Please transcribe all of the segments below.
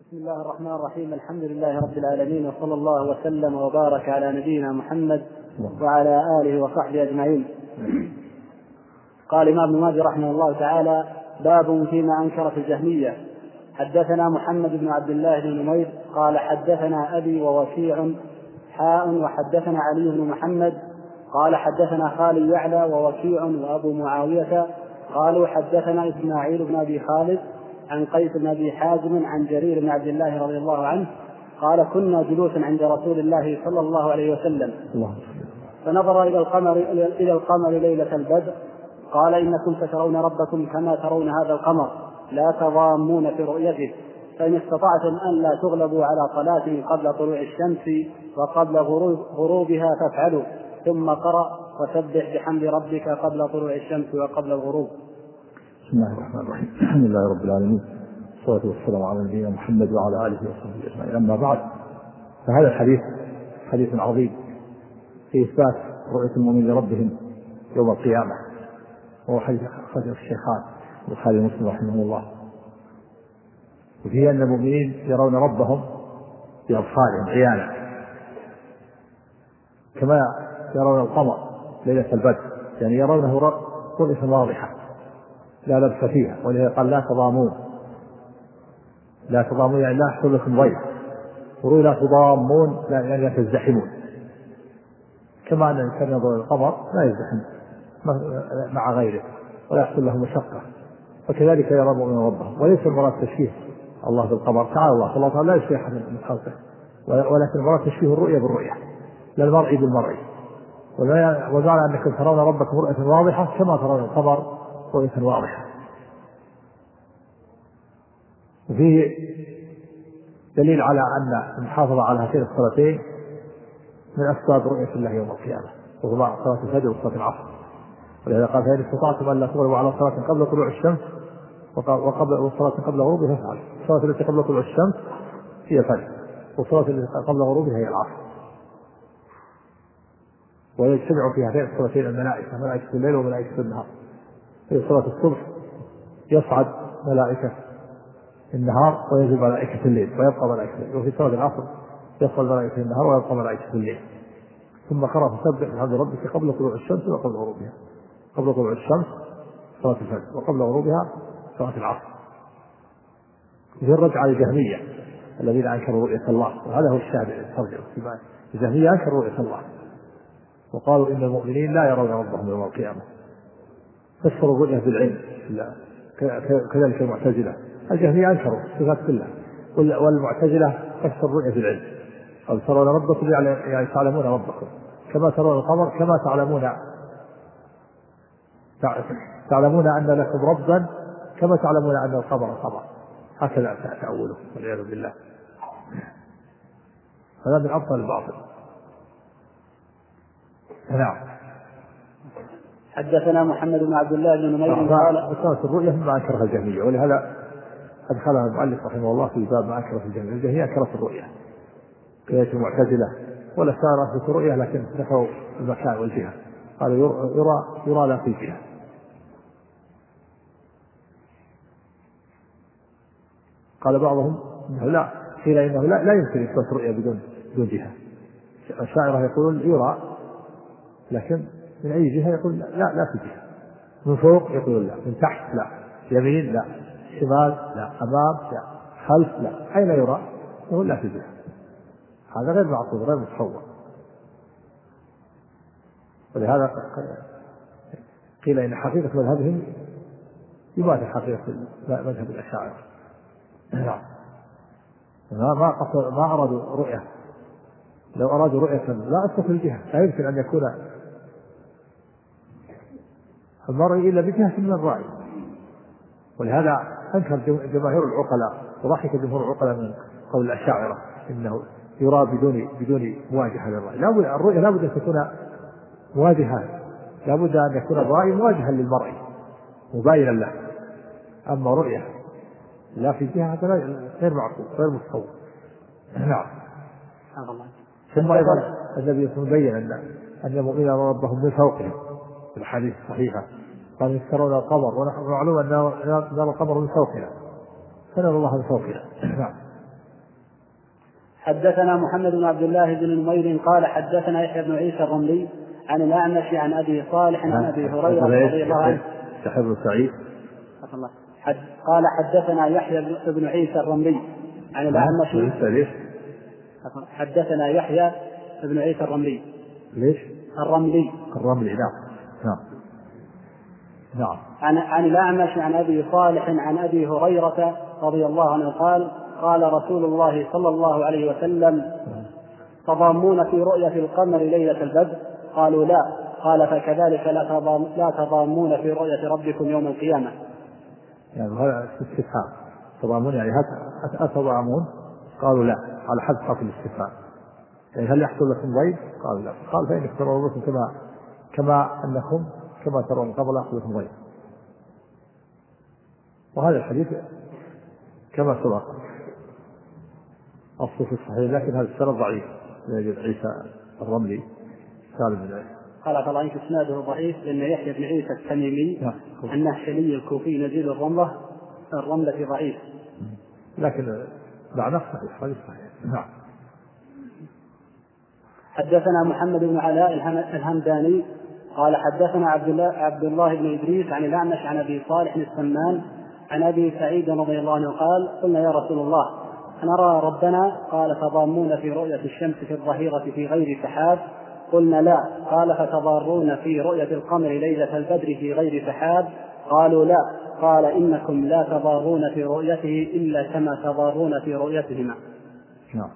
بسم الله الرحمن الرحيم. الحمد لله رب العالمين، وصلى الله وسلم وبارك على نبينا محمد وعلى آله وصحبه أجمعين. قال الإمام ابن ماجه رحمه الله تعالى: باب فيما أنكر في الجهمية. حدثنا محمد بن عبد الله بن نمير قال حدثنا أبي ووكيع وحدثنا علي بن محمد قال حدثنا خالي يعلى ووكيع وأبو معاوية قالوا حدثنا إسماعيل بن أبي خالد عن قيس بن أبي حازم عن جرير بن عبد الله رضي الله عنه قال: كنا جلوسا عند رسول الله صلى الله عليه وسلم فنظر إلى القمر ليلة البدر قال: إنكم سترون ربكم كما ترون هذا القمر لا تضامون في رؤيته، فإن استطعتم أن لا تغلبوا على صلاة قبل طلوع الشمس وقبل غروبها فافعلوا، ثم قرأ: وسبح بحمد ربك قبل طلوع الشمس وقبل الغروب. بسم الله الرحمن الرحيم. الحمد لله رب العالمين، والصلاة والسلام على نبينا محمد وعلى آله وصحبه أجمعين. أما بعد، فهذا الحديث حديث عظيم في إثبات رؤية المؤمنين لربهم يوم القيامة، وهو حديث أخرجه الشيخان البخاري ومسلم رحمه الله، وفيه أن المؤمنين يرون ربهم بأبصارهم عيانا كما يرون القمر ليلة البدر، يعني يرونه رؤية واضحة لا لبس فيها. ولهذا قال: لا تضامون يعني لا يحصل لكم ضيق، ورؤيا لا تضامون يعني لا تزدحمون، كما أن الإنسان ينظر القمر لا يزدحم مع غيره ولا يحصل له مشقة، فكذلك يرى المؤمن ربهم. وليس المراد تشبيه الله بالقمر، تعالى الله، فالله تعالى لا يشبه أحد من خلقه، ولكن المراد تشبيه الرؤية بالرؤية، لا المرئي بالمرئي. وجعل أنكم ترون ربكم رؤية واضحة كما ترون القمر رؤية واضحة. وفيه دليل على أن المحافظة على هاتين الصلاتين من أسباب رؤية الله يوم القيامة، وهما صلاة الفجر وصلاة العصر. ولهذا قال: فإن استطعتم أن لا تغلبوا على صلاة قبل طلوع الشمس وقبل صلاة قبل غروبها فافعلوا. الصلاة التي قبل طلوع الشمس هي الفجر، والصلاة التي قبل غروبها هي العصر. ويجتمع في هاتين الصلاتين الملائكة، ملائكة الليل وملائكة النهار. في صلاة الصبح يصعد ملائكة النهار وينزل ملائكة الليل ويبقى ملائكة الليل، وفي صلاة العصر يصعد ملائكة النهار ويبقى ملائكة الليل. ثم قرأ: فسبح بحمد ربك قبل طلوع الشمس وقبل غروبها. قبل طلوع الشمس صلاة الفجر، وقبل غروبها صلاة العصر. في الرجعة الجهمية الذين أنكروا رؤية الله، وهذا هو الشاهد الترجمة. الجهمية أنكروا رؤية الله وقالوا إن المؤمنين لا يرون ربهم يوم القيامة، فسروا الرؤية بالعلم، كذلك المعتزلة. الجهمية أنكروا الصفات كلها، والمعتزلة فسروا الرؤية بالعلم، قالوا ترون ربكم يعني تعلمون ربكم كما ترون القمر، كما تعلمون أن لكم ربا كما تعلمون أن القمر قمر. هكذا تأوله والعياذ بالله. هذا من أبطل الباطل. نعم. حدثنا محمد بن عبد الله بن نمير قال: مسألة الرؤية ما أنكرها الجهمية، ولهذا أدخلها المؤلف رحمه الله في باب ما أنكر في الجهمية. الجهمية أنكرت الرؤية كذلك المعتزلة، ولا صار في الرؤية لكن نفوا المكان والجهة، قالوا يرى لا في جهة. قال بعضهم إنه لا، قيل إنه لا يمكن إثبات رؤية بدون جهة. الشاعرة يقولون يرى، لكن من أي جهة يقول لا في جهة. من فوق يقول لا، من تحت لا، يمين لا، شمال لا، أمام لا، خلف لا، أين يرى؟ يقول لا في جهة. هذا غير معقول، غير متصور. ولهذا قيل إن حقيقة مذهبهم يماثل حقيقة مذهب الأشاعرة. ما أرادوا رؤية. لو أرادوا رؤية لا أثبت الجهة، لا يمكن أن يكون المرء إلا بجهة من الرأي. ولهذا أنكر جماهير العقلاء وضحك جمهور العقلاء من قول الأشاعرة إنه يرى بدون مواجهة للرأي. الرؤية لا بد أن تكون مواجهة، لا بد أن يكون الرأي مواجها للمرء مباينا له. أما رؤية لا في جهة هذا غير معقول، غير متصور. نعم. ثم أيضا النبي يبين أن المؤمنين يرون ربهم من فوقهم في الحديث الصحيحة، قال: يرون القمر ونحن معلوم أن نرى القمر من فوقنا، فنرى الله من فوقنا. نعم. حدثنا محمد بن عبد الله بن نمير قال حدثنا يحيى بن عيسى الرملي عن الأعمش عن أبي صالح عن أبي هريرة رضي الله عنه. بن سعيد قال حدثنا يحيى بن عيسى الرملي عن الأعمش. حدثنا يحيى بن عيسى الرملي. ليش؟ الرملي نعم. عن الأعمش عن أبي صالح عن أبي هريرة رضي الله عنه قال قال رسول الله صلى الله عليه وسلم تضامون في رؤية القمر ليلة البدر؟ قالوا لا. قال فكذلك لا تضامون في رؤية ربكم يوم القيامة. يعني هذا استفهام، تضامون يعني أتضامون؟ قالوا لا، على حد حرف الاستفهام. يعني هل يحصل لكم ضيف؟ قالوا لا. قال فإنكم ترون ربكم كما ترون القمر لا يحصل لكم ضيف. وهذا الحديث كما سبق أصل في الصحيح، لكن هذا السند ضعيف. يجد عيسى الرملي سالم بن عيسى قال طبعا اسناده ضعيف لأن يحيى بن عيسى التميمي النهشلي الكوفي نزيل الرملة ضعيف، لكن معناه صحيح. هذا صحيح. نعم. حدثنا محمد بن علاء الهمداني قال حدثنا عبد الله بن إدريس عن الأعمش عن أبي صالح السمان عن أبي سعيد رضي الله عنه قال قلنا يا رسول الله نرى ربنا؟ قال تضامون في رؤية الشمس في الظهيرة في غير سحاب؟ قلنا لا. قال فتضارون في رؤية القمر ليلة البدر في غير سحاب؟ قالوا لا. قال إنكم لا تضارون في رؤيته إلا كما تضارون في رؤيتهما. نعم.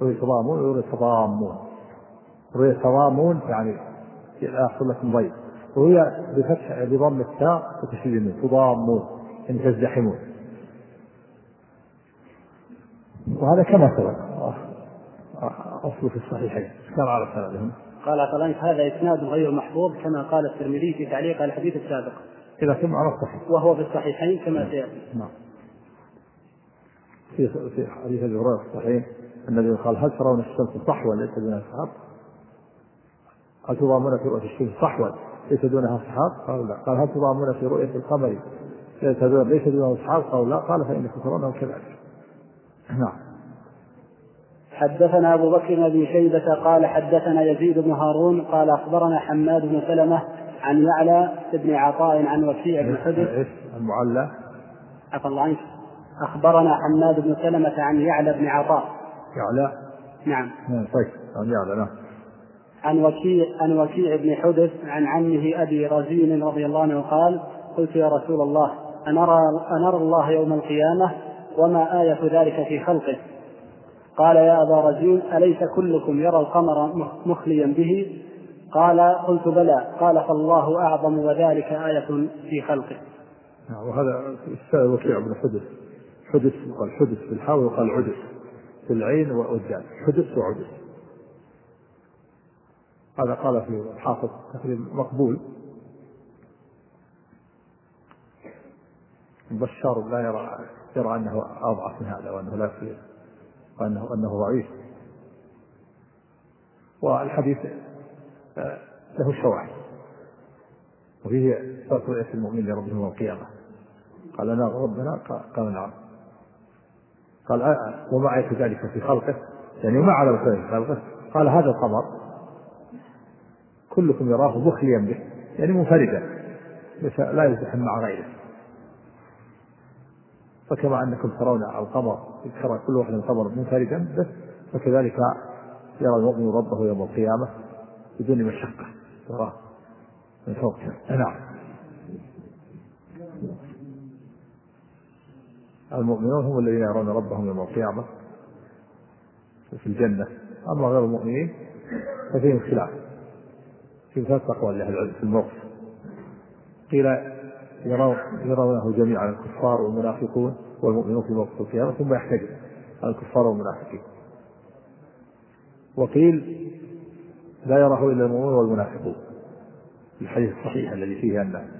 رؤية تضامون يعني يحصل لكم ضيف، وهي بفتح بضم التاء وتشديد النون، تضامون يعني تزدحمون. وهذا كما سبق أصل في الصحيحين كما على سندهم. قال طلعت هذا إسناد غير محفوظ كما قال الترمذي في تعليق على الحديث السابق، إذا كما على الصحيح وهو في الصحيحين كما سيأتي. نعم. في حديث أبي هريرة في الصحيحين النبي قال هل ترون الشمس صحوا ليس دونها سحاب؟ هل تضامون في رؤية الشمس صحوا ليس دونها سحاب؟ قالوا لا. قال هل تضامون في رؤية القمر ليس دونها سحاب؟ قالوا لا. قال فإنكم ترونه كذلك. نعم. حدثنا أبو بكر بن أبي شيبة قال حدثنا يزيد بن هارون قال أخبرنا حماد بن سلمة عن يعلى بن عطاء عن وكيع بن حدث المعلى عفى الله عنك. أخبرنا حماد بن سلمة عن يعلى بن عطاء. يعلى نعم. طيب عن يعلى نعم. عن وكيع بن حدث عن عمه أبي رزين رضي الله عنه قال قلت يا رسول الله أنرى الله يوم القيامة وما آية ذلك في خلقه؟ قال يا أبا رزين أليس كلكم يرى القمر مخليا به؟ قال قلت بلى. قال فالله أعظم وذلك آية في خلقه. وهذا السائل وكيع بن حدث يقال حدث بالحاء ويقال عدث بالعين والدال، حدث وعدث. هذا قال في الحافظ تقريبا مقبول. بشار لا يرى أنه أضعف من هذا وأنه لا يصير وأنه ضعيف. والحديث له شواهد وفيه رؤية المؤمن لربهم يوم القيامة. قال أنا ربنا؟ قال نعم. قال وما آية ذلك في خلقه؟ يعني وما على في خلقه؟ قال هذا القمر كلكم يراه مخليا به يعني منفردا لا يزدحم مع غيره. فكما أنكم ترون القمر يرى كل واحد القمر منفردا بس، فكذلك يرى المؤمن ربه يوم القيامة بدون مشقة يراه من فوقه. نعم. المؤمنون هم الذين يرون ربهم يوم القيامة في الجنة، أما غير المؤمنين ففيهم خلاف في ثلاث أقوال لأهل العلم في الموقف. قيل يرونه جميعا الكفار والمنافقون والمؤمنون في موقف القيامة ثم يحتجب الكفار والمنافقين. وقيل لا يراه إلا المؤمنون والمنافقون الحديث الصحيح الذي فيه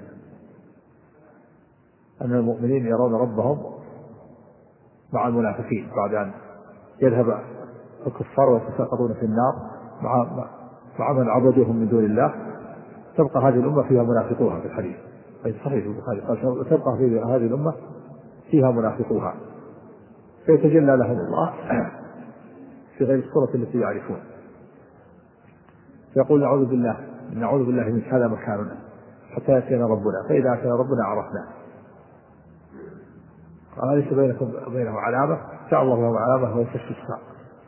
أن المؤمنين يرون ربهم مع المنافقين بعد أن يذهب الكفار ويتساقطون في النار مع من عبدوهم من دون الله. تبقى هذه الأمة فيها منافقوها في الحديث أي صحيح في البخاري قال تبقى في هذه الأمة فيها منافقوها فيتجلى لهم الله في غير الصورة التي يعرفون، فيقول نعوذ بالله من هذا مكاننا حتى يأتينا ربنا، فإذا أتينا ربنا عرفنا. قال ليس بينكم وبينه علامة، جعل الله له علامة وهي كشف الساق،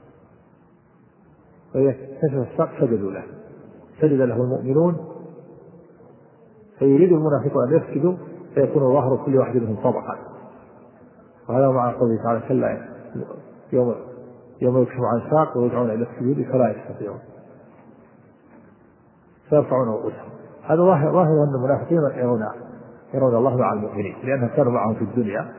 وهي كشف الساق سجدوا له، سجد له المؤمنون، فيريد المنافقون أن يسجدوا فيكون ظهر كل واحد منهم طبقا. وهذا مع قوله تعالى كلا يوم يكشف عن ساق ويدعون إلى السجود فلا يستطيعون فيرفعون رؤوسهم. هذا ظاهر أن المنافقين يرون الله مع المؤمنين، لأنهم كانوا معهم في الدنيا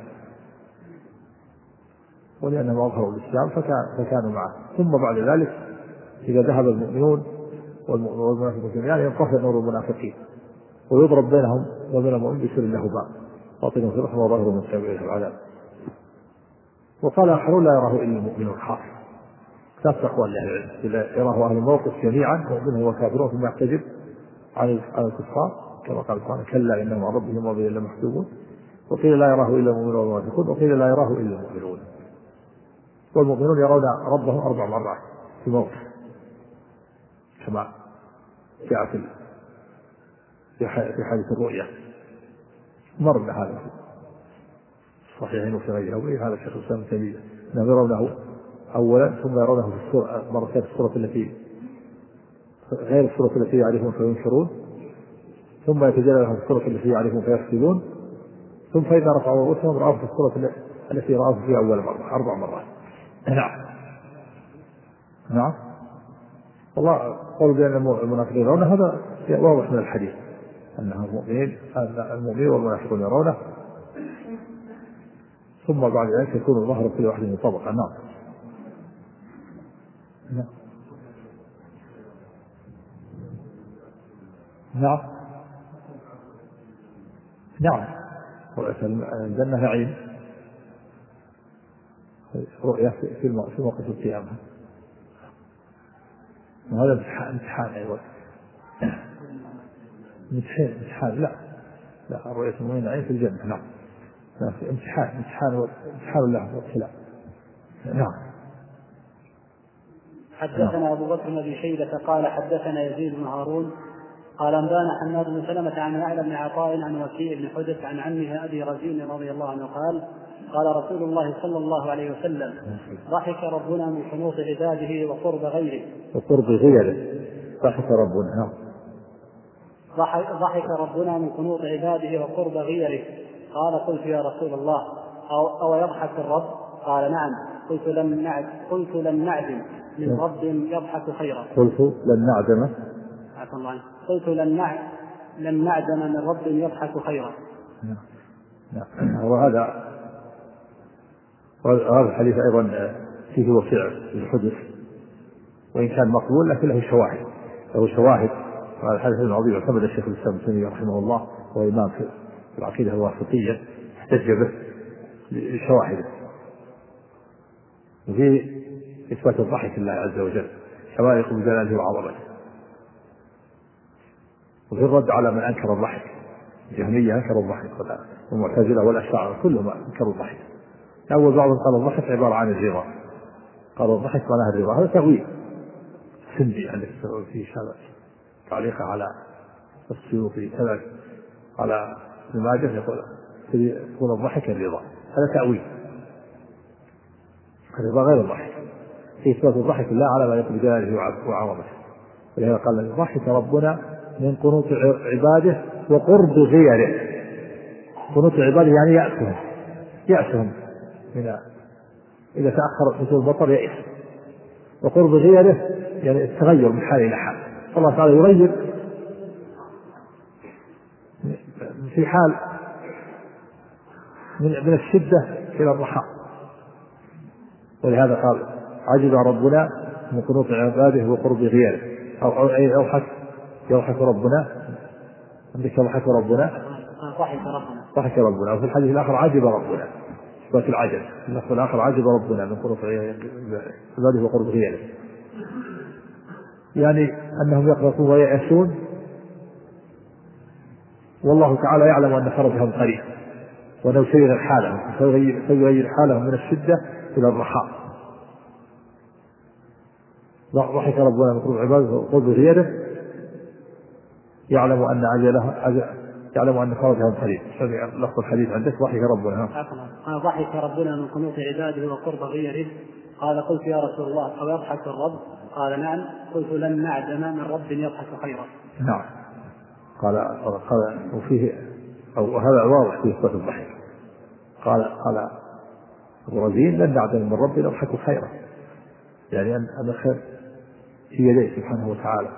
ولأنهم أظهروا الإسلام فكانوا معه. ثم بعد ذلك إذا ذهب المؤمنون والمنافقون جميعا ينطفئ نور المنافقين ويضرب بينهم وبين المؤمن بسر له باب باطنه في الرحمة وظاهره من سبيله العذاب. وقال آخرون لا يراه إلا المؤمنون خاص، ثلاث أقوال لا يراه أهل الموقف جميعا مؤمنهم وكافرون ثم يحتجب عن الكفار كما قال سبحانه كلا إنهم عن ربهم وبهم لمحجوبون. وقيل لا يراه إلا المؤمنون والمنافقون، وقيل لا يراه إلا المؤمنون. والمؤمنون يرون ربهم 4 مرات في موقف كما جاء في حديث الرؤيا، مر هذا في الصحيحين وفي غيرها، وهذا الشيخ الإسلام ابن تيمية أنهم يرونه أولا ثم يرونه في الصورة مرتين، الصورة التي غير الصورة التي يعرفون فينكرون، ثم يتجلى لهم الصورة التي يعرفون فيكذبون، ثم فإذا رفعوا رؤوسهم رأوا في الصورة التي رأوا فيها أول مرة 4 مرات. نعم والله قالوا بأن المنافقين يرونه، هذا واضح من الحديث أنهم المؤمنين والمنافقون يرونه، ثم بعد ذلك يكون الظهر كل واحد من طبقة. نعم الجنة نعيم، رؤية في موقف القيامة، وهذا امتحان أيضا. امتحان لا رؤية المؤمنين نعيم في الجنة. نعم امتحان الله وابتلاء. نعم. حدثنا أبو بكر بن شيبة قال حدثنا يزيد بن هارون قال أنبانا حماد بن سلمة عن يعلى بن عطاء عن وكيع بن حدث عن عمه أبي رزين رضي الله عنه قال رسول الله صلى الله عليه وسلم ضحك ربنا من قنوط عباده وقرب غيره ضحك ربنا من قنوط عباده وقرب غيره. قال قلت يا رسول الله أو يضحك الرب؟ قال نعم. قلت لم نعدم من رب يضحك خيرا. قلت لن نعدم من رب يضحك خيرا. وهذا الحديث أيضا فيه وقيع الحدث، وإن كان مقبول لكن له شواهد. هذا الحديث العظيم اعتمد الشيخ الإسلام ابن تيمية رحمه الله وهو إمام في العقيدة الواسطية، احتج به لشواهده، وفي إثبات الضحك لله عز وجل كما يقوم بجلاله وعظمته، وفي الرد على من أنكر الضحك. الجهمية أنكروا الضحك والمعتزلة والأشاعرة كلهم أنكروا الضحك. أول بعضهم قال الضحك عبارة عن الرضا، قال الضحك معناها الرضا. هذا تأويل سندي عندك في تعليقه على السيوطي كذلك على ابن ماجه يقول الضحك الرضا، هذا تأويل. الرضا غير الضحك، في إثبات الضحك لا على ما يقول جلاله وعظمته. ولهذا قال ضحك ربنا من قنوط عباده وقرب غيره. قنوط عباده يعني يأسهم من إذا تأخر نزول المطر يأس، وقرب غيره يعني التغير من حال إلى حال. الله تعالى يغير في حال من الشدة إلى الرخاء. ولهذا قال عجب ربنا من قنوط عباده وقرب غيره، أو يضحك ربنا. عندك ضحك ربنا. وفي الحديث الآخر عجب ربنا، إثبات العجب. النص الآخر عجب ربنا من قنوط عباده وقرب غيره، يعني أنهم يقنطون ويأسون، والله تعالى يعلم أن فرجهم قريب، وأنه سيغير حالهم من الشدة إلى الرخاء. ضحك ربنا من قرب عباده وقرب غيره يعلم أن يعلم أن فرجهم قريب. لفظ الحديث عندك ضحك ربنا. ضحك ربنا من قنوط عباده وقرب غيره. قال قلت يا رسول الله أو يضحك الرب؟ قال نعم. قلت لن نعدم من رب يضحك خيرا. نعم. قال وفيه أو هذا واضح في صفة الضحك. قال أبو رزين لن نعدم من رب يضحك خيرا، يعني أن الخير في يديه سبحانه وتعالى.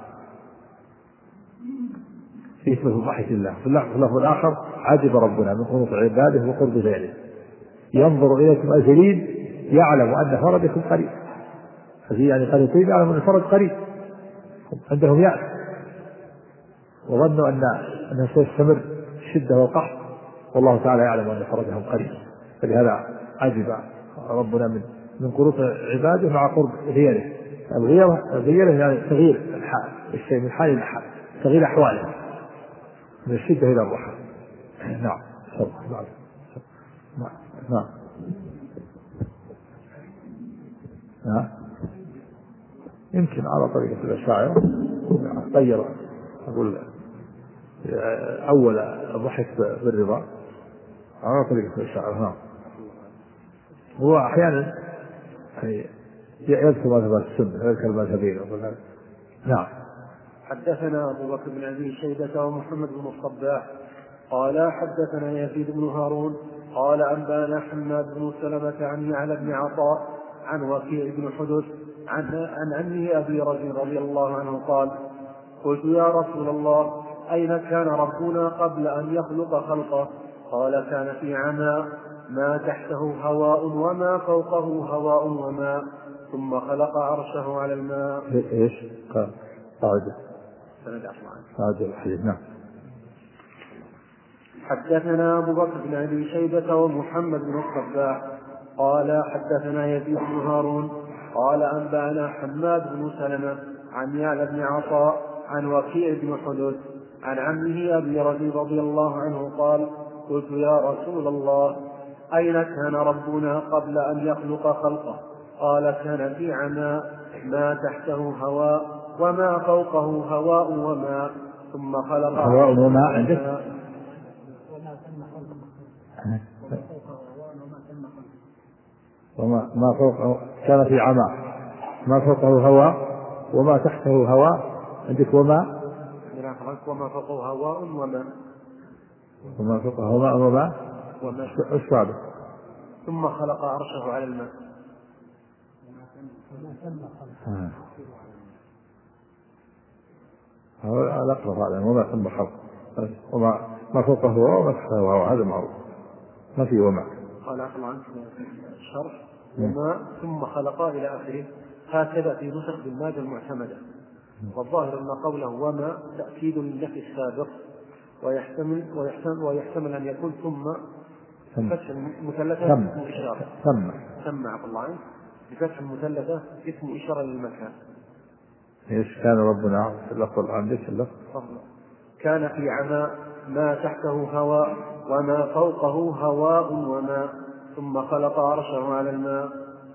في صفة الضحك لله. في اللفظ الآخر عجب ربنا من قنوط عباده وقرب غيره ينظر إليكم أزلين يعلم أن فرجكم قريب. هذه يعني قريب يعلم أن الفرج قريب. عندهم يأس وظنوا أنه سيستمر الشدة والقحط، والله تعالى يعلم أن فرجهم قريب. فلهذا عجب ربنا من قنوط عباده مع قرب غيره. الغيره يعني تغيير الحال، الشيء من حال إلى حال، تغيير أحواله من الشدة إلى الرخاء. نعم. نعم. يمكن على طريقة الأشاعرة غير أقول أول الضحك بالرضا على طريقة الأشاعرة. نعم. هو أحيانا يذكر مذهب السنة يذكر المذهبين. نعم. حدثنا أبو بكر بن أبي شيبة ومحمد بن الصباح قال حدثنا يزيد بن هارون قال أنبانا حماد بن سلمة عن يعلى بن عطاء عن وكيع بن حدث عن عمه أبي رضي الله عنه قال قلت يا رسول الله أين كان ربنا قبل أن يخلق خلقه؟ قال كان في عمى ما تحته هواء وما فوقه هواء وماء ثم خلق عرشه على الماء. ايش قال؟ الحديث. نعم. حدثنا أبو بكر بن أبي شيبة ومحمد بن الصباح قال حدثنا يزيد بن هارون قال أنبأنا حماد بن سلمة عن يعلى بن عطاء عن وكيع بن حدث عن عمه أبي رضي الله عنه قال قلت يا رسول الله أين كان ربنا قبل أن يخلق خلقه؟ قال كان في عمى ما تحته هواء وما فوقه هواء وماء ثم خلق هواء وماء عندك وما فوقه كان في عمى ما فوقه هواء وما تحته هواء عندك وما فوقه هواء وما فوقه هواء وما أشبابه ثم خلق عرشه على الماء. هذا الأقرب هذا وما ثم خلق وما فوقه هواء وما تحته هواء هذا معروف ما في وما. قال أخذ عنه الشرح وما ثم خلق إلى آخره هكذا في نسخ بالمادة المعتمدة. والظاهر أن قوله وما تأكيد للنفي السابق ويحتمل أن يكون ثم فتح المثلثة اسم إشارة ثم عفى الله عنه بفتح المثلثة اسم إشارة للمكان. إيش كان ربنا في اللفظ عندك اللفظ كان في عمى ما تحته هواء وما فوقه هواء وماء ثم خلق عرشه على الماء.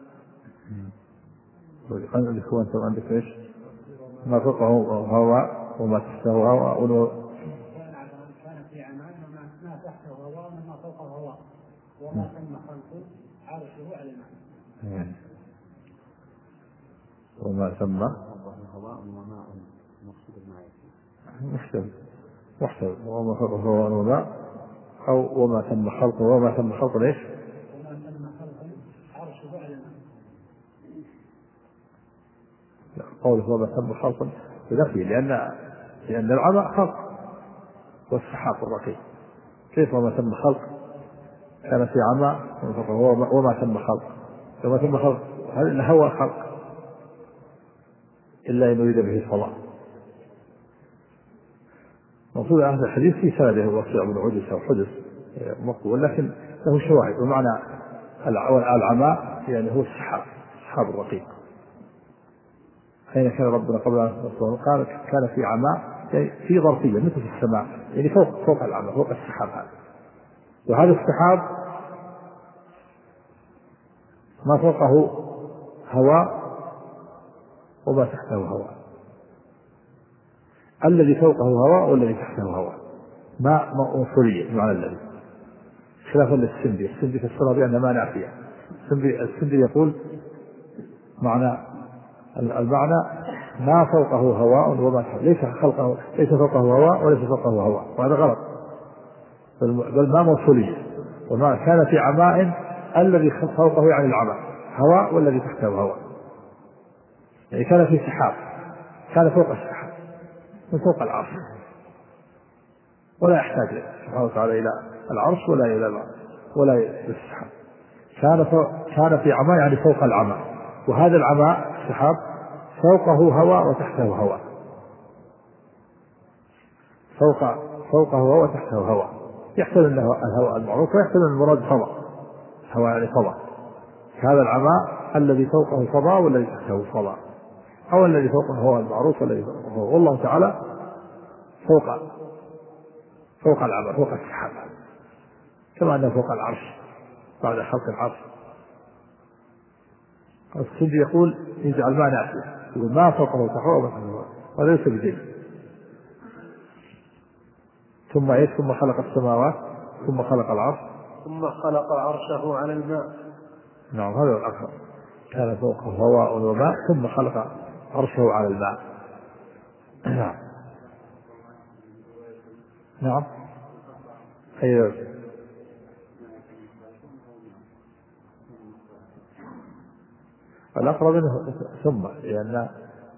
عندك إيش ما فوقه هواء وما تحته هواء كان في عمى ما تحته هواء وما فوقه هواء وما ثم خلق عرشه على الماء. وما ثم هواء وماء محتمل وما فوقه هواء وماء أو وما ثم خلق وما ثم خلق ليش وما ثم خلق عرشه على الماء. قوله وما ثم خلق بنفي لأن العمى خلق والسحاب الرقيق. كيف وما ثم خلق كان في عمى وما ثم خلق وما ثم خلق هل الهوى خلق إلا أن يريد به الصلاة. مقصود هذا الحديث في سنده وكيع بن عدس أو حدث مقبول لكن له شواهد. ومعنى العمى يعني هو السحاب الرقيق. أين كان ربنا قبل أن يخلق؟ قال كان في عمى يعني في ظرفية مثل في السماء يعني فوق العمى فوق السحاب هذا. وهذا السحاب ما فوقه هواء وما تحته هواء. الذي فوقه هواء والذي تحته هواء ماء موصولية بمعنى الذي، خلافا للسندي. السندي فسرها بأن ما نافية. السندي يقول معنى المعنى ما فوقه هواء وما تحته، ليس فوقه هواء وليس فوقه هواء، وهذا غلط، بل ما موصولية. وما كان في عماء الذي فوقه يعني العماء هواء والذي تحته هواء، يعني كان في سحاب، كان فوق السحاب من فوق العرش، ولا يحتاج سبحانه وتعالى إلى العرش ولا إلى السحاب. كان في عماء يعني فوق العماء، وهذا العماء السحاب فوقه هواء وتحته هواء، فوقه هواء وتحته هواء. يحتمل أنه الهواء المعروف، ويحتمل المراد فضاء، هواء يعني فضاء. هذا العماء الذي فوقه فضاء والذي تحته فضاء، أو الذي فوقه هو المعروف والذي فوقه، والله تعالى فوق العماء، فوق السحاب، كما أنه فوق العرش بعد خلق العرش. السندي يقول يجعل ما نافية، يقول ما فوقه تحوى وليس بدين. ثم خلق السماوات ثم خلق العرش ثم خلق عرشه على الماء. نعم هذا الأكثر، كان فوقه هواء وماء ثم خلق عرشه على الماء. نعم أيوه الأقرب منه ثم، لأن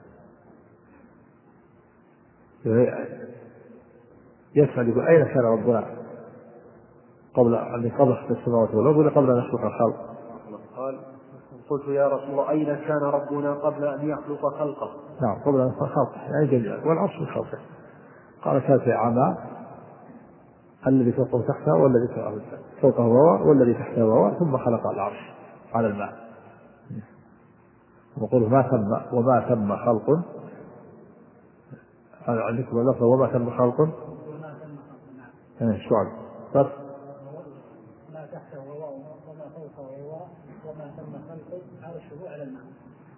يسأل يقول أين كان ربنا قبل أن خلق السماوات والأرض ولا قبل أن يخلق الخلق؟ قال قلت يا رسول الله أين كان ربنا قبل أن يخلق خلقه؟ نعم قبل أن يخلق خلقه يعني جميعا، والعرش من خلقه. قال كان في عماء الذي فوقه تحته والذي فوقه هواء والذي تحته هواء ثم خلق العرش على الماء. نقول وما ثم خلق، هذا عندكم اللفظ وما ثم خلق شعب بس ما تحته هواء وما فوقه هواء وما ثم خلق عرشه على الماء.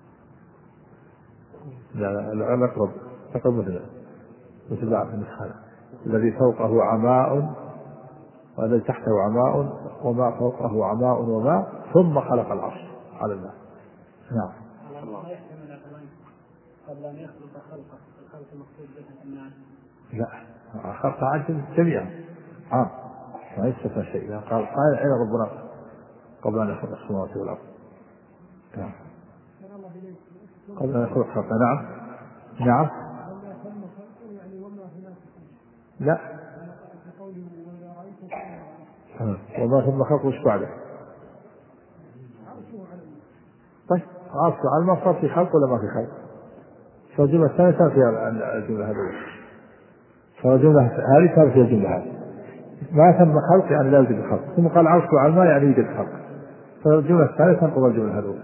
لا الأقرب مثل بعض النسخة الذي فوقه عماء والذي تحته عماء وما فوقه عماء وماء ثم خلق العرش على الماء. نعم ما يحتمل قبل أن يخلق خلقه، الخلق المقصود به الناس. لا خلق عجل جميعا عام ما يستثنى شيء. قال أين ربنا قبل أن يخلق السماوات والأرض؟ نعم قبل أن يخلق خلقه. نعم لا وما ثم خلق وش بعده؟ طيب عرشه على ما صار في خلق ولا ما في خلق؟ فالجملة الثانية كان فيها الجملة هذه، فالجملة هذه كان فيها الجملة هذه ما ثم خلق يعني لا يوجد الخلق، ثم قال عرشه على الماء يعني يوجد الخلق، فالجملة الثانية تنقض الجملة هذه.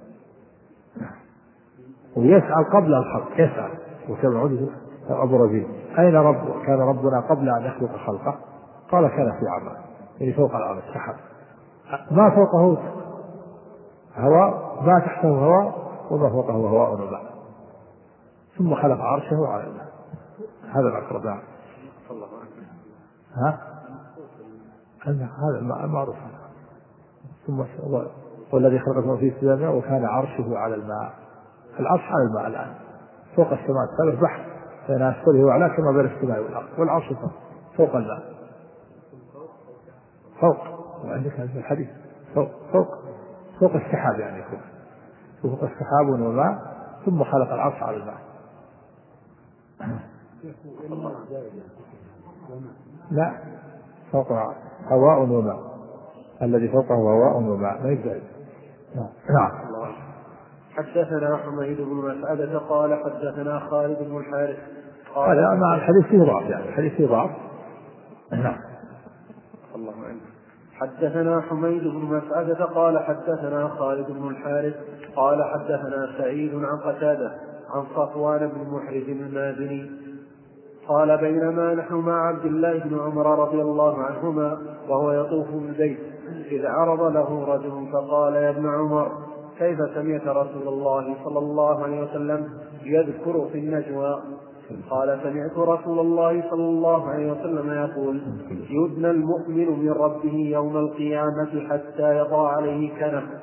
ويسأل قبل الخلق، يسأل وكما عود أبو رزين أين كان ربنا قبل أن يخلق خلقه؟ قال كان في عماء يعني فوق العماء السحاب، ما فوقه هواء ما تحته هواء وما فوقه هواء وماء ثم خلق عرشه على الماء. هذا الأقرب. هذا المعروف. ثم والذي خلق السماء في السماء وكان عرشه على الماء. العرش على الماء الآن فوق السماء السابع بحر بين أسفله وأعلاه كما بين السماء والأرض، والعرش فوق الماء فوق، وعندك هذا الحديث فوق السحاب يعني يكون فوق السحاب وماء ثم خلق العرش على الماء. لا فوق هواء وماء، الذي فوقه هواء وماء ما يزال. نعم حدثنا حميد بن مسعدة قال حدثنا خالد بن الحارث قال هذا مع الحديث فيه ضعف، يعني الحديث فيه ضعف. نعم الله عنه. حدثنا حميد بن مسعدة قال حدثنا خالد بن الحارث قال حدثنا سعيد عن قتادة عن صفوان بن محرز المازني قال بينما نحن مع عبد الله بن عمر رضي الله عنهما وهو يطوف بالبيت إذ عرض له رجل فقال يا ابن عمر كيف سمعت رسول الله صلى الله عليه وسلم يذكر في النجوى؟ قال سمعت رسول الله صلى الله عليه وسلم يقول يدنى المؤمن من ربه يوم القيامة حتى يضع عليه كنفه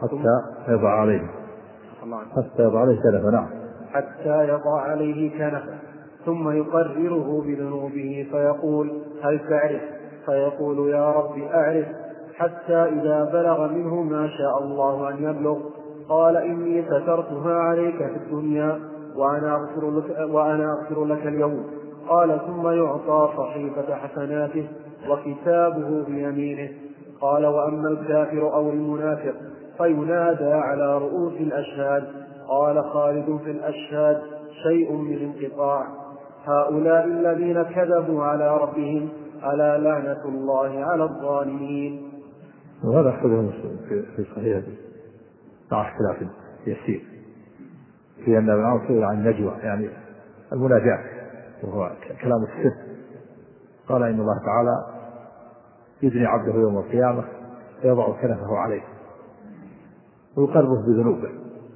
حتى يضع عليه كنفه ثم يقرره بذنوبه فيقول هل تعرف؟ فيقول يا رب أعرف، حتى إذا بلغ منه ما شاء الله أن يبلغ قال إني سترتها عليك في الدنيا وأنا أغفر لك اليوم. قال ثم يعطى صحيفة حسناته وكتابه بيمينه. قال وأما الكافر أو المنافق فينادى على رؤوس الأشهاد. قال خالد في الأشهاد شيء من انقطاع. هؤلاء الذين كذبوا على ربهم ألا لعنة الله على الظالمين. وهذا أخذه في صحيح مع اختلاف يسير في أن العاصر عن النجوى يعني المناجاة وهو كلام السر. قال إن الله تعالى يدني عبده يوم القيامة فيضع كنفه عليه ويقربه بذنوبه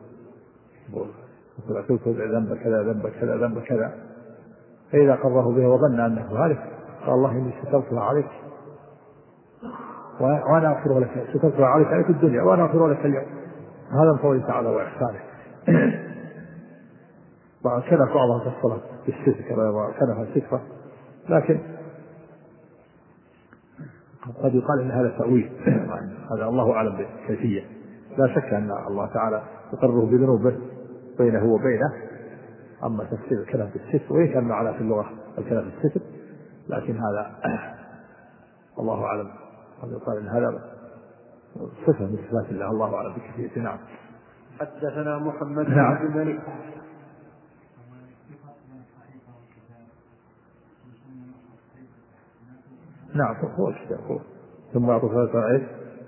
ذنب كذا ذنب كذا ذنب كذا، فإذا قرره به وظن أنه هالك قال الله إني سترتها عليك وأنا أغفر لك، سترتها عليك في الدنيا وأنا أغفر لك اليوم. هذا من قوله تعالى وإحسانه. كان بعضها في الصلاة بالستر كما كان في السترة، لكن قد يقال إن هذا تأويل هذا الله أعلم بالكيفية. لا شك أن الله تعالى يقرره بذنوبه بينه وبينه. أما تفسير الكلام في الستر وإن كان معنا في اللغة الكلام في الستر، لكن هذا الله أعلم. قد يقال إن هذا صفة من صفات الله، الله أعلم بكيفية. نعم. حدثنا محمد بن عبد الملك. نعم هو الكتاب هو. ثم أعطوا ثلاثة عيد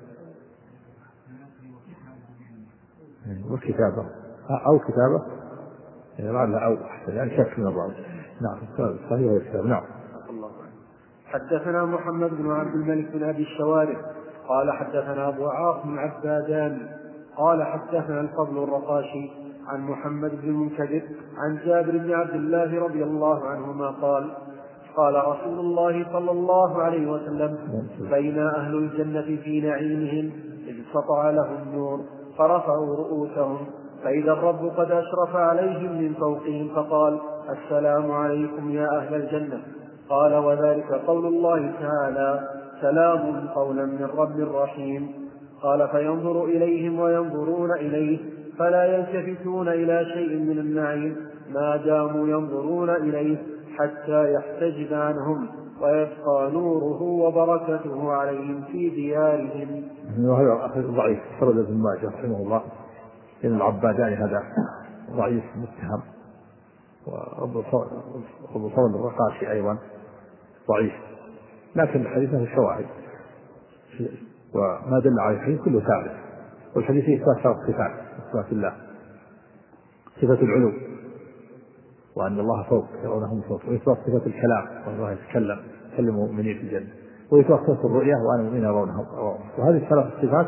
والكتابة أو كتابة لعلها أو أحسن يعني شك من الرأي. نعم صحيح الكتاب. نعم. حدثنا محمد بن عبد الملك بن أبي الشوارب قال حدثنا أبو عاصم عبادان قال حدثنا الفضل الرقاشي عن محمد بن المنكدر عن جابر بن عبد الله رضي الله عنهما قال قال رسول الله صلى الله عليه وسلم بين أهل الجنة في نعيمهم إذ سطع لهم نور فرفعوا رؤوسهم فإذا الرب قد أشرف عليهم من فوقهم فقال السلام عليكم يا أهل الجنة. قال وذلك قول الله تعالى سلام قولا من رب رحيم. قال فينظر إليهم وينظرون إليه فلا يلتفتون إلى شيء من النعيم ما داموا ينظرون إليه حتى يحتجب عنهم ويبقى نوره وبركته عليهم في ديارهم. وهذا أخذ ضعيف فرد ابن ماجه رحمه الله إن العباداني هذا ضعيف متهم، وأبو صمد الرقاشي أيضا ضعيف، لكن الحديث له شواهد وما دل عليه كله ثابت. والحديث إثبات صفات صفات الله، صفة العلو وأن الله فوق يرونهم فوق، وإثبات صفة الكلام والله يتكلم المؤمنين في الجنة، وإثبات صفة الرؤية وأن المؤمنين يرونهم. وهذه الثلاث الصفات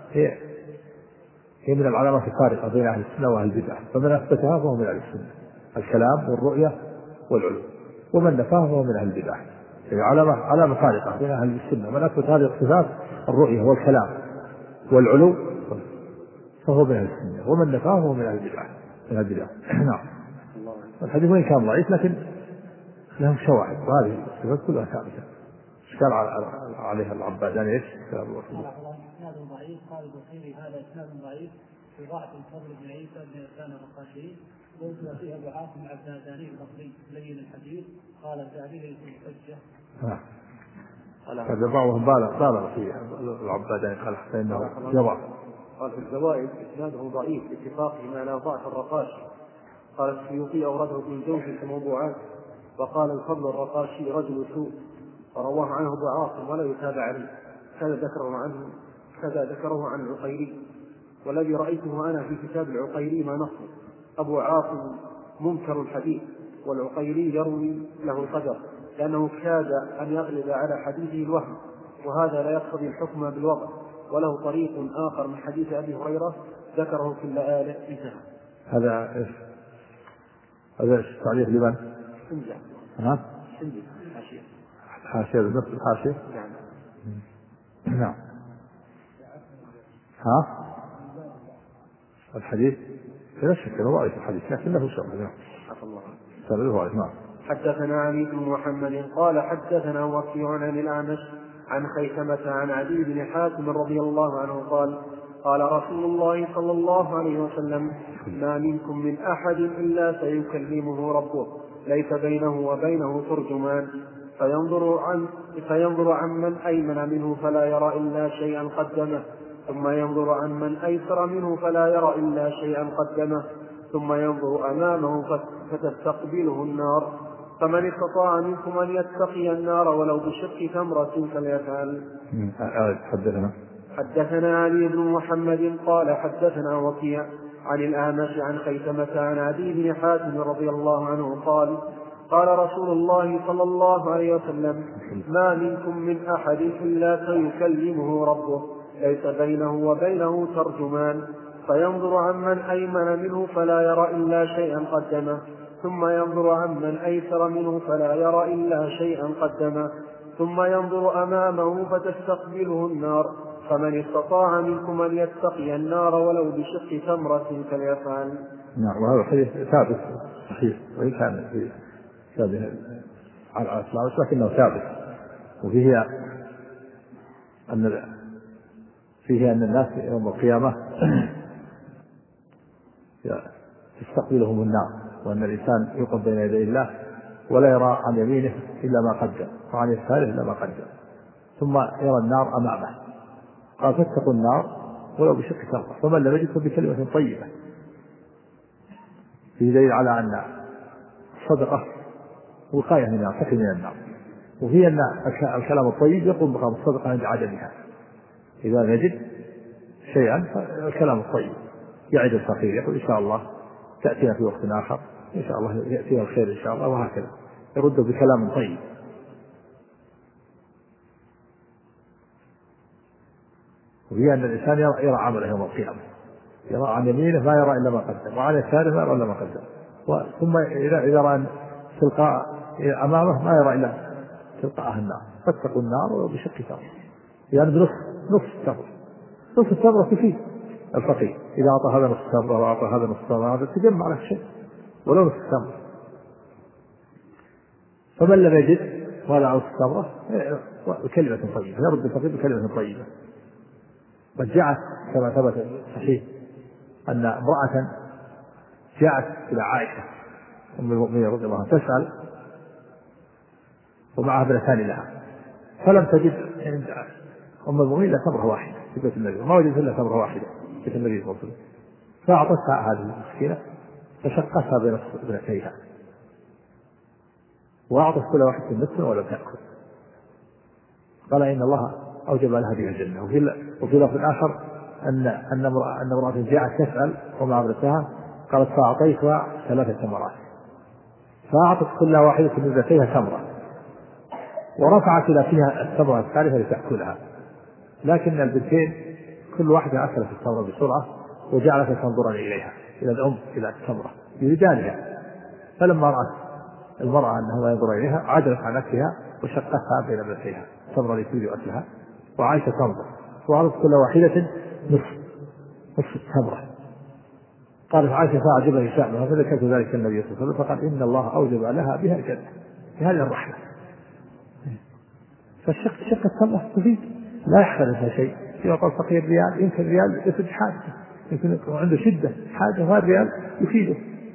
هي من العلامات الفارقة بين أهل السنة وأهل البدع، فمن أثبتها فهو من أهل السنة الكلام والرؤية والعلو، ومن نفاها فهو من أهل البدع. هي علامة فارقة بين أهل السنة، من أثبت هذه الصفات الرؤية والكلام والعلو فهو من أهل السنة، ومن نفاها فهو من أهل البدع. نعم. الحديث وإن كان ضعيف لكن لهم شواهد، وهذه الصفات كلها ثابتة. اشكال عليها العباداني ايش؟ اسناد ضعيف. قال البخاري هذا اسناد ضعيف في ضعف الفضل بن عيسى بن عثمان الرقاشي، قلت فيه ابو عاصم العباداني البصري لين الحديث قال الذهبي ليس بحجه. هذا بعضهم بالغ في العباداني قال حتى انه جواب. قال في الزوائد اسناده ضعيف باتفاقه على ضعف الرقاشي. قال السيوطي أورده ابن الجوزي في موضوعات، وقال الفضل الرقاشي رجل سوء ورواه عنه ابو عاصم ولا يتابع عليه، كذا ذكره عن العقيلي. والذي رأيته أنا في كتاب العقيلي ما نصه. أبو عاصم منكر الحديث، والعقيلي يروي له القدر لأنه كاد أن يغلب على حديثه الوهم، وهذا لا يقتضي الحكم بالوضع. وله طريق آخر من حديث أبي هريرة ذكره في اللآلئ انتهى. هذا إيش؟ هذا إيش تعليق لمن؟ ها؟ حاشية. حاشية بنفس الحاشية؟ نعم. نعم. ها؟ الحديث لا شك انه ضعيف الحديث لكن له شرح. نعم. حدثنا علي بن محمد قال حدثنا وكيع عن الأعمش عن خيثمة عن عدي بن حاتم رضي الله عنه قال قال رسول الله صلى الله عليه وسلم ما منكم من أحد إلا سيكلمه ربه ليس بينه وبينه ترجمان فينظر عمن أيمن منه فلا يرى إلا شيئا قدمه ثم ينظر عمن أيسر منه فلا يرى إلا شيئا قدمه ثم ينظر أمامه فتستقبله النار فمن استطاع منكم أن يتقي النار ولو بشق تمرة فليفعل. حدثنا علي بن محمد قال حدثنا وكيع عن الأعمش عن خيثمة عن عدي بن حاتم رضي الله عنه قال قال رسول الله صلى الله عليه وسلم ما منكم من أحد إلا سيكلمه ربه ليس بينه وبينه ترجمان فينظر عمن أيمن منه فلا يرى إلا شيئا قدمه ثم ينظر عمن أيسر منه فلا يرى إلا شيئا قدمه ثم ينظر أمامه فتستقبله النار فمن استطاع منكم أن يتقي النار ولو بشق تمرة فليفعل. نعم. وهذا الحديث ثابت صحيح وإن كان في ثابت على الأصل لكنه ثابت وفيه أن الناس يوم القيامة تستقبلهم النار وأن الإنسان يوقف بين يدي الله ولا يرى عن يمينه إلا ما قدم وعن يساره إلا ما قدم ثم يرى النار أمامه قال فاتقوا النار ولو بشق تمرة فمن لم يجد بكلمة طيبة في دليل على أن الصدقة وقاية من النار حكم من النار وهي أن الكلام الطيب يقوم بقام الصدقة عند عدمها إذا نجد شيئا الكلام الطيب يعد الفقير يقول إن شاء الله تأتينا في وقت آخر إن شاء الله يأتينا الخير إن شاء الله وهكذا يرد بكلام طيب. وهي أن الإنسان يرى عمله يوم القيامة يرى عن يمينه ما يرى إلا ما قدم وعن يساره ما يرى إلا ما قدم ثم إذا رأى تلقاء أمامه ما يرى إلا تلقاء النار فاتقوا النار ولو بشق تمرة يعني بنصف التمرة نصف التمرة تفيد الفقير إذا أعطى هذا نصف التمرة وأعطى هذا نصف التمرة هذا تجمع له شيء ولو نصف التمرة. فمن لم يجد ولا نصف التمرة بكلمة طيبة يرد الفقير بكلمة طيبة. قد جاءت كما ثبت صحيح أن امرأة جاءت إلى عائشة أم المؤمنين رضي الله عنها تسأل ومعها ابنتان لها فلم تجد عند أم المؤمنين إلا تمرة واحدة في بيت النبي وما وجدت إلا تمرة واحدة في بيت النبي صلى الله عليه وسلم فأعطتها هذه المسكينة فشقتها بين ابنتيها وأعطت كل واحد نصف ولم تأكل. قال إن الله أوجب لها بها الجنة. وفي لفظ آخر أن امرأة جاءت تسأل ومع ابنتها قالت فأعطيتها 3 تمرات فأعطت كل واحدة من ابنتيها تمرة ورفعت إلى فيها التمرة الثالثة لتأكلها لكن البنتين كل واحدة أكلت التمرة بسرعة وجعلت تنظرن إليها إلى الأم إلى التمرة يريدانها فلما رأت المرأة أنه ينظر إليها عجلت عن نفسها وشقتها بين ابنتيها التمرة التي تريد أكلها وعائشة تنظر وأعطت كل واحدة نصف التمرة. قالت عائشة فأعجبني شأنها فذكرت ذلك النبي صلى الله عليه وسلم فقال إن الله أوجب لها بها الجنة بهذه الرحمة. فالشق التمرة تفيد لا يحصل لها شيء في وقت فقير ريال يمكن ريال يسد حاجته يمكن يكون عنده شدة حاجة وهذا ريال يفيده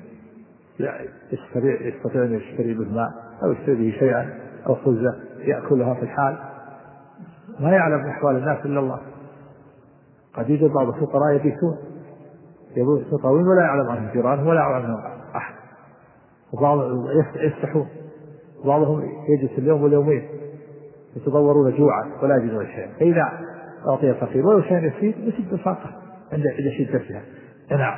يستطيع أن يشتري به ماء أو يشتري به شيئا أو خبزة يأكلها في الحال ما يعلم أحوال الناس إلا الله. قد يوجد بعض الفقراء يبيتون يطاوين ولا يعلم عنهم جيرانهم ولا يعلم عنهم أحد وبعضهم يفتحون وبعضهم يجلس اليوم واليومين يتضورون جوعا ولا يجدون شيئا فإذا أعطي الفقير ولو شيء يسير يسد الفاقة عند شدتها. نعم.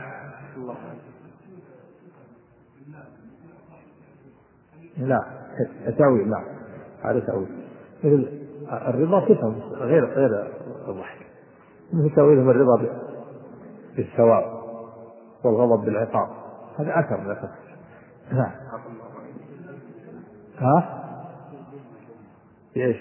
لا تأويل لا هذا تأويل مثل الرضا تفهم غير الضحك مثل تأويلهم الرضا بالثواب والغضب بالعقاب، هذا أثر من أثر. نعم. ها؟ إيش؟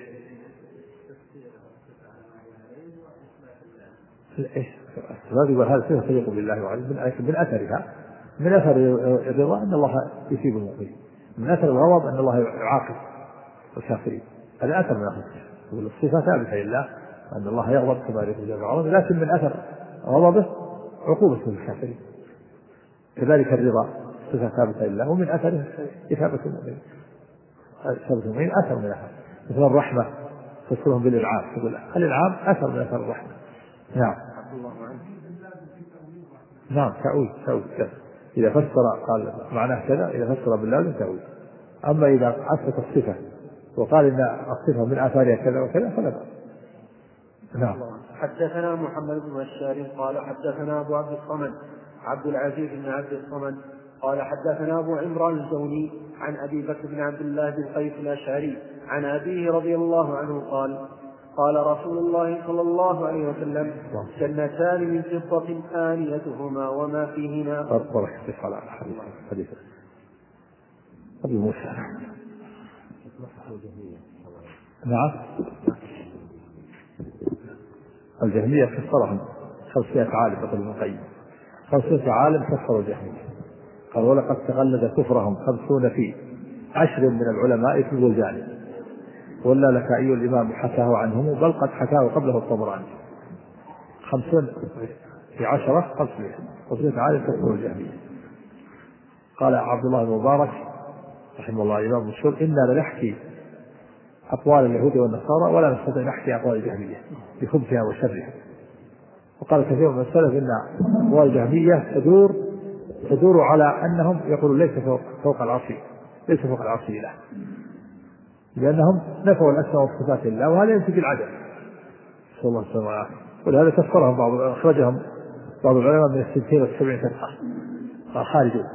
السبب يقول هذا صفة تليق بالله وعليه من أثرها، من أثر الرضا أن الله يثيب المؤمنين، من أثر الغضب أن الله يعاقب الكافرين، هذا أثر من أثر الصفة ثابتة لله أن الله يغضب كما يقول جل وعلا، لكن من أثر غضبه عقوبة الكافرين. كذلك الرضا صفة ثابتة لله ومن أثره إثابة المؤمنين، إثابة المؤمنين أثر من أثر. مثل الرحمة تفسرهم بالإنعام، تقول الإنعام أثر من أثر الرحمة. نعم. نعم تأويل إذا فسر قال معناه كذا، إذا فسر بالله تأويل. أما إذا أثبت الصفة وقال إن الصفة من آثارها كذا وكذا فلا بأس. نعم. حدثنا محمد بن بشار قال حدثنا أبو عبد الصمد عبد العزيز بن عبد الصمد قال حدثنا أبو عمران الزوني عن أبي بكر بن عبد الله بن قيس الأشعري عن أبيه رضي الله عنه قال قال رسول الله صلى الله عليه وسلم جنتان من فضة آنيتهما وما فيهما. بارك على حديث أبي موسى. نعم. الجهمية كفرهم 500 عالم يقول ابن القيم، 500 عالم كفروا الجهمية. قال ولقد تغلد كفرهم 50 في 10 من العلماء في البلدان، ولا لك أي الإمام حكاه عنهم بل قد حكاه قبله الطبراني. 50 في 10 500 عالم كفروا الجهمية. قال عبد الله المبارك رحمه الله الإمام مشهور إنا لنحكي أقوال اليهود والنصارى ولا نستطيع نحكي أقوال الجهمية بخبثها وشرها. وقال كثير من السلف إن أقوال الجهمية تدور على أنهم يقولون ليس فوق العرش، ليس فوق العرش إله، لأنهم نفوا الأسماء والصفات لله، وهذا ينتج العدم. صلى الله عليه وسلم. ولهذا كفرهم أخرجهم بعض العلماء من 76 فرقة خارجون.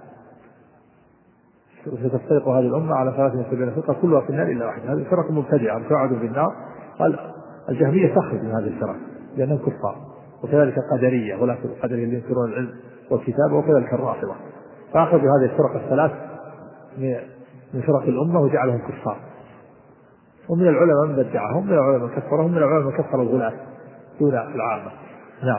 وستفترق هذه الأمة على 73 فرقة كلها في النار إلا واحدة. هذه الفرق مبتدعة متوعدة بالنار. قال الجهمية تخرج من هذه الفرق لأنهم كفار، وكذلك القدرية ولا القدرية اللي ينكرون العلم والكتاب، وكذلك الرافضة. فأخرجوا هذه الفرق الثلاث من فرق الأمة وجعلهم كفار. ومن العلماء من بدعهم، من العلماء من كفرهم، من العلماء من كفر الغلاة دون العامة. نعم.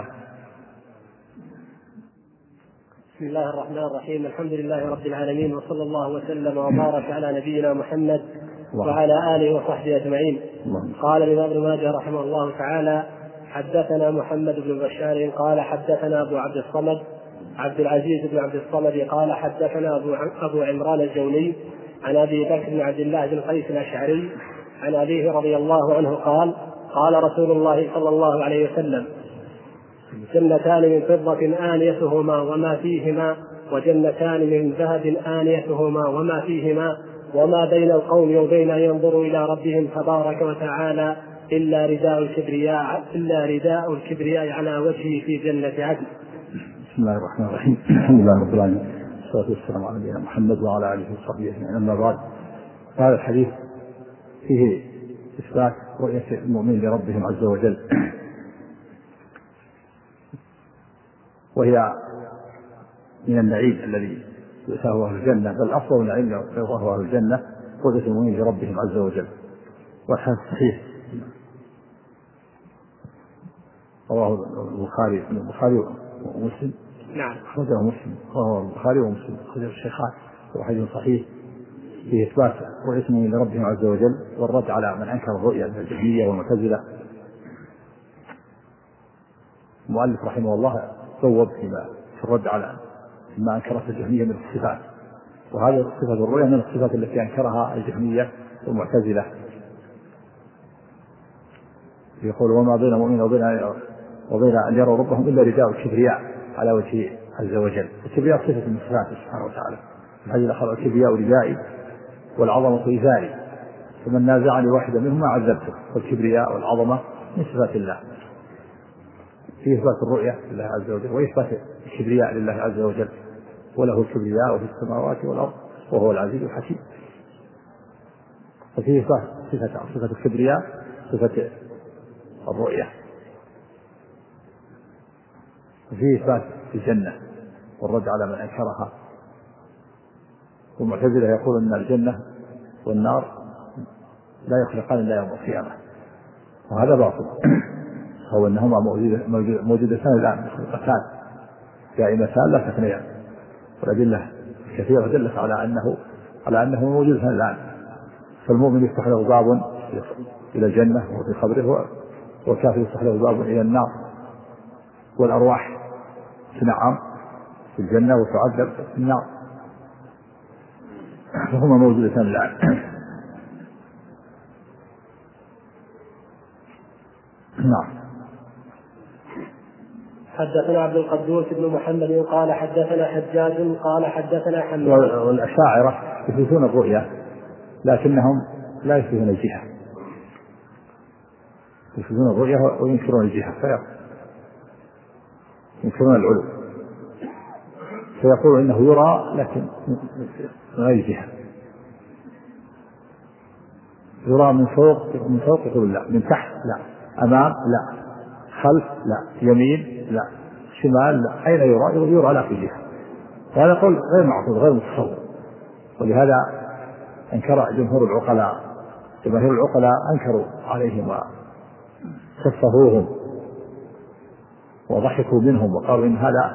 بسم الله الرحمن الرحيم. الحمد لله رب العالمين، وصلى الله وسلم وبارك على نبينا محمد وعلى آله وصحبه أجمعين. قال الإمام ابن ماجه رحمه الله تعالى حدثنا محمد بن بشار قال حدثنا أبو عبد الصمد عبد العزيز بن عبد الصمد قال حدثنا أبو عمران الزوني عن أبي بكر بن عبد الله بن قيس الأشعري عن أبيه رضي الله عنه قال قال رسول الله صلى الله عليه وسلم جنتان من فضة آنيتهما وما فيهما، وجنتان من ذهب آنيتهما وما فيهما، وما بين القوم وبين أن ينظروا إلى ربهم تبارك وتعالى إلا رداء الكبرياء على وجهه في جنة عدن. بسم الله الرحمن الرحيم. الحمد لله رب العالمين، والصلاة والسلام على نبينا محمد وعلى آله وصحبه أجمعين. أما بعد، هذا الحديث فيه إثبات رؤية المؤمنين لربهم عز وجل، وهي من النعيم الذي يؤتاه أهل الجنة، بل أفضل النعيم يؤتاه أهل الجنة رؤية المؤمنين لربهم عز وجل. والحديث صحيح رواه البخاري ومسلم. نعم. أخرجه مسلم، رواه البخاري ومسلم، أخرجه الشيخان، وحديث صحيح فيه إثبات رؤية المؤمنين لربهم عز وجل والرد على من أنكر الرؤيا من الجهمية والمعتزلة. المؤلف رحمه الله صوب في الرد على ما أنكرته الجهمية من الصفات، وهذه صفة الرؤيا من الصفات التي أنكرها الجهمية والمعتزلة. يقول وما بين المؤمنين وبين أن يروا ربهم إلا رداء الكبرياء على وجهه عز وجل. الكبرياء صفة من صفاته سبحانه وتعالى. الحديث الآخر الكبرياء ردائي والعظمة إزاري، فمن نازعني واحدا منهما عذبته. والكبرياء والعظمة من صفات الله، في إثبات الرؤية لله عز وجل وإثبات الكبرياء لله عز وجل، وله الكبرياء في السماوات والأرض وهو العزيز الحكيم. ففيه صفة الكبرياء، صفة الرؤية. وفيه إثبات في الجنة والرد على من أنكرها. والمعتزلة يقول أن الجنة والنار لا يخلقان إلا يوم القيامة، وهذا باطل. هو أنهما موجودتان الآن مخلوقتان دائمتان لا تفنيان، والأدلة كثيرة دلت على أنه موجودتان الآن. فالمؤمن يفتح له باب إلى الجنة وفي قبره، والكافر يفتح له باب إلى النار، والأرواح تنعم في الجنة وتعذب في النار، فهما موجودتان الآن. نعم. حدثنا عبد القدوس بن محمد قال حدثنا حجاج قال حدثنا حماد. والأشاعرة يثبتون الرؤيا لكنهم لا يثبتون الجهة، يثبتون الرؤيا وينكرون الجهة، ينكرون العلو، فيقول إنه يرى لكن غير جهة، يرى من فوق يقول لا، من تحت لا، أمام لا، خلف لا، يمين لا، شمال لا، أين يرى لا في جهة. وهذا قول غير معقول غير متصور. ولهذا أنكر جماهير العقلاء أنكروا عليهم وصفهوهم وضحكوا منهم وقالوا إن هذا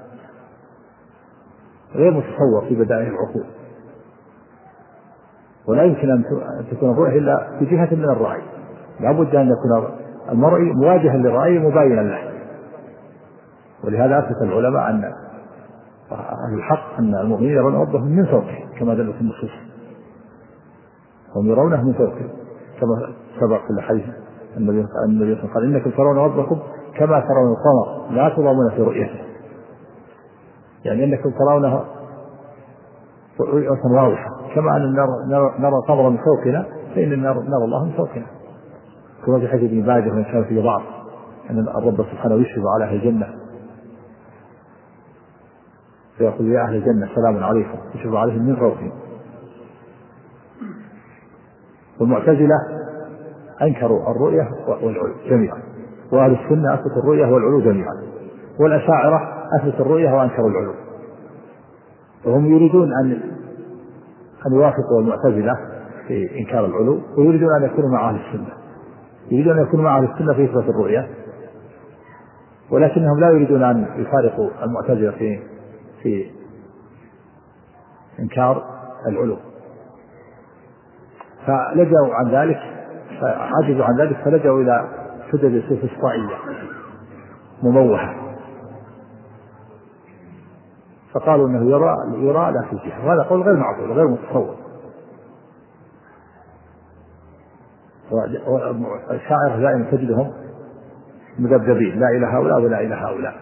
غير متصور في بدائع العقول، ولا يمكن أن تكون الرؤية إلا بجهة من الرأي، لا بد أن يكون المرئي مواجها للرأي مباينا له. ولهذا أثبت العلماء أن الحق أن المؤمنين يرون ربهم من فوقهم كما دل في النصوص، هم يرونه من فوقهم كما سبق في الحديث النبي قال إنكم ترون ربكم كما ترون القمر لا تضامون في رؤيته، يعني أنكم ترونه رؤية واضحة، كما أن نرى القمر من فوقنا فإن نرى الله من فوقنا، كما في حديث ابن ماجه من كان في بعض أن الرب سبحانه يشرف على أهل الجنة فيقول يا أهل الجنة سلام عليكم، يشرف عليهم من فوقهم. والمعتزلة أنكروا الرؤية والعلو جميعا، وأهل السنة أثبتوا الرؤية والعلو جميعا، والأشاعرة أثبتوا الرؤية وأنكروا العلو. وهم يريدون أن يوافقوا المعتزلة في إنكار العلو، ويريدون أن يكونوا مع أهل السنة، يريدون أن يكونوا مع أهل السنة في إثبات الرؤية، ولكنهم لا يريدون أن يفارقوا المعتزلة في إنكار العلو، فلجأوا عن ذلك، فعجزوا عن ذلك فلجأوا إلى حجج سوفسطائية مموهة، فقالوا أنه يرى لا في جهة، وهذا قول غير معقول غير متصور. والشاعر دائما تجدهم مذبذبين لا إلى هؤلاء ولا إلى هؤلاء.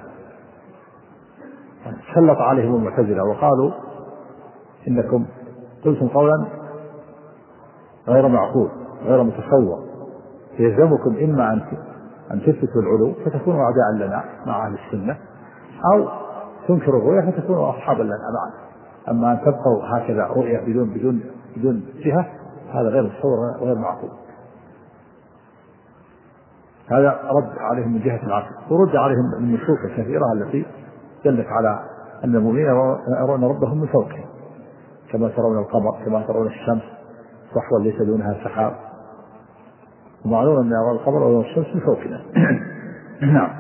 سلط عليهم المعتزلة وقالوا إنكم قلتم قولا غير معقول غير متصور، يلزمكم إما أن تثبتوا العلو فتكونوا أعداء لنا مع أهل السنة، أو تنكروا الرؤية فتكونوا أصحابا لنا معنا. أما أن تبقوا هكذا رؤية بدون جهة هذا غير متصور غير معقول. هذا رد عليهم من جهة العقل، ورد عليهم من النصوص الكثيرة التي دلت على أن المؤمنين يرون ربهم من فوقهم كما ترون القمر كما ترون الشمس صحوا ليس دونها سحاب، ومعلوم أن يرى القمر والشمس من فوقنا. نعم.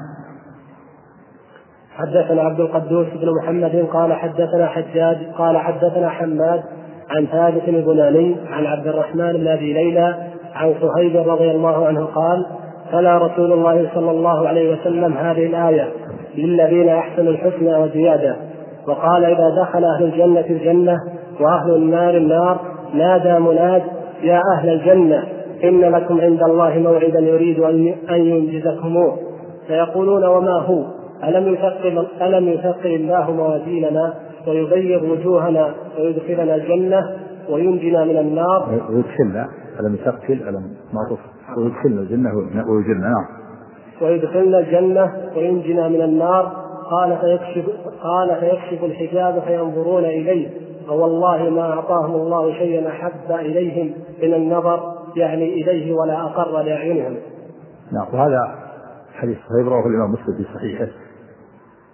حدثنا عبد القدوس بن محمد قال حدثنا حجاج قال حدثنا حماد عن ثابت البناني عن عبد الرحمن بن أبي ليلى عن صهيب رضي الله عنه قال تلا رسول الله صلى الله عليه وسلم هذه الآية للذين أحسنوا الحسنى وزيادة، وقال إذا دخل أهل الجنة الجنة وأهل النار النار نادى مناد يا أهل الجنة إن لكم عند الله موعدا يريد أن ينجزكموه، فيقولون وما هو ألم يثقل الله موازيننا ويبيض وجوهنا ويدخلنا الجنة وينجنا من النار. ويدخلنا ألم يثقل ألم معروف ويدخلنا الجنة ويجرنا. نعم. ويدخلنا الجنة وينجنا من النار. قال فيكشف الحجاب فينظرون إليه، فوالله ما أعطاهم الله شيئا أحب إليهم من النظر يعني إليه ولا أقر لأعينهم. نعم. وهذا حديث صحيح رواه الإمام مسلم في صحيحه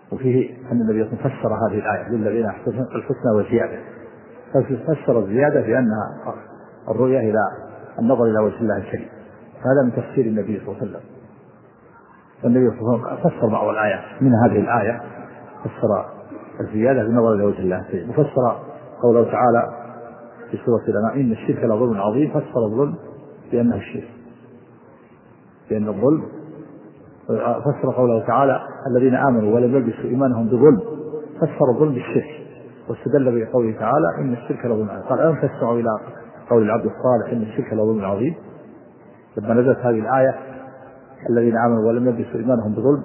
وفيه أن النبي فسر هذه الآية للذين أحسنوا الحسنى وزيادة، فسر الزيادة بأنها الرؤية إلى النظر إلى وجه الله الكريم. هذا من تفسير النبي صلى الله عليه وسلم. فالنبي صلى الله عليه وسلم فسر بعض الآيات من هذه الآية، فسر الزيادة بالنظر إلى وجه الله الكريم، وفسر قوله تعالى في سورة الأنعام إن الشرك لظلم عظيم، فسر الظلم بأنه الشرك، بأن الظلم. فسر قوله تعالى الذين آمنوا ولم يلبسوا إيمانهم بظلم، فسر الظلم بالشرك، واستدل بقوله تعالى إن الشرك لظلم عظيم. قال ألم تسمعوا إلى قول العبد الصالح إن الشرك لظلم عظيم؟ لما نزلت هذه الآية الذين آمنوا ولم يلبسوا إيمانهم بظلم،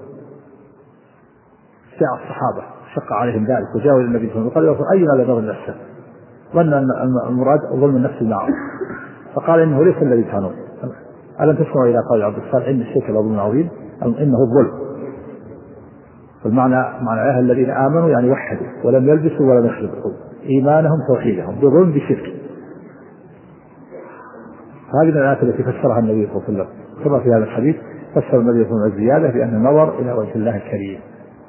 جاء الصحابة شق عليهم ذلك وجاءوا إلى النبي صلى الله عليه وسلم وقالوا أينا لظلم نفسه، ظن أن المراد ظلم النفس المعروف، فقال إنه ليس الذي كانوا. ألم تسمعوا إلى قول العبد الصالح إن الشرك لظلم عظيم، إنه الظلم. فالمعنى معنى الذين آمنوا يعني وحدوا ولم يلبسوا ولم يخلطوا إيمانهم توحيدهم بظلم بشرك. هذه الآيات التي فسرها النبي صلى الله عليه وسلم كما في هذا الحديث. فسر النبي صلى الله عليه وسلم الزيادة بأن النظر إلى وجه الله الكريم،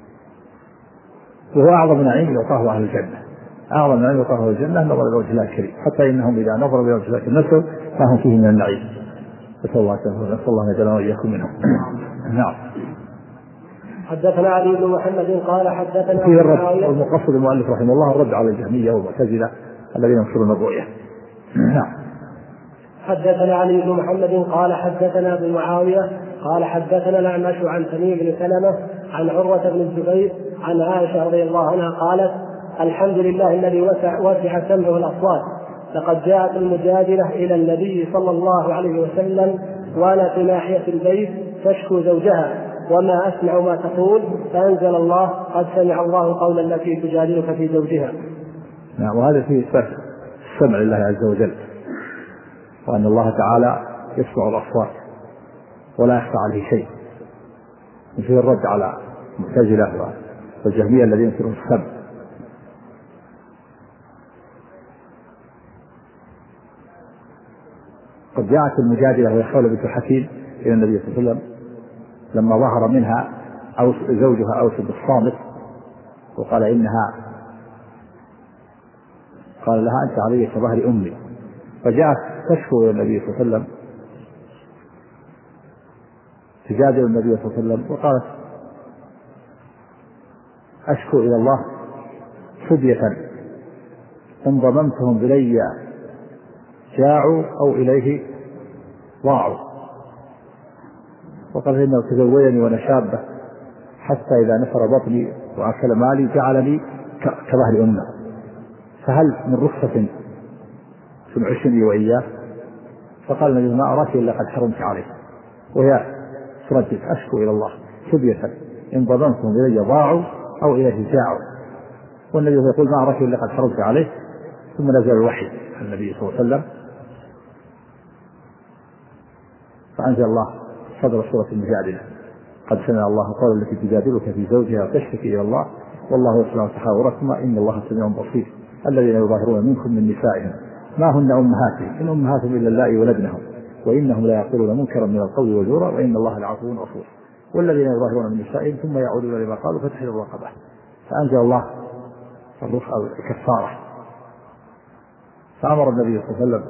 وهو أعظم نعيم يعطاه أهل الجنة. أعظم نعيم يعطاه أهل الجنة النظر إلى وجه الله الكريم، حتى إنهم إذا نظروا إلى وجه الله الكريم نسوا ما هم فيه من النعيم. نسأل الله أن يجعلنا وإياكم منهم. نعم. حدثنا علي بن محمد قال حدثنا فيه الرد، والمقصد المؤلف رحمه الله الرد على الجهمية والمعتزلة الذين ينكرون الرؤية. نعم. حدثنا علي بن محمد قال حدثنا ابن معاوية قال حدثنا الأعمش عن تميم بن سلمة عن عروة بن الزبير عن عائشة رضي الله عنها قالت الحمد لله الذي وسع سمعه الأصوات، لقد جاءت المجادلة إلى النبي صلى الله عليه وسلم وأنا في ناحية البيت تشكو زوجها وما أسمع ما تقول، فأنزل الله قد سمع الله قول التي تجادلك في زوجها. نعم. وهذا فيه السمع لله عز وجل، وأن الله تعالى يسمع الأصوات ولا يخفى عليه شيء. وفيه الرد على المعتزلة والجهمية الذين ينكرون السمع. قد جاءت المجادلة وهي خولة بنت حكيم إلى النبي صلى الله عليه وسلم لما ظهر منها زوجها أوس بالصامت، وقال إنها قال لها أنت علي كظهر أمي، فجاءت تشكو إلى النبي صلى الله عليه وسلم تجادل النبي صلى الله عليه وسلم وقالت أشكو إلى الله فدية إن ضممتهم إلي جاعوا أو إليه ضاعوا، وقال إنه تزوجني وأنا شابة حتى إذا نفر بطني وأكل مالي جعلني كظهر أمه، فهل من رخصة تنعشني وإياه؟ فقال النبي ما أراك إلا قد حرمت عليه، وهي تردد أشكو إلى الله فدية إن ضممتهم إلي ضاعوا أو إليه جاعوا، والنبي يقول ما أراك إلا قد حرمت عليه. ثم نزل الوحي على النبي صلى الله عليه وسلم فأنزل الله صدر سورة المجادلة قد سمع الله قول التي تجادلك في زوجها وتشتكي إلى الله والله يسمع تحاوركما إن الله سميع بصير. الذين يظاهرون منكم من نسائهم ما هن أمهاتهم إن أمهاتهم إلا اللائي ولدنهم وإنهم لا يقولون منكرا من القول وزورا وإن الله لعفو غفور. والذين يظاهرون من نسائهم ثم يعودون لما قالوا فتحرير رقبة. فأنزل الله الكفارة، فأمر النبي صلى الله عليه وسلم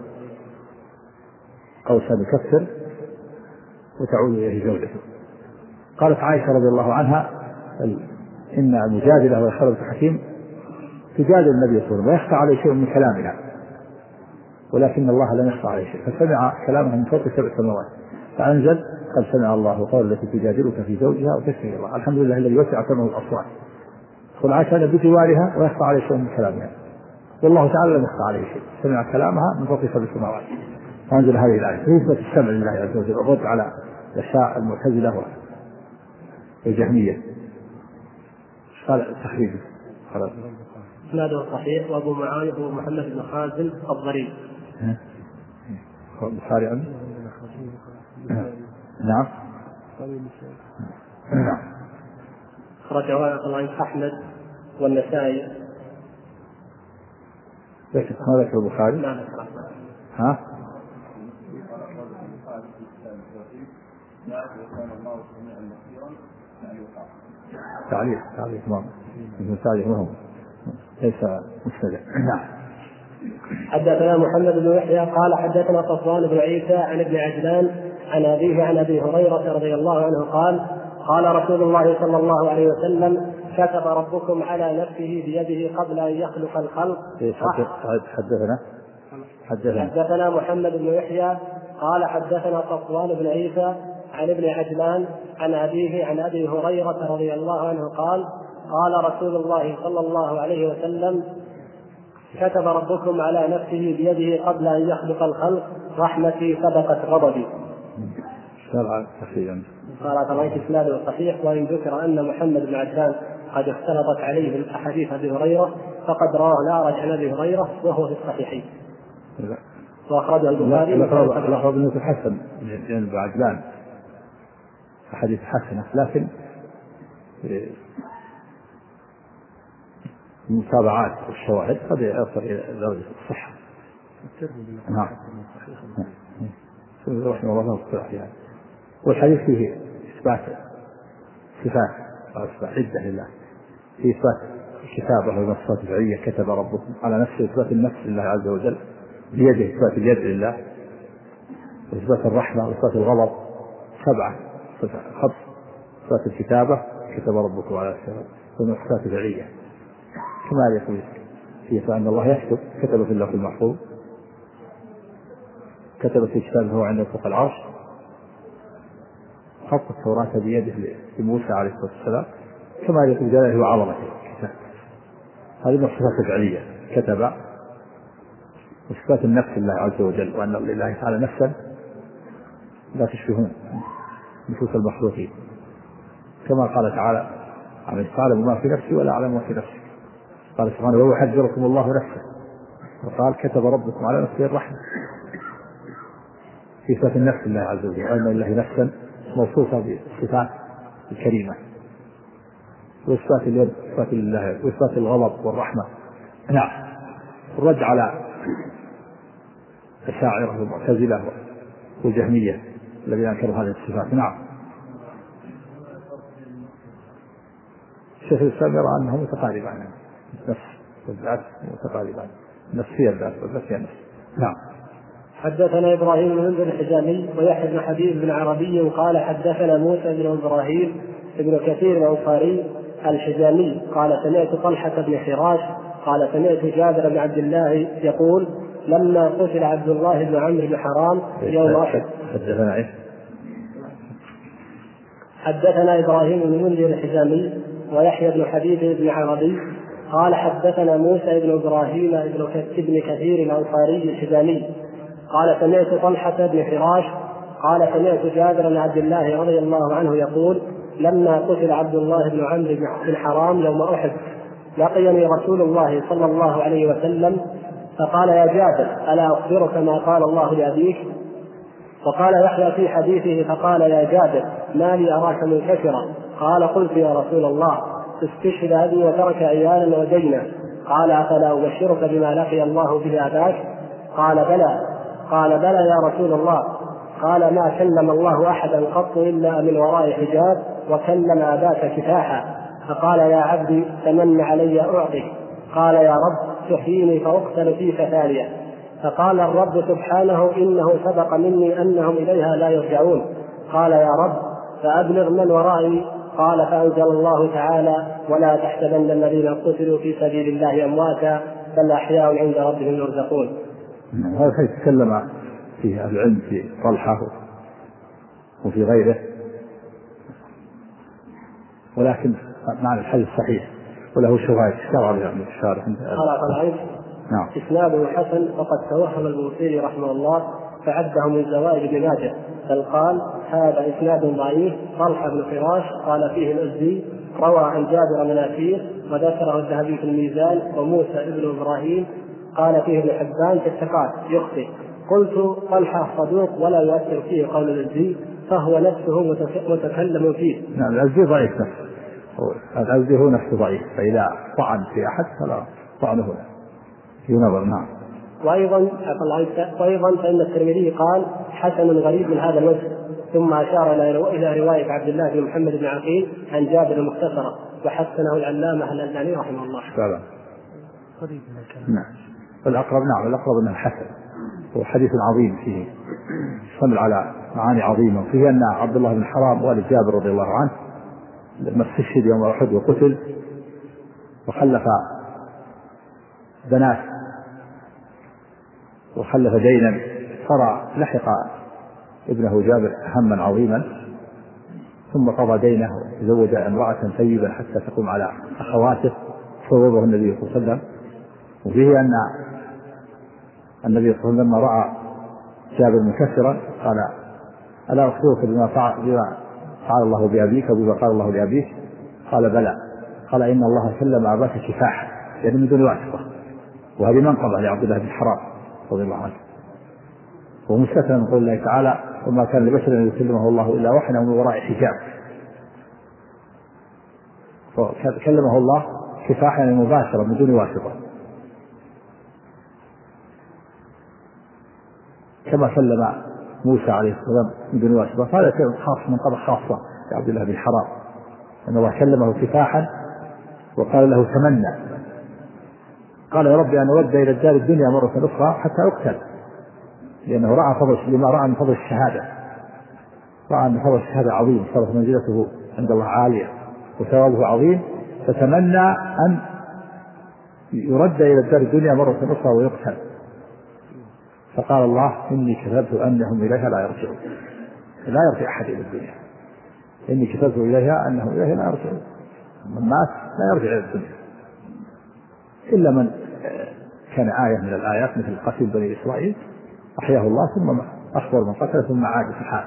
أوسى بكفر وتعود إليه زوجته. قالت عائشة رضي الله عنها إن المجادلة والخلوة الحكيم تجادل النبي صلى الله عليه وسلم ويخفى عليه شيء من كلامها، ولكن الله لم يخفى عليه شيء، فسمع كلامها من فوق 7 سماوات، فأنزل قد سمع الله قول التي تجادلك في زوجها وتشتكي الله. الحمد لله الذي وسع سمعه الأصوات. قل عائشة بجوارها ويخفى عليه شيء من كلامها، والله تعالى لم يخفى عليه شيء، سمع كلامها من فوق 7 سماوات. فأنزل هذه الآية في السمع لله عز وجل، الرد على الأشياء المعتزلة والجهمية. قال التحريف خلاص إسناده صحيح. وأبو معاوية هو محمد بن خازم الضرير. البخاري عنه. نعم. أخرجه الله أحمد والنسائي. ليش ما ذكر البخاري؟ لا ذكر. ها؟ تعليق ما ليس مستدع. نعم. حدثنا محمد بن يحيى قال حدثنا صفوان بن عيسى عن ابن عجلان عن أبيه عن أبي هريرة رضي الله عنه قال قال رسول الله صلى الله عليه وسلم كتب ربكم على نفسه بيده قبل أن يخلق الخلق. حدثنا محمد بن يحيى قال حدثنا صفوان بن عيسى عن ابن عجلان عن أبيه عن أبي هريرة رضي الله عنه قال قال رسول الله صلى الله عليه وسلم كتب ربكم على نفسه بيده قبل أن يخلق الخلق رحمتي سبقت غضبي. قال طبعا إسناده صحيح، وإن ذكر أن محمد بن عجلان قد اختلطت عليه أحاديث أبي هريرة فقد رواه الأعرج عن أبي هريرة وهو في الصحيحين. وأخرجه البخاري. الأخرج منه حسن جانب عجلان أحاديث حسنة، لكن المتابعات والشواهد قد يصل إلى درجة الصحة. نعم. رحمه الله الصحيح يعني. والحديث فيه إثبات صفات عدة لله، في إثبات الكتابة والصفات الفعلية كتب ربكم على نفسه، إثبات النفس لله عز وجل بيده، إثبات اليد لله، وإثبات الرحمة وإثبات الغضب 7 خمس صفات الكتابة كتب ربكم على نفسه، والصفات الفعلية كما يقول فيه فأن الله يكتب، كتب في اللوح المحفوظ، كتب في كتابه هو عند فوق العرش، خط التوراة بيده لموسى عليه الصلاة والسلام كما يقول جلاله وعظمته. هذه من الصفات الفعلية كتب. وصفات النفس لله عز وجل، وأن لله تعالى نفسا لا تشبهون نفوس المخلوقين، كما قال تعالى عن تعلم ما في نفسي ولا أعلم ما في نفسك. قال سبحانه ويحذركم الله نفسه، وقال كتب ربكم على نفسه الرحمة. في صفات النفس لله عز وجل، وأن لله نفسا موصوفة بالصفات الكريمة، وصفات اليد صفات لله، وصفات الغضب والرحمة. نعم. الرد على الأشاعرة والمعتزلة والجهمية الذين أنكروا هذه الصفات. نعم. الشيخ الإسلام يرى أنه متقاربان، نفس والذات متقاربان، نفسية الذات والنفسية النفس. نعم. حدثنا إبراهيم بن منذر الحجامي ويحيى بن حبيب بن عربي قال حدثنا موسى بن إبراهيم بن كثير الأنصاري الحجامي قال سمعت طلحة بن حراش قال سمعت جابر بن عبد الله يقول لما قتل عبد الله بن عمرو بن حرام يوم أحد. حدثنا إبراهيم بن منذر الحجامي ويحيى بن حبيب بن عربي قال حدثنا موسى بن إبراهيم بن كثير الأنصاري الحجامي قال سمعت طلحة بن حراش قال سمعت جابر بن عبد الله رضي الله عنه يقول لما قتل عبد الله بن عمرو بن حرام يوم أحد لقيني رسول الله صلى الله عليه وسلم فقال يا جابر ألا أخبرك ما قال الله لأبيك؟ فقال يحيى في حديثه فقال يا جابر ما لي أراك منكسرا؟ قال قلت يا رسول الله استشهد أبي وترك عيالا ودينا. قال أفلا أبشرك بما لقي الله به أباك؟ قال بلى يا رسول الله. قال ما كلم الله أحدا قط إلا من وراء حجاب وكلم أباك كفاحا. فقال يا عبدي تمن علي أعطيك. قال يا رب تحييني فأقتل فيك ثانية. فقال الرب سبحانه إنه سبق مني أنهم إليها لا يرجعون. قال يا رب فأبلغ من ورائي. قال فأنزل الله تعالى ولا تحسبن الذين قتلوا في سبيل الله أمواتا بل أحياء عند ربهم يرزقون. هذا يتكلم فيه العلم في طلحة وفي غيره، ولكن معنى الحديث صحيح وله شواهد اشترى بها من الشارح. نعم. إسناده حسن وقد توهم البوصيري رحمه الله فعده من زوائد ابن ماجه، بل قال هذا إسناد ضعيف. طلحة بن حراش قال فيه الأزدي روى عن جابر مناكير وذكره الذهبي في الميزان. وموسى ابن إبراهيم قال فيه ابن حبان في الثقات يخطئ. قلت طلحة صدوق ولا يؤثر فيه قول الأزدي فهو نفسه متكلم فيه. نعم الأزدي ضعيف نفسه، الأزدي هو نفسه ضعيف، فإذا طعن في أحد فلا طعنه هنا ينظر. نعم. وأيضا فإن الترمذي قال حسن غريب من هذا الوجه ثم أشار إلى رواية عبد الله بن محمد بن عقيل عن جابر المختصرة وحسنه العلامة الألباني رحمه الله. نعم. الأقرب أنه حسن، هو حديث عظيم فيه يشتمل على معاني عظيمة، وفيه أن عبد الله بن حرام والد جابر رضي الله عنه لما استشهد يوم أحد وقتل وخلف بنات وخلف دينا، صار لحق ابنه جابر هما عظيما، ثم قضى دينه وتزوج امرأة طيبة حتى تقوم على أخواته، صوبه النبي صلى الله عليه وسلم. وفيه أن النبي صلى الله عليه وسلم لما رأى جابر مكسرا قال: ألا أخبرك بما فعل الله بأبيك وبما قال الله لأبيك؟ قال: بلى. قال: إن الله سلم أباك كفاحا، يعني من دون واسطة. وهذه منقبة لعبد الله بن حرام رضي الله عنه، ومستثنى من قول الله تعالى: وما كان لبشر أن يكلمه الله إلا وحيا من وراء حجاب. فكلمه الله كفاحا مباشرة من دون واسطة، كما سلم موسى عليه السلام من دون واسطة. فهذا خاص من قبل خاصة لعبد الله بن حرام، أن الله كلمه كفاحا وقال له: تمنى. قال: يا رب أن أرد إلى الدار الدنيا مرة أخرى حتى أقتل، لأنه رأى لما رأى من فضل الشهادة، رأى أن فضل الشهادة عظيم، صارت منزلته عند الله عالية وثوابه عظيم، فتمنى أن يرد إلى الدار الدنيا مرة أخرى ويقتل. فقال الله: إني كتبت أنهم إليها لا يرجعون، لا يرجع أحد إلى الدنيا، إني كتبت إليها أنهم إليها لا يرجعون، من مات لا يرجع إلى الدنيا إلا من كان آية من الآيات مثل قتل بني إسرائيل أحياه الله ثم أخبر من قتل ثم عاد في الحال.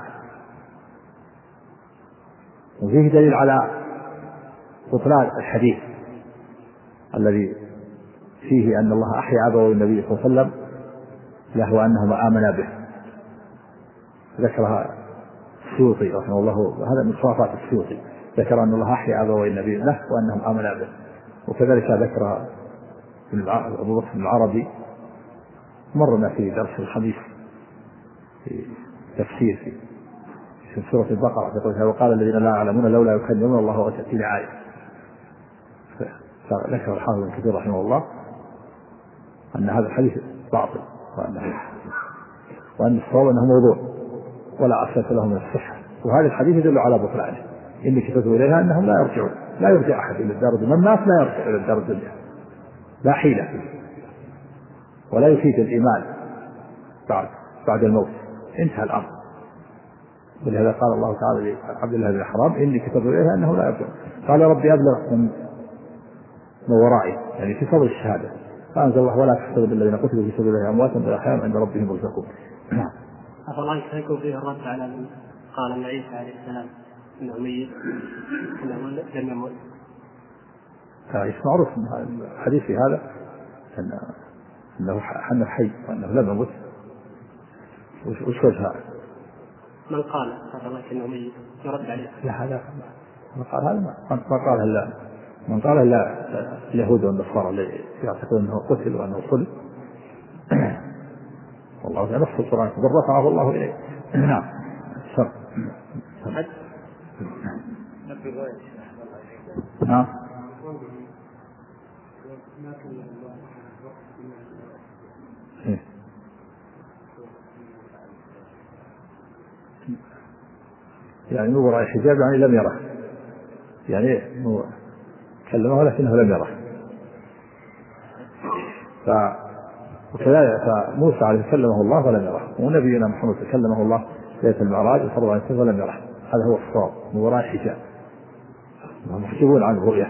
وفيه دليل على بطلان الحديث الذي فيه أن الله أحيا أبوي النبي صلى الله عليه وسلم له أنهما آمنا به، ذكرها السيوطي رحمه الله، وهذا من خرافات السيوطي، ذكر أن الله أحيا أبوي النبي له وأنهم آمنا به. وكذلك ذكرها أبو بكر العربي، مرنا في درس الخميس في تفسير في سورة البقرة في قولها: وقال الذين لا يعلمون لولا يكلمون الله وتأتينا آية. فذكر الحافظ ابن كثير رحمه الله أن هذا الحديث باطل، وأن الصواب أنه موضوع ولا أساس له من الصحة، وهذا الحديث يدل على بطلانه. إني كتبت إليها أنهم لا يرجعون، لا يرجع أحد إلى الدار الدنيا، من مات لا يرجع إلى الدار الدنيا، لا حيلة ولا يفيد الإيمان بعد الموت، انتهى الأمر. ولهذا قال الله تعالى لعبد الله بن حرام: إني كتبت إليها أنه لا يرجع. قال: ربي أبلغ من ورائي، يعني في فضل الشهادة. فأنزل الله: ولا تحسبن الذين قتلوا في سبيل الله أمواتا بل أحياء عند ربهم يرزقون. نعم. أفلا يكون فيه الرد على من قال أن عيسى عليه السلام إنه ميت إنه لم يمت؟ معروف الحديث في هذا أنه حي وأنه لم يمت. وش وجه هذا؟ من قال إنه ميت يرد عليه؟ لا، هذا من قال هذا من قال إلا اليهود والنصارى اللي يعتقدون أنه قتل وأنه صلب. والله تعالى نص القرآن: بل رفعه الله إليه. نعم. نعم. يعني من وراء الحجاب يعني لم يره، يعني كلمه لكنه لم يره. وكذلك فموسى عليه كلمه الله ولم يره، ونبينا محمد كلمه الله ليلة المعراج وفرض عليه ولم يره. هذا هو الصواب، من وراء الحجاب، هم محجوبون عن الرؤية.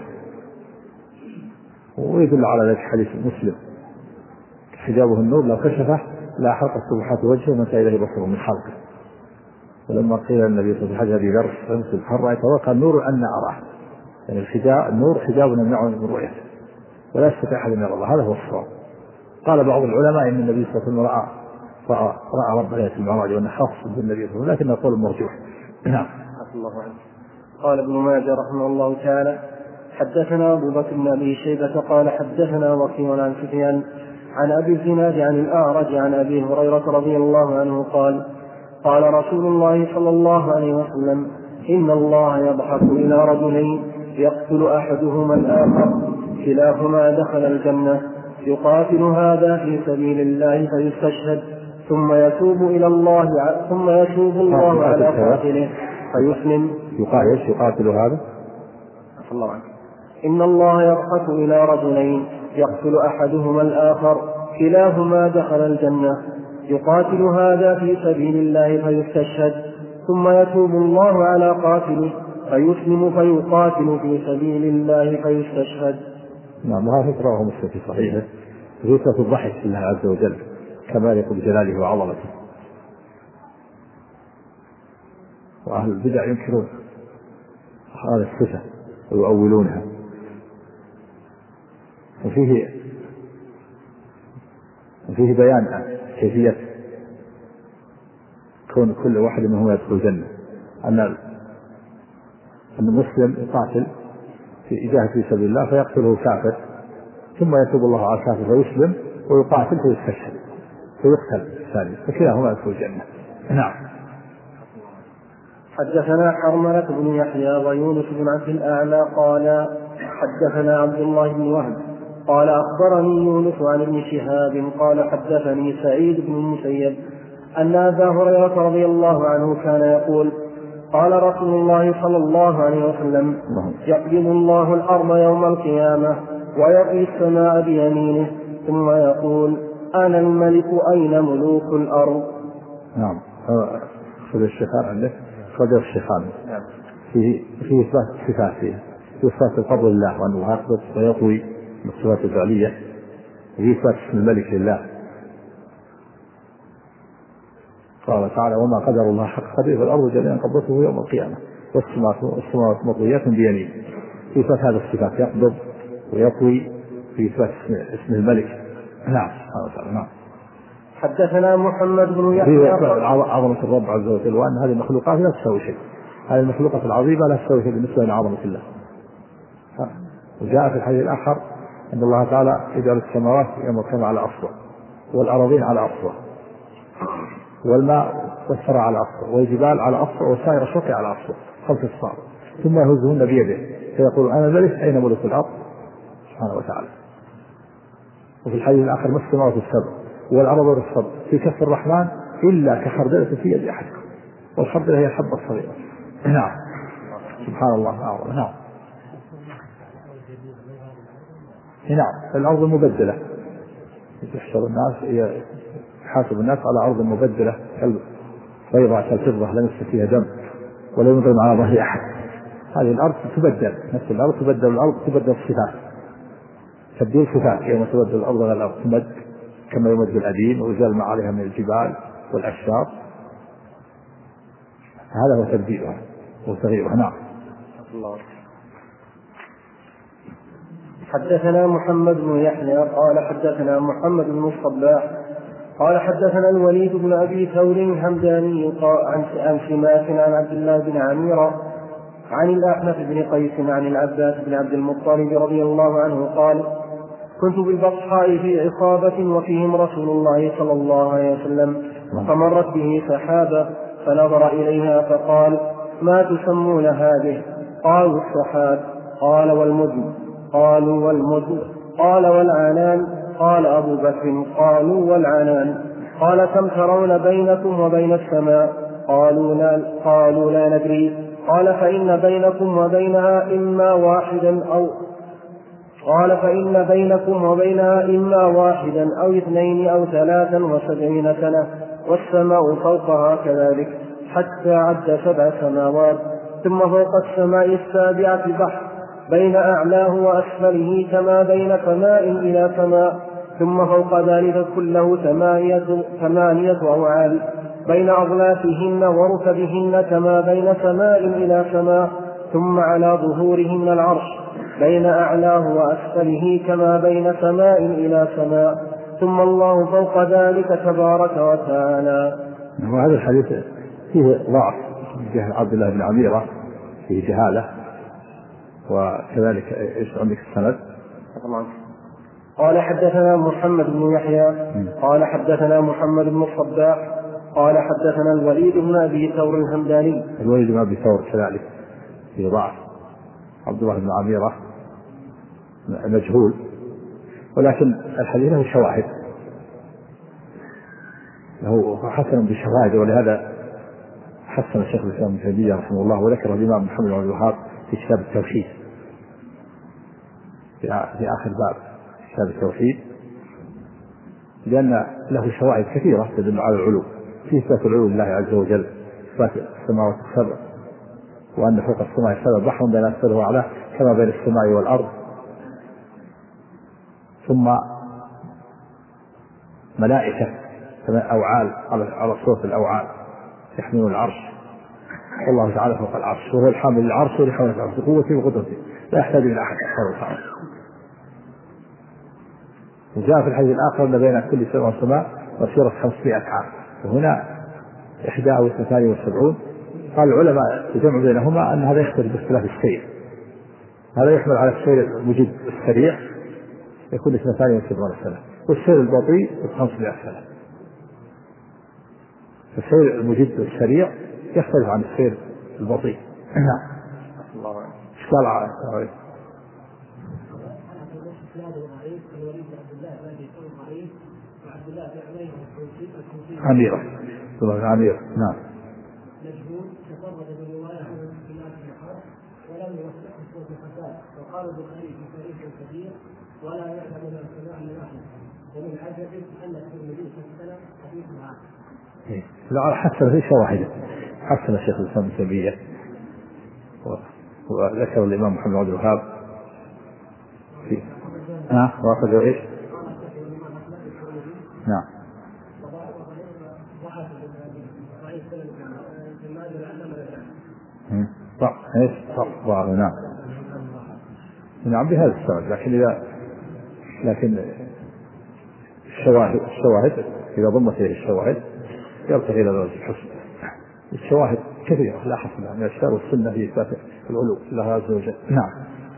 ويدل على ذلك حديث مسلم: حجابه النور لو كشفه لا حرقت سبحات وجهه ومن إليه بصره من حلقه. ولما قيل النبي صلى الله عليه وسلم: هذه درس فمسلم هل رأيت؟ قال: نور أن أراه، يعني الحجاب النور حجاب يمنعه من رؤيته ولا يستطيع أحد أن يرى الله. هذا هو الصواب. قال بعض العلماء إن النبي صلى الله عليه وسلم رأى رب ليلة المعراج وأنه خاص بالنبي صلى الله عليه وسلم، لكن القول مرجوح. نعم. الله عنه. قال ابن ماجه رحمه الله تعالى: حدثنا أبو بكر بن أبي شيبة قال حدثنا وكيع عن سفيان عن أبي الزناد عن الأعرج عن أبي هريرة رضي الله عنه قال: قال رسول الله صلى الله عليه وسلم: إن الله يضحك إلى رجلين يقتل أحدهما الآخر كلاهما دخل الجنة، يقاتل هذا في سبيل الله فيستشهد ثم يتوب الله على قاتله فيسلم. يقاتل هذا. الله عنه. إن الله يضحك إلى رجلين يقتل أحدهما الآخر كلاهما دخل الجنة، يقاتل هذا في سبيل الله فيستشهد ثم يتوب الله على قاتله فيسلم فيقاتل في سبيل الله فيستشهد. نعم، وهذا رواه مسلم في صحيحه في صفة الضحك لله عز وجل كما يليق بجلاله وعظمته. وأهل البدع ينكرون هذه الصفة ويؤولونها. وفيه بيان كيفية كون كل واحد منهم يدخل الجنة، أن المسلم يقاتل يجاهد في سبيل الله فيقتله كافر ثم يتوب الله على الكافر فيسلم ويقاتل فيستشهد فيقتل الثاني فكلاهما يدخل الجنة. نعم. حدثنا حرملة بن يحيى ويونس بن عبد الأعلى قال حدثنا عبد الله بن وهب قال أخبرني يونس عن ابن شهاب قال حدثني سعيد بن المسيب أن أبا هريرة رضي الله عنه كان يقول: قال رسول الله صلى الله عليه وسلم: يقبض الله الأرض يوم القيامة ويطوي السماء بيمينه ثم يقول: أنا الملك أين ملوك الأرض. نعم. خذ الشيخان عندك خذ الشيخان فيه إثبات صفات فيه إثبات القبض لله وأنه يقبض ويطوي من الصفات الفعلية، وفيه إثبات اسم الملك لله. قال تعالى: وما قدر الله حق قدره فالأرض جميعا قبضته يوم القيامة والسماوات مطويات بيمينه. في إثبات هذه الصفات يقبض ويطوي في إثبات اسم الملك. نعم. نعم. حدثنا محمد بن يحيى عظمة الرب عز وجل وأن هذه المخلوقات لا تساوي شيء، هذه المخلوقات العظيمة لا تساوي شيء بالنسبة لعظمة الله. وجاء في الحديث الآخر أن الله تعالى يجعل السماوات يوم القيامة على أصله والأراضين على أصله والماء والثرى على أصله والجبال على أصله وسائر الشرق على أصله 5 أصفار ثم يهزهن بيده فيقول: أنا الملك أين ملك الأرض سبحانه وتعالى. وفي الحديث الآخر: ما السماوات السبع والأرض والصب في كف الرحمن إلا كخردلة في يد أحدكم، والخردلة هي الحبة الصغيرة. نعم. سبحان الله أعظم. نعم. نعم. الأرض المبدلة يحشر الناس يحاسب الناس على أرض مبدلة بيضاء كالفضة لا يمس فيها دم ولا ينظلم على ظهر أحد. هذه الأرض تبدل، نفس الأرض تبدل، الأرض تبدل الصفات، تبديل صفات يوم تبدل الأرض غير الأرض تمد كما يمد الأديم ويزال ما عليها من الجبال والأشجار. هذا هو تبديلها وتغييرها. نعم. حدثنا محمد بن يحيى قال حدثنا محمد بن الصباح قال حدثنا الوليد بن أبي ثور الهمداني عن سماك عن عبد الله بن عميرة عن الأحنف بن قيس عن العباس بن عبد المطلب رضي الله عنه قال: كنت بالبطحاء في عصابة وفيهم رسول الله صلى الله عليه وسلم، فمرت به سحابة فنظر إليها فقال: ما تسمون هذه؟ قالوا: السحاب. قال: والمدن؟ قالوا: والمدن. قال: والعنان؟ قال أبو بكر: قالوا: والعنان. قال: كم ترون بينكم وبين السماء؟ قالوا: لا ندري. قال: فإن بينكم وبينها إما واحدا أو 2 أو 73 سنة، والسماء فوقها كذلك، حتى عد 7 سماوات، ثم فوق السماء السابعة بحر بين أعلاه وأسفله كما بين سماء إلى سماء، ثم فوق ذلك كله 8 أوعال بين أغلافهن وركبهن كما بين سماء إلى سماء، ثم على ظهورهن العرش بين أعلاه وأسفله كما بين سماء إلى سماء، ثم الله فوق ذلك تبارك وتعالى. وهذا الحديث فيه ضعف جهة عبد الله بن عميرة، فيه جهالة، وكذلك ايش عندك السند؟ قال حدثنا محمد بن يحيى قال حدثنا محمد بن الصباح قال حدثنا الوليد بن أبي ثور الهمداني. الوليد بن أبي ثور كذلك في ضعف. عبد الله بن عميرة مجهول، ولكن الحديث له شواهد، له حسن بشواهد، ولهذا حسن الشيخ الإسلام ابن تيمية رحمه الله وذكر الإمام محمد بن عبد الوهاب في كتاب التوحيد في آخر باب كتاب التوحيد، لأن له شواهد كثيرة تدل على العلو، في إثبات العلو لله عز وجل، إثبات السماوات السبع، وأن فوق السماء السبع بحر بين أسفله وأعلاه كما بين السماء والأرض، ثم ملائكة أوعال على صورة الأوعال يحملون العرش، والله تعالى فوق العرش وهو الحامل للعرش ولحول العرش بقوته وقدرته لا يحتاج إلى أحد أكثر وتعالى. وجاء في الحديث الآخر أن بين كل سماء وسماء مسيرة 500 عام، وهنا 71. قال العلماء الجمع بينهما أن هذا يختلف باختلاف السير، هذا يحمل على السير المجد السريع يكون 72 سنة، والسير البطيء 500 سنة. السير المجد السريع يختلف عن السير البطيء. نعم. اشكال عليه. عميرة. عميرة. نعم. مجهول تفرد بالرواية عن الإمام النحاس ولم يوثقه صوت الحساب، وقال البخاري في تاريخ كبير ولا يعلم من السماع من أحد، ومن عجب أن الترمذي حسن حديث معه. لا حسن في شواهد، حسن الشيخ الإسلام ابن تيمية وذكر الإمام محمد بن عبد الوهاب في وأخذ إيش؟ نعم. نعم. نعم بهذا السبب، لكن الشواهد إذا ضمت إليه الشواهد يرتقي إلى درجة الحسن. الشواهد كثيرة لا حصر لها من الشرع والسنة في إثبات العلو الله عز وجل. نعم.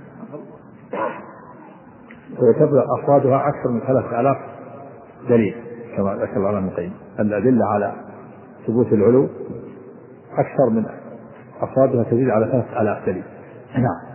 وتبلغ أفرادها أكثر من 3000 دليل كما ذكر العلماء ابن القيم، الأدلة على ثبوت العلو أكثر من أفرادها تزيد على 3000 دليل. نعم.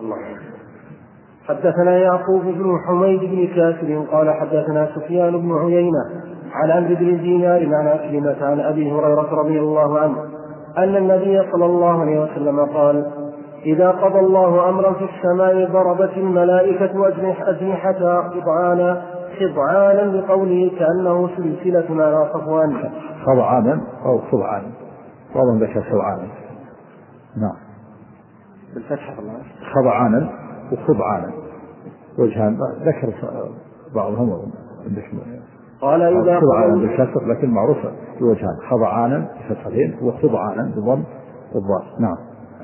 حدثنا يعقوب بن حميد بن كاسر قال حدثنا سفيان بن عيينة عن عبد بن دينار عن عكرمة عن أبي هريرة رضي الله عنه أن النبي صلى الله عليه وسلم قال: إذا قضى الله أمرا في السماء ضربت الملائكة أجنحتها خضعانا لقوله كأنه سلسلة على صفوان. خضعانا أو خضعانا وضم ذكر خضعانا. نعم بالفتح الله. خضعانا وخضعانا وجهان ذكر بعضهم قال إذا خضعانا بالكسر لكن معروفة بوجهان، خضعانا بفتحتين وخضعانا بضم الضاد. نعم.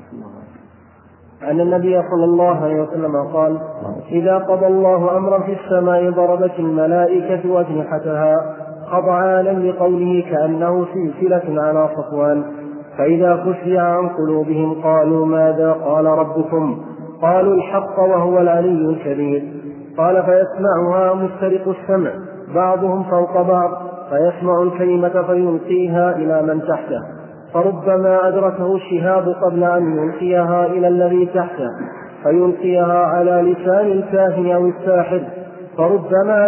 أن النبي صلى الله عليه وسلم قال: إذا قضى الله أمرا في السماء ضربت الملائكة أجنحتها خضعانا لقوله كأنه سلسلة على صفوان، فإذا فزع عن قلوبهم قالوا: ماذا قال ربكم؟ قالوا: الحق وهو العلي الكبير. قال: فيسمعها مسترق السمع بعضهم فوق بعض، فيسمع الكلمة فيلقيها إلى من تحته، فربما أدركه الشهاب قبل أن يلقيها إلى الذي تحته فيلقيها على لسان الكاهن أو الساحر، فربما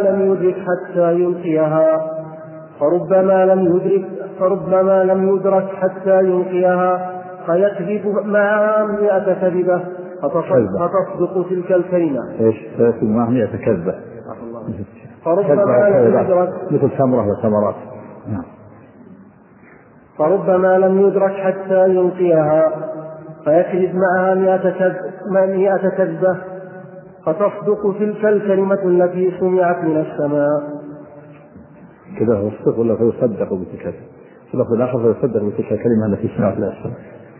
لم يدرك حتى يلقيها فيكذب معها 100 كذبة فتصدق تلك الكلمة. ايش فيكذب معها 100 كذبة؟ فربما لم يدرك مثل ثمرة وثمرات. فربما لم يدرك حتى يلقيها فيكذب معها 100 كذبة فتصدق تلك الكلمة التي سمعت من السماء. كذا هو الصدق ولا فيصدق بتلك اللفظ الآخر فيصدق بتلك الكلمة التي سمعت من السماء.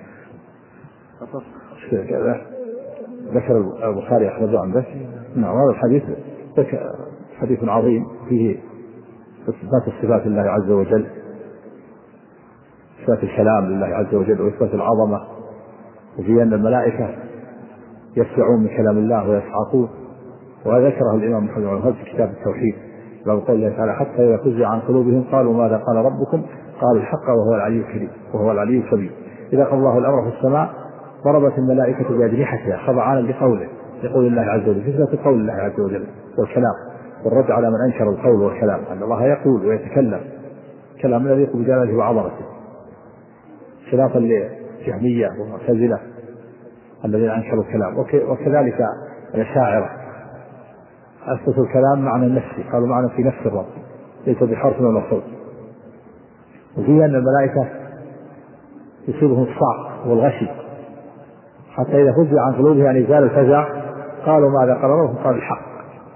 كذا ذكر البخاري أخرجه عنه. نعم. هذا الحديث حديث عظيم فيه إثبات الصفات لله عز وجل، إثبات الكلام لله عز وجل وإثبات العظمة، وفي أن الملائكة يسمعون من كلام الله ويصعقون، وذكره الإمام محمد بن عبد الوهاب في كتاب التوحيد باب قول الله تعالى: حتى إذا فزع عن قلوبهم قالوا: ماذا قال ربكم؟ قال الحق وهو العلي الكريم وهو العلي الكبير. إذا قضى الله الأمر في السماء ضربت الملائكة بأجنحتها خضعانا لقوله، لقول الله عز وجل، في قول الله عز وجل والكلام، والرد على من أنكر القول والكلام، أن الله يقول ويتكلم كلام لا يليق بجلاله وعظمته، خلافا للجهمية والمعتزلة الذين أنكروا الكلام. وكذلك الأشاعرة أثبتوا الكلام معنى نفسي، قالوا معنى في نفس الرب ليس بحرف ولا صوت. وفيه أن الملائكة يصيبهم الصعق والغشي حتى إذا فزع عن قلوبهم يعني زال الفزع قالوا ماذا قال ربكم؟ قال الحق.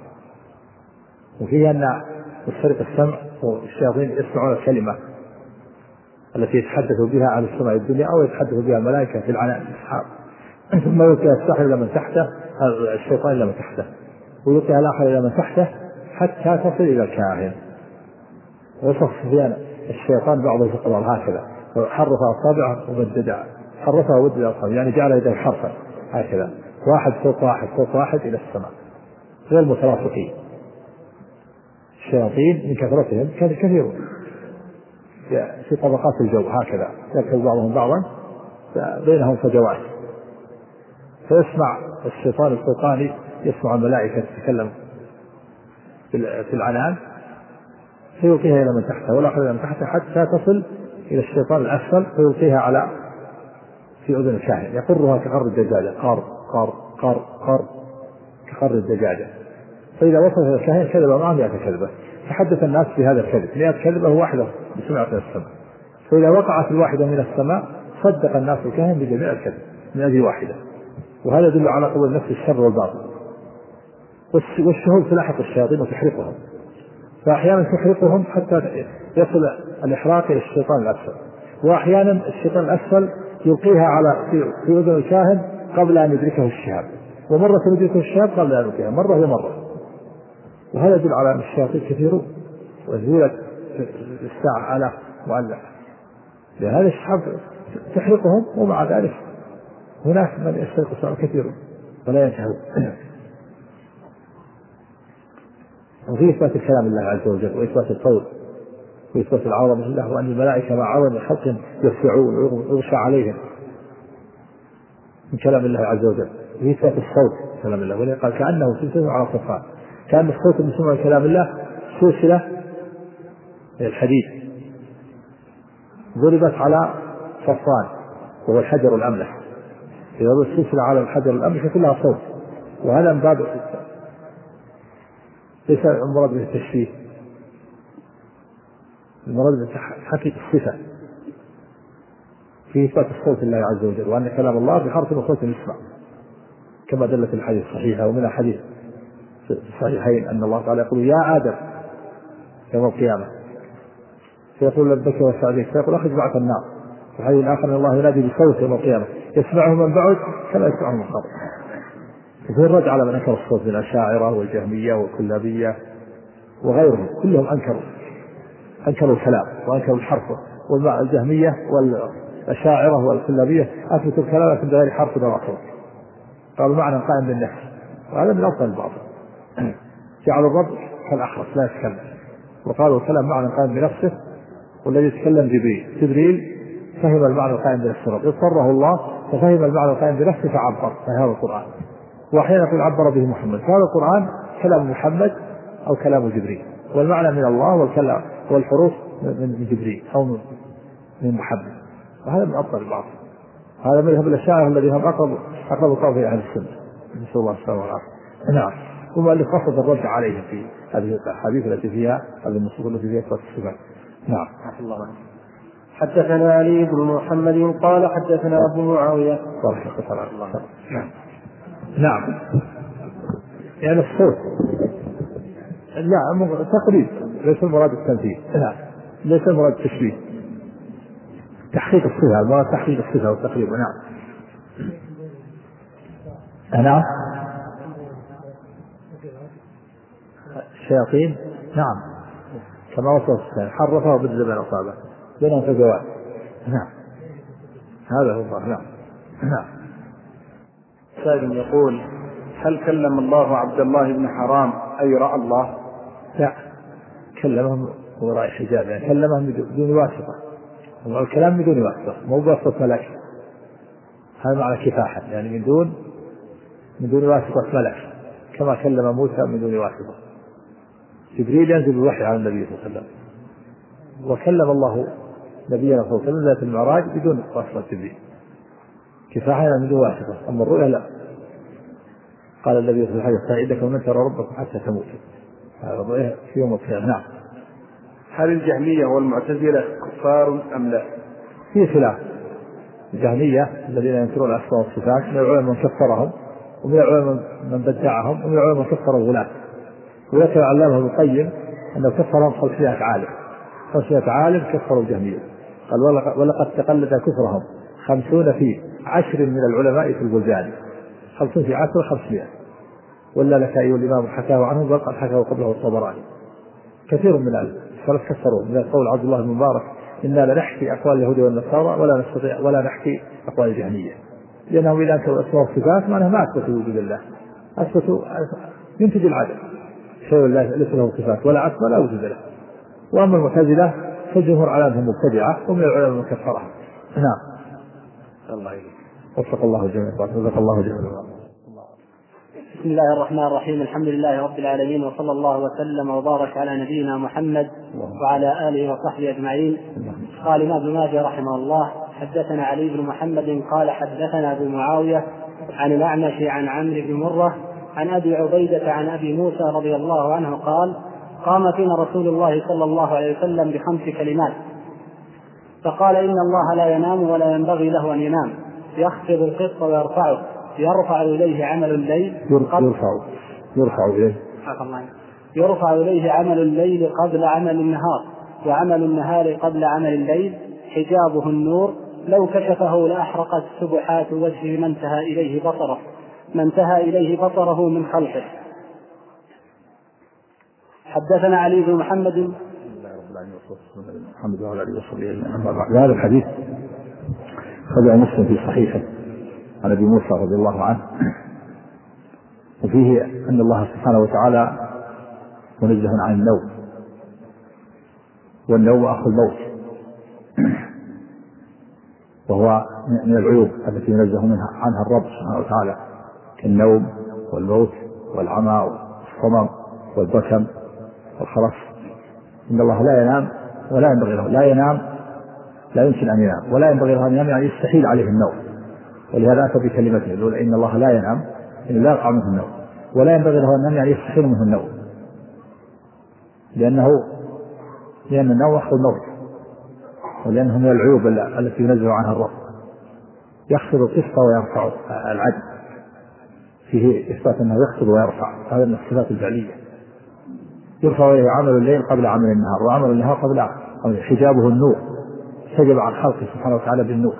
وفيه أن يسرق السمع والشياطين يسمعون الكلمة التي يتحدث بها أهل السماء الدنيا أو يتحدث بها الملائكة في العناء الأصحاب، ثم يلقيها الساحر إلى من تحته، الشيطان إلى من تحته، ويلقيها الآخر إلى من تحته حتى تصل إلى الكاهن. وصف سفيان الشيطان بعض الفقراء هكذا، حرف أصابعه ومددها، حرفها ومدد أصابعه، يعني جعل يده حرفا هكذا، واحد فوق واحد فوق واحد إلى السماء غير مترافقين. الشياطين من كثرتهم كان كثيرون في طبقات الجو هكذا، يركب بعضهم بعضا بينهم فجوات، فيسمع الشيطان الفوقاني يسمع الملائكة تتكلم في العنان فيلقيها إلى من تحته والآخر إلى من تحته حتى تصل إلى الشيطان الأسفل فيلقيها على في أذن الكاهن يقرها كقر الدجاجة، قار قار قار قار كقر الدجاجة. فإذا وصل إلى الكاهن كذب معه 100 كذبة، فحدث الناس بهذا الكذب 100 كذبة واحدة بسمعة من السماء، فإذا وقعت الواحدة من السماء صدق الناس الكاهن بجميع الكذب من أجل واحدة. وهذا يدل على قوة نفس الشر والباطل. والشهود تلاحق الشياطين وتحرقهم، فأحيانا تحرقهم حتى يصل الإحراق إلى الشيطان الأسفل، وأحيانا الشيطان الأسفل يلقيها على في أذن الكاهن قبل أن يدركه الشهاب، ومرة يدركه الشهاب قبل أن يدركه مرة ومرة. وهذا يدل على أن الشياطين كثيرون وزولت الساعة آلاف مؤلف، لهذا الشهاب تحرقهم، ومع ذلك هناك من يستيقظ الساعة كثيرون ولا ينتهون. وفي إثبات الكلام الله عز وجل وإثبات القول وإثبات العظمة لله، وأن الملائكة مع عظم خلق يرفعون ويغشى عليهم من كلام الله عز وجل. وفي إثبات الصوت كلام الله، ولذلك قال كأنه سلسلة على صفات، كأن الصوت من سمع كلام الله سلسلة الحديد ضربت على صفان وهو الحجر الأملح، إذا ضربت سلسلة على الحجر الأملح كلها صوت. وهذا من باب ليس المراد به التشبيه، المراد به حقيقة الصفة في إثبات الصوت لله عز وجل، وأن كلام الله بحرف وصوت يسمع كما دلت الحديث الصحيحة. ومن حديث الصحيحين أن الله تعالى يقول يا آدم يوم القيامة، فيقول لبيك وسعديك، فيقول أخرج بعث النار. في حديث آخر أن الله ينادي بصوت يوم القيامة يسمعه من بعد كما يسمعه من قبل. وفي الرد على من أنكر الصوت من الأشاعرة والجهمية والكلابية وغيرهم كلهم أنكروا الكلام وأنكروا الحرف، والجهمية والأشاعرة والكلابية أثبتوا الكلام لكن بغير حرف ولا صوت، قالوا معنى قائم بالنفس، وهذا من أفضل الباطل. جعلوا الرب كالأخرس لا يتكلم، وقالوا الكلام معنى قائم بنفسه، والذي يتكلم جبريل فهم المعنى القائم بنفسه الرب، اضطره الله ففهم المعنى القائم بنفسه فعبر، فهذا القرآن. وأحيانا يقول عبر به محمد، فهذا القرآن كلام محمد أو كلام جبريل، والمعنى من الله والكلام والحروف من جبريل أو من محمد، وهذا من أفضل الباطل. هذا مذهب الأشاعرة الذي هم أقرب قوم أهل السنة، نسأل الله السلامة والعافية. نعم. ومؤلف قصد الرد عليهم في هذه الأحاديث التي فيها هذه النصوص التي فيها إثبات الصفات. نعم. حدثنا علي بن محمد قال حدثنا أبو معاوية. نعم. يعني الصوت لا تقريب، ليس المراد التمثيل، لا ليس المراد التشبيه، تحقيق الصفة، المراد تحقيق الصفة والتقريب. نعم. نعم. الشياطين نعم كما وصف الثاني حرفه وبدل بين أصابعه بينهم فجوات. نعم هذا هو الله. نعم. نعم. سائل يقول هل كلم الله عبد الله بن حرام أي رأى الله؟ لا، كلمهم وراء حجاب، يعني كلمهم بدون واسطة، الكلام من دون واسطة مو بواسطة ملك، هذا معنى كفاحة يعني من دون واسطة ملك، كما كلم موسى من دون واسطة. جبريل ينزل الوحي على النبي صلى الله عليه وسلم، وكلم الله نبينا صلى الله عليه وسلم ذات المعراج بدون واسطة جبريل، كفاحة يعني من دون واسطة. أما الرؤيا لا، قال النبي صلى الله عليه وسلم سعيدك ومن ترى ربكم حتى تموت، هذا الرؤيا في يوم القيامة. نعم. هل الجهمية والمعتزلة كفار أم لا؟ في خلاف. الجهمية الذين ينكرون الأسماء والصفات من العلماء من كفرهم، ومن العلماء من بدعهم، ومن العلماء من كفر الغلاة. وذكر علامه ابن القيم أنه كفرهم 500 عالم، 500 عالم كفروا الجهمية. قال ولقد تقلد كفرهم 50 في 10 من العلماء في البلدان، 50 في 10 500. ولا لك أيها الإمام حكاه عنه بل قد حكاه قبله الطبراني. كثير من السلف كفروا، من قول عبد الله بن مبارك إنا لنحكي أقوال اليهود والنصارى ولا نستطيع ولا نحكي أقوال الجهمية، لأنهم إذا أنكروا الأسماء والصفات معناها ما أثبتوا وجود الله، أثبتوا ينتج العدم، شيء ليس له صفات ولا عدم ولا وجود له. وأما المعتزلة فالجمهور على أنهم مبتدعة، ومن العلماء من كفرهم. نعم. الله يجزيك. وفق الله الجميع، وفق الله الجميع. بسم الله الرحمن الرحيم، الحمد لله رب العالمين، وصلى الله وسلم وبارك على نبينا محمد وعلى آله وصحبه أجمعين. قال الإمام ابن ماجه رحمه الله: حدثنا علي بن محمد قال حدثنا أبو معاوية عن الأعمش عن عمرو بن مرة عن أبي عبيدة عن أبي موسى رضي الله عنه قال: قام فينا رسول الله صلى الله عليه وسلم ب5 كلمات، فقال: إن الله لا ينام ولا ينبغي له أن ينام، يخفض القسط ويرفعه، يرفع إليه عمل الليل يرفع إليه عمل الليل قبل عمل النهار، وعمل النهار قبل عمل الليل، حجابه النور، لو كشفه لأحرقت سبحات وجهه ما انتهى إليه بصره من خلقه. حدثنا علي بن محمد. الحمد لله عليه وصحبه. هذا الحديث خرج مسلم في صحيحه عن ابي موسى رضي الله عنه، وفيه ان الله سبحانه وتعالى منزه عن النوم، والنوم اخو الموت، وهو من العيوب التي ينزه عنها الرب سبحانه وتعالى، كالنوم والموت والعمى والصمم والبكم والخرف. ان الله لا ينام ولا ينبغي له، لا ينام، لا يمكن ان ينام، ولا ينبغي له ان ينام، يعني يستحيل عليه النوم. ولهذا أتى بكلمته يقول إن الله لا ينام، إن لا يقع منه النوم، ولا ينبغي له أن ينام، يعني يستحيل منه النوم، لأن النوم أخو الموت، ولأنه من العيوب التي ينزه عنها الرب. يخفض القسط ويرفع العدل، فيه إثبات أنه يخفض ويرفع، هذا من الصفات الفعلية. يرفع إليه عمل الليل قبل عمل النهار، وعمل النهار قبل حجابه النور، حجب عن خلقه سبحانه وتعالى بالنور.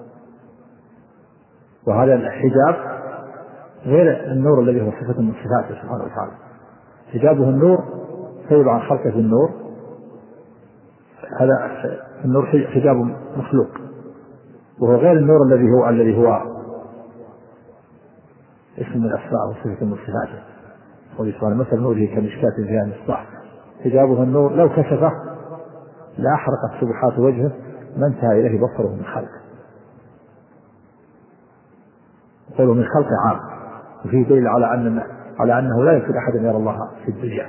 وهذا الحجاب غير النور الذي هو صفة من صفاته سبحانه وتعالى. حجابه النور، حجب عن خلقه النور، هذا النور حجاب مخلوق، وهو غير النور الذي هو اسم من الأسماء وصفة من صفاته. ويقال مثل نوره كمشكاة فيها مصباح، حجابه النور، لو كشفه لأحرقت سبحات وجهه ما انتهى إليه بصره من خلقه. قوله من خلق عام، وفيه دليل على أنه لا يمكن أحد أن يرى الله في الدنيا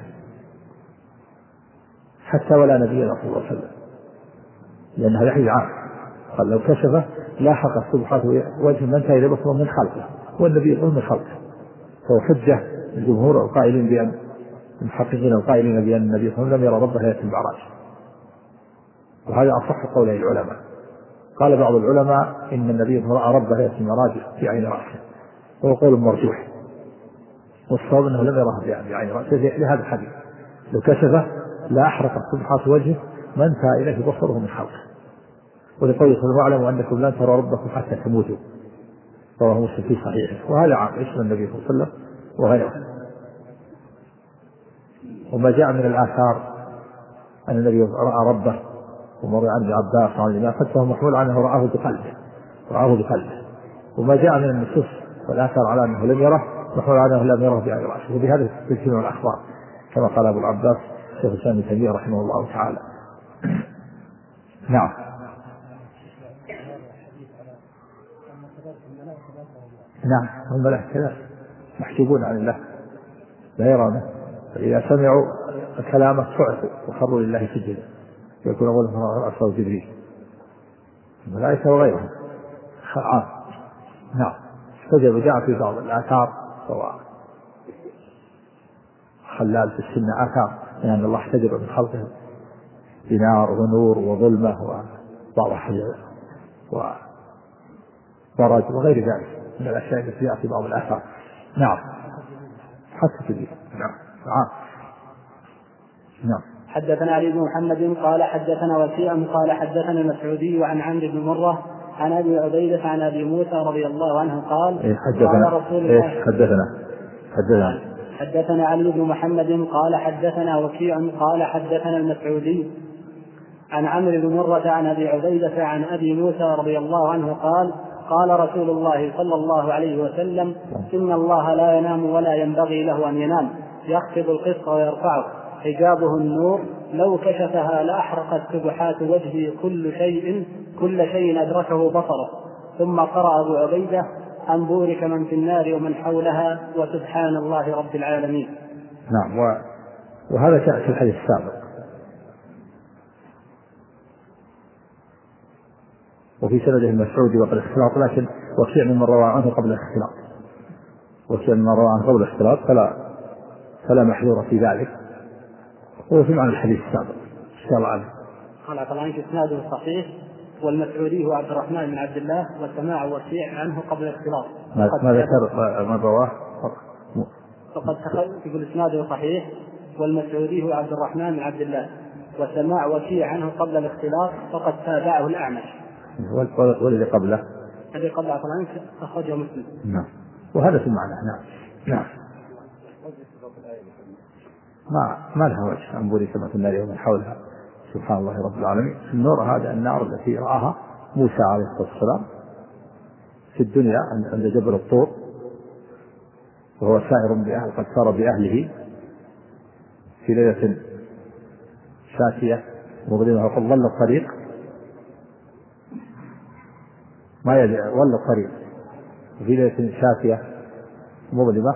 حتى ولا نبينا صلى الله عليه وسلم، لأن هذا حي عام. قال لو كشفه لا حق السبحات وجه من انتهى إلى بصره من خلقه، والنبي يقول من خلقه، فهو حجة الجمهور القائلين بأن المحققين القائلين بأن النبي صلى الله عليه وسلم لم يرى ربه ليلة المعراج، وهذا أصح قول العلماء. قال بعض العلماء إن النبي رأى ربه ليلة المعراج في عين رأسه، وهو قول مرجوح، والصواب أنه لم يره بعين رأسه لهذا الحديث، لو كشفه لا أحرقت سبحات وجهه ما انتهى إليه بصره من خلقه. ولقوله صلى الله عليه وسلم: وأنكم لن تروا ربكم حتى تموتوا، رواه مسلم في صحيحه. وهذا عام اسم النبي صلى الله عليه وسلم وغيره. وما جاء من الآثار أن النبي رأى ربه، ومر عن ابن عباس عن الإمام فهو محمول عنه رآه بقلبه. وما جاء من النصوص والآثار على أنه لم يره محمول عنه لم يره بعين رأسه، وبهذا تجتمع الأخبار كما قال أبو العباس شيخ الإسلام ابن تيمية رحمه الله تعالى. نعم. نعم الملائكة كذلك محجوبون عن الله لا يرونه، فإذا سمعوا كلامه صعقوا وخروا لله سجدا، يكون أول مرة أصاب جبريل الملائكة وغيرهم عام. نعم استجب جاء في بعض الآثار سواء خلال في السنة آثار لأن الله استجب من خلقه بنار ونور وظلمة وبعض حجر وبرد وغير ذلك من الأشياء التي جاءت في بعض الآثار. نعم حسب لي. نعم نعم. حدثنا علي بن محمد قال حدثنا وكيع قال حدثنا المسعودي عن عمرو بن مرة عن أبي عبيدة عن أبي موسى رضي الله عنه قال قال رسول الله حدثنا علي بن محمد قال حدثنا وكيع قال حدثنا المسعودي عن عمرو بن مرة عن أبي عبيدة عن أبي موسى رضي الله عنه قال قال رسول الله صلى الله عليه وسلم إن الله لا ينام ولا ينبغي له أن ينام يخفض القسط ويرفعه حجابه النور لو كشفها لأحرقت سبحات وجهه كل شيء أدركه بصره. ثم قرأ أبو عبيدة أن بورك من في النار ومن حولها وسبحان الله رب العالمين. نعم. وهذا جاء في الحديث السابق وفي سنده المسعودي وقد اختلاط، لكن وكيع من روى عنه قبل الاختلاط فلا محذور في ذلك، هو في معنى الحديث السابق إن شاء الله عنه. قال طبعا إسناده صحيح والمسعودي هو عبد الرحمن بن عبد الله وسماع وكيع عنه قبل الاختلاط. ما ذكر من رواه فقد يقول إسناده صحيح والمسعودي هو عبد الرحمن بن عبد الله وسماع وكيع عنه قبل الاختلاط فقد تابعه الأعمش. والذي قبله الذي قبله طبعا أخرجه مسلم. نعم. وهذا في المعنى. نعم. ما لها وجه أن بورك من في النار ومن حولها سبحان الله رب العالمين. النور هذا النار التي رآها موسى عليه الصلاة والسلام في الدنيا عند جبل الطور وهو سائر بأهله، قد سار بأهله في ليلة شاتية مظلمة وقد ظل الطريق ما يدري ظل الطريق في ليلة شاتية مظلمة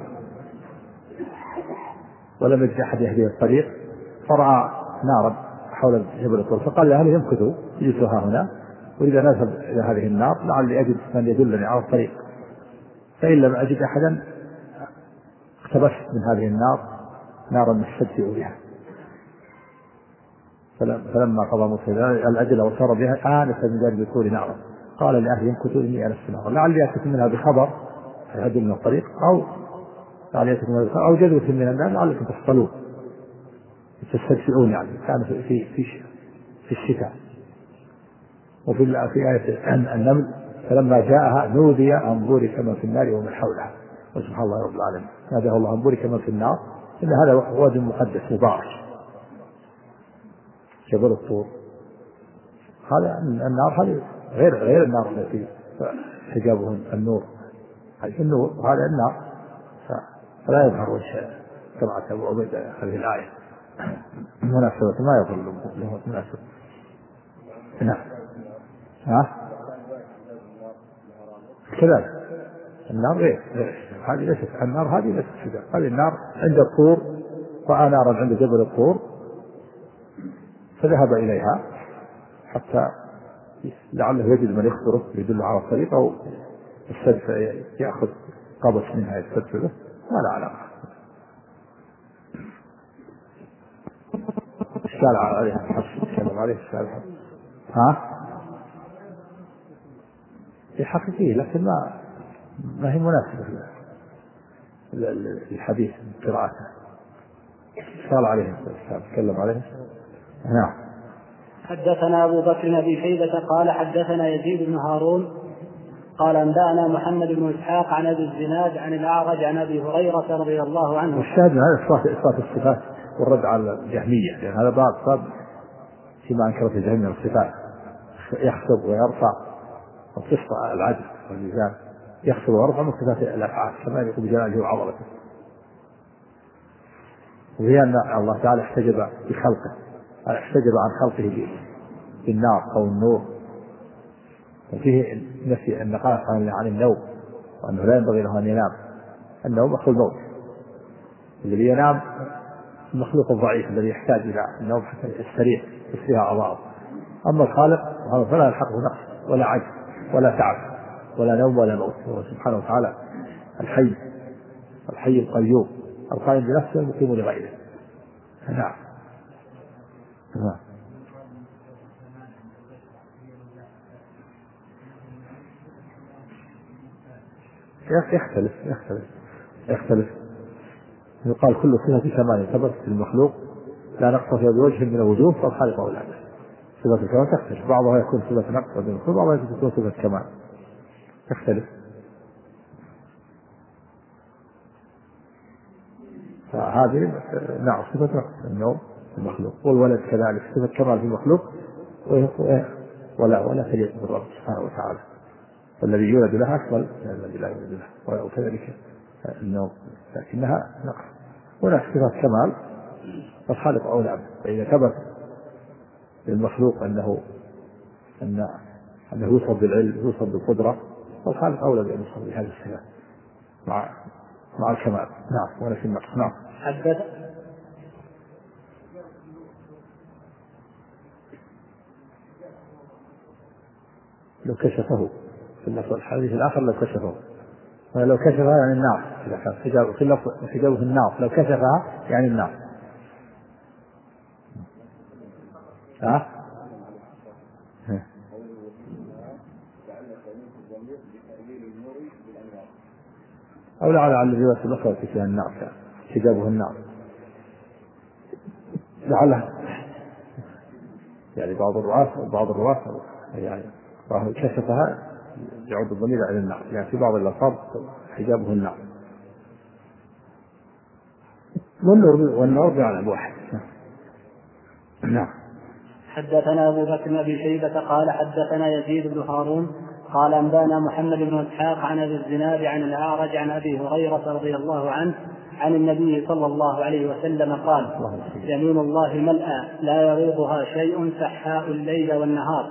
ولم يجد أحد يهديه الطريق، فرأى نارا حول جبل الطور فقال لأهله امكثوا اجلسوا هنا وإذا نذهب إلى هذه النار لعلي أجد من يدلني على الطريق، فإن لم أجد أحدا اقتبست من هذه النار نارا نستدفئ بها. فلما قضى موسى الأجل وصار بها آنس من جانب الطور نارا قال لأهله امكثوا إني آنست نارا لعلي أتيكم منها بخبر يهدلنا الطريق أو جذوة من النار لعلكم تصطلون تستدفئون، يعني كان في الشتاء. وفي آية النمل فلما جاءها نودي أن بورك من في النار ومن حولها وسبحان الله رب العالمين. ناداه الله أن بورك من في النار إن هذا واد مقدس مبارك جبل الطور. هذا النار هذه غير النار التي حجابه النور، هذه النور وهذا النار فلا يظهر وجه سمعة أبو عبيدة هذه الآية مناسبة ما يظهر له مناسبة. نعم. كذلك النار غير هذه ليست النار، هذه ليست حجاب. هذه النار عند الطور رأى نارا عند جبل الطور فذهب إليها حتى لعله يجد من يخبره يدل على الطريق أو السدف يأخذ قبس منها يستدفئ له، ما لا علاقة. اشكال عليها الحق عليه السلام هي حقيقية لكن ما هي مناسبة للحديث قراءته. اشكال عليه السلام تكلم عليه. نعم. حدثنا أبو بكر أبي شيبة قال حدثنا يزيد بن هارون قال أنبأنا محمد بن إسحاق عن أبي الزناد عن الأعرج عن أبي هريرة رضي الله عنه. والشاهد هذا إثبات الصفات والرد على الجهمية، لأن هذا باب فيما أنكرت الجهمية الصفات يخفض ويرفع وقسط العدل والميزان يخفض ويرفع من صفات الأفعال كما يقول بجلاله وعظمته. وهي أن الله تعالى احتجب بخلقه، احتجب عن خلقه بالنار أو النور، وفيه نفي النقاص عن النوم وأنه لا ينبغي له أن ينام، النوم أخو الموت. الذي ينام المخلوق الضعيف الذي يحتاج إلى النوم حتى يستريح يسريها أعضاءه. أما الخالق فلا يلحقه نقص ولا عجز ولا تعب ولا نوم ولا موت، هو سبحانه وتعالى الحي القيوم القائم بنفسه المقيم لغيره. نعم. يختلف. يقال كل صفة كمال ثبتت في المخلوق لا نقص فيها بوجه من الوجوه فالخالق أولى به. صفة الكمال تختلف، بعضها يكون صفة نقص وبعضها يكون صفة كمال، تختلف. فهذه نعم صفة نقص النوم في المخلوق، والولد كذلك صفة كمال في المخلوق ولا تليق بالرب سبحانه وتعالى، والذي يولد لها أكمل من الذي لا يولد له، وكذلك النوم لكنها نقص. ولا صفة كمال فالخالق أولى به. فإذا ثبت للمخلوق أنه يوصف بالعلم يوصف بالقدرة فالخالق أولى بأن يوصف بهذه الصفات مع الكمال. نعم. ولا في النقص. نعم. لو كشفه في اللفظ الحديث الآخر لو كشفه، ولو كشفها يعني النار، إذا كان في اللفظ حجابه النار لو كشفها يعني النار. أو لعل الرواية الأخرى فيها النار حجابه النار، لعله يعني بعض الرواة يعني كشفها يعود الضمير على النار، يعني في بعض الألفاظ حجابه النار. والنور بمعنى واحد. نعم. حدثنا أبو بكر بن أبي شيبة قال حدثنا يزيد بن هارون قال أنبانا محمد بن إسحاق عن أبي الزناد عن الأعرج عن أبي هريرة رضي الله عنه عن النبي صلى الله عليه وسلم قال: يمين الله ملأى لا يغيضها شيء سحاء الليل والنهار.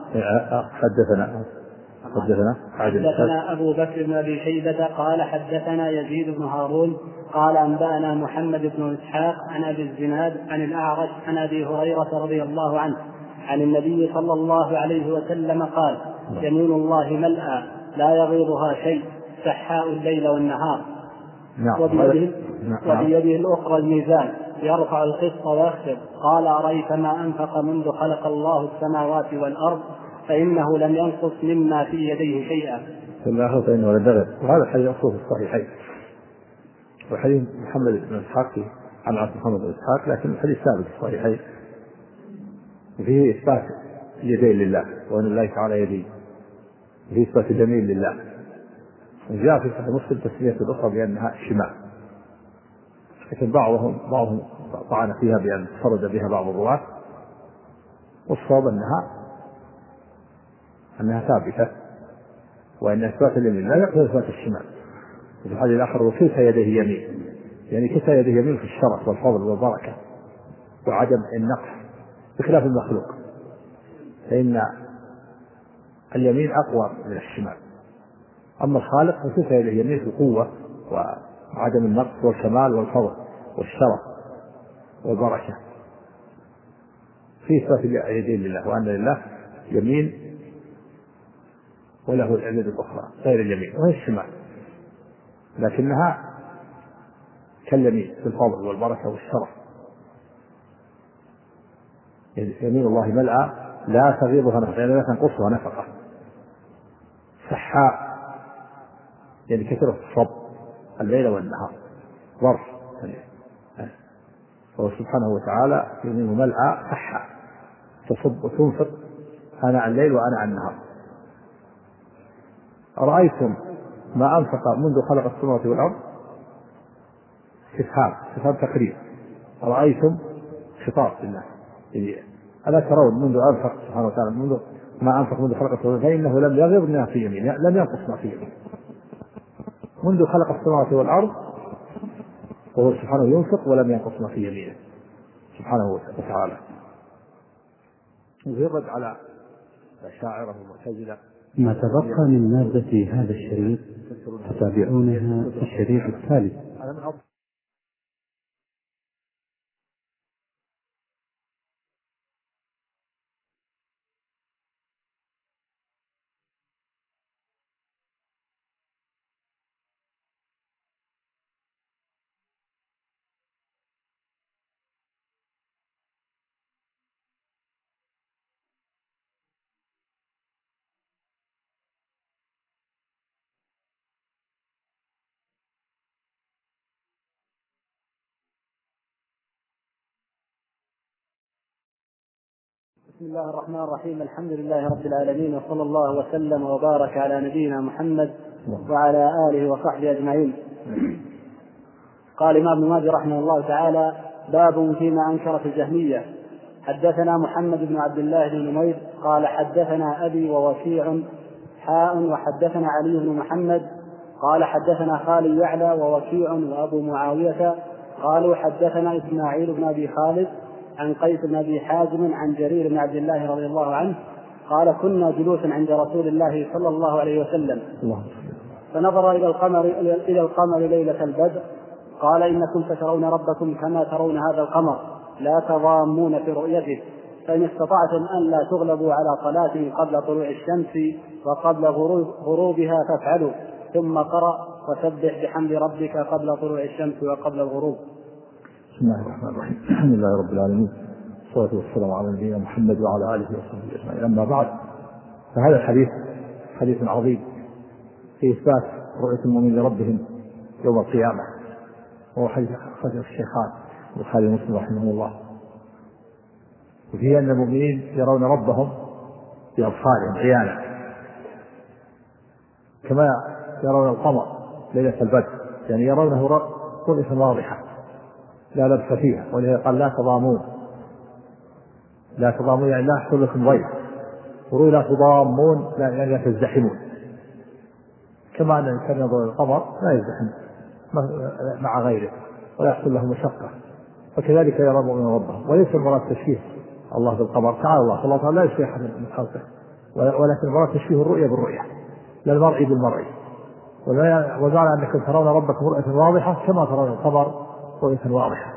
حدثنا أبو بكر بن أبي شيبة قال حدثنا يزيد بن هارون قال أنبانا محمد بن إسحاق عن أبي الزناد عن الأعرج عن أبي هريرة رضي الله عنه عن النبي صلى الله عليه وسلم قال: يمين الله ملأى لا يغيضها شيء سحاء الليل والنهار. وبيده الأخرى الميزان يرفع القسط ويخفض. قال: أريت ما أنفق منذ خلق الله السماوات والأرض فإنه لم ينقص مما في يديه شيئا. وهذا الحديث أصله في الصحيحين، وحديث محمد بن إسحاق عن محمد بن إسحاق، لكن الحديث ثابت في الصحيحين وفيه إثبات يدين لله وأن الله تعالى يدين، وفيه إثبات جميل لله. وجاء في صحيح مسلم تسمية الأخرى بأنها شمال، لكن بعضهم طعن فيها بأن فرد بها بعض الرواة، والصواب أنها ثابتة، وأن إثبات اليمين لا يقتضي إثبات الشمال. وفي الحديث الآخر: وكلتا يديه يمين، يعني كلتا يديه يمين في الشرف والفضل والبركة وعدم النقص، بخلاف المخلوق فإن اليمين أقوى من الشمال. أما الخالق فكلتا يديه يمين في القوة وعدم النقص والكمال والفضل والشرف والبركة. في إثبات اليدين لله، وأن لله يمين وله اليد الأخرى غير اليمين وهي الشمال، لكنها كاليمين في الفضل والبركة والشرف. يمين الله ملأى لا تغيضها نفقة، يعني لا تنقصها نفقة. سحاء يعني كثرة الصب الليل والنهار، ظرف. فهو سبحانه وتعالى يمين ملأى سحاء تصب وتنفق أنا الليل وأنا النهار. أرأيتم ما أنفق منذ خلق السماوات والأرض؟ استفهام تقرير. أرأيتم خطاب لله، ألا ترون منذ أنفق سبحانه وتعالى منذ ما أنفق منذ خلق السماوات فإنه لم يغض ما في يمينه، لم ينقص ما في يمينه منذ خلق السماوات والأرض، وهو سبحانه ينفق ولم ينقص ما في يمينه سبحانه وتعالى. ويرد على الأشاعرة والمعتزلة ما تبقى من مادة هذا الشريط تتابعونها في الشريط التالي. بسم الله الرحمن الرحيم. الحمد لله رب العالمين، وصلى الله وسلم وبارك على نبينا محمد وعلى آله وصحبه أجمعين. قال الإمام ابن ماجه رحمه الله تعالى: باب فيما أنكر في الجهمية. حدثنا محمد بن عبد الله بن نمير قال حدثنا أبي ووكيع وحدثنا علي بن محمد قال حدثنا خالي يعلى ووكيع وأبو معاوية قالوا حدثنا إسماعيل بن أبي خالد عن قيس بن أبي حازم عن جرير بن عبد الله رضي الله عنه قال: كنا جلوسا عند رسول الله صلى الله عليه وسلم فنظر إلى القمر ليلة البدر قال: إنكم سترون ربكم كما ترون هذا القمر لا تضامون في رؤيته، فإن استطعتم أن لا تغلبوا على صلاة قبل طلوع الشمس وقبل غروبها فافعلوا، ثم قرأ: وسبح بحمد ربك قبل طلوع الشمس وقبل الغروب. بسم الله الرحمن الرحيم. الحمد لله رب العالمين، والصلاة والسلام على نبينا محمد وعلى آله وصحبه أجمعين. أما بعد، فهذا الحديث حديث عظيم في إثبات رؤية المؤمنين لربهم يوم القيامة، وهو حديث أخرجه الشيخان البخاري ومسلم رحمه الله، وفيه أن المؤمنين يرون ربهم بأبصارهم عيانا كما يرون القمر ليلة البدر، يعني يرونه رؤية واضحة لا لبس فيها. ولذا قال: لا تضامون يعني لا يحصل لكم ضيق، ورؤيا لا تضامون يعني لا تزدحمون، كما أن الإنسان ينظر القمر لا يزدحم مع غيره ولا يحصل له مشقة، فكذلك يرى المؤمن ربه. وليس المراد تشبيه الله بالقمر، تعالى الله تعالى لا يشبه أحد من خلقه، ولكن المراد تشبيه الرؤية بالرؤية، لا المرء بالمرء. وجعل أنكم ترون ربكم رؤية واضحة كما ترون القمر رؤية واضحة.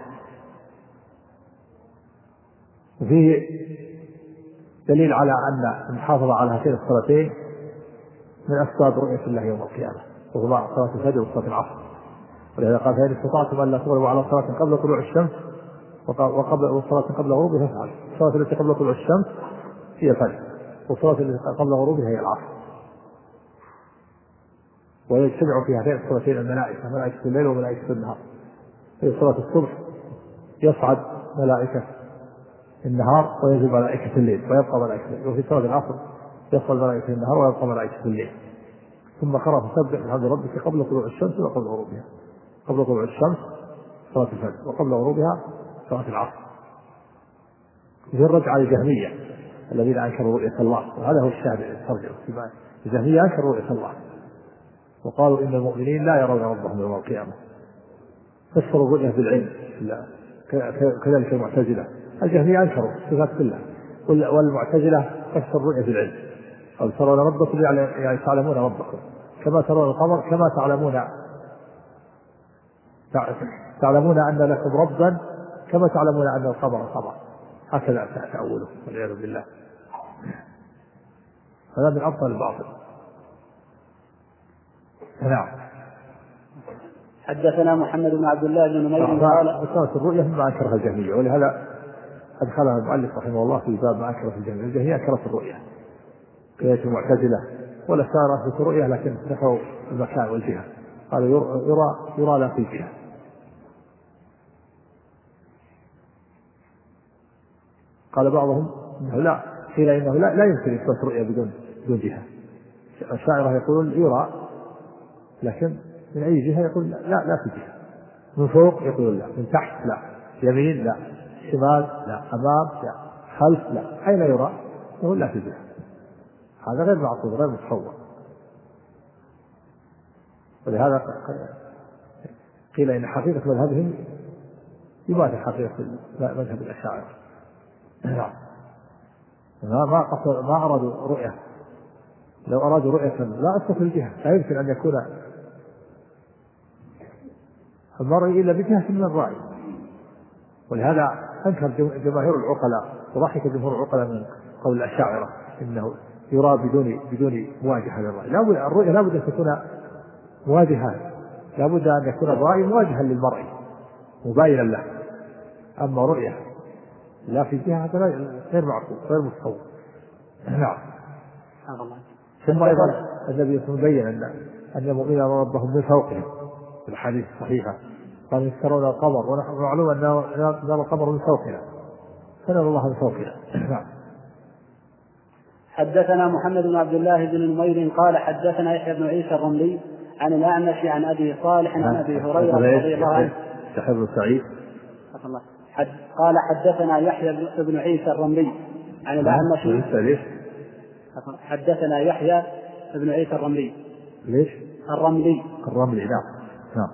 وفيه دليل على أن المحافظة على هاتين الصلاتين من أسباب رؤية الله يوم القيامة، وهما صلاة الفجر وصلاة العصر. ولهذا قال: فإن استطعتم أن لا تغلبوا على صلاة قبل طلوع الشمس وصلاة قبل غروبها فافعلوا. الصلاة التي قبل طلوع الشمس هي الفجر، والصلاة التي قبل غروبها هي العصر. ويجتمع في هاتين الصلاتين الملائكة، ملائكة الليل وملائكة النهار. في صلاة الصبح يصعد ملائكة النهار وينزل ملائكة الليل ويبقى ملائكة الليل، وفي صلاة العصر يصعد ملائكة النهار ويبقى ملائكة الليل. ثم قرأ: فسبح بحمد ربك قبل طلوع الشمس وقبل غروبها. قبل طلوع الشمس صلاة الفجر، وقبل غروبها صلاة العصر. في الرد على الجهمية الذين أنكروا رؤية الله، وهذا هو الشاهد الترجمة. الجهمية أنكروا رؤية الله وقالوا إن المؤمنين لا يرون ربهم يوم القيامة، فسروا الرؤية بالعلم، كذلك المعتزلة. الجهمية أنكروا الصفات كلها، والمعتزلة فسروا الرؤية بالعلم، قال: ترون ربكم يعني تعلمون ربكم كما ترون القمر، كما تعلمون أن لكم ربا كما تعلمون أن القمر قمر. هكذا تأوله والعياذ بالله. هذا من أبطل الباطل. نعم. حدثنا محمد بن عبد الله بن نمير قال: مسألة الرؤية مما أنكرها الجهمية، ولهذا أدخلها المؤلف رحمه الله في باب ما أنكر في الجهمية. الجهمية أنكرت الرؤية كذلك المعتزلة، ولا صار في الرؤية لكن نفوا المكان والجهة، قالوا يرى لا في جهة. قال بعضهم إنه لا، قيل إنه لا يمكن إثبات الرؤية بدون جهة. الشاعر يقول يرى، لكن من أي جهة يقول لا في جهة. من فوق يقول لا، من تحت لا، يمين لا، شمال لا، أمام لا، خلف لا، أين يرى؟ يقول لا في جهة. هذا غير معقول، غير متصور. ولهذا قيل إن حقيقة مذهبهم يماثل حقيقة مذهب الأشاعرة. ما أرادوا رؤية لو أرادوا رؤية لا أصل في الجهة، لا يمكن أن يكون المرء إلا بجهة من الرأي. ولهذا أنكر جماهير العقلاء وضحك جمهور العقلاء من قول الأشاعرة إنه يرى بدون مواجهة للرأي. الرؤية لا بد أن تكون مواجهة، لا بد أن يكون الرأي مواجها للمرء مباينا له. أما رؤية لا في جهة هذا غير معقول غير متصور. نعم. ثم أيضا النبي مبين أن المؤمنين ربهم من فوقهم في الحديث الصحيحة قال يذكرون القمر ونحن معلوم أن نرى القمر من فوقنا فنرى الله من فوقنا. نعم. حدثنا محمد بن عبد الله بن نمير قال حدثنا يحيى بن عيسى الرملي عن الأعمش عن أبي صالح عن أبي هريرة رضي الله عنه. يحيى بن سعيد قال حدثنا يحيى بن عيسى الرملي عن الأعمش. حدثنا يحيى بن عيسى الرملي. ليش؟ الرملي. نعم.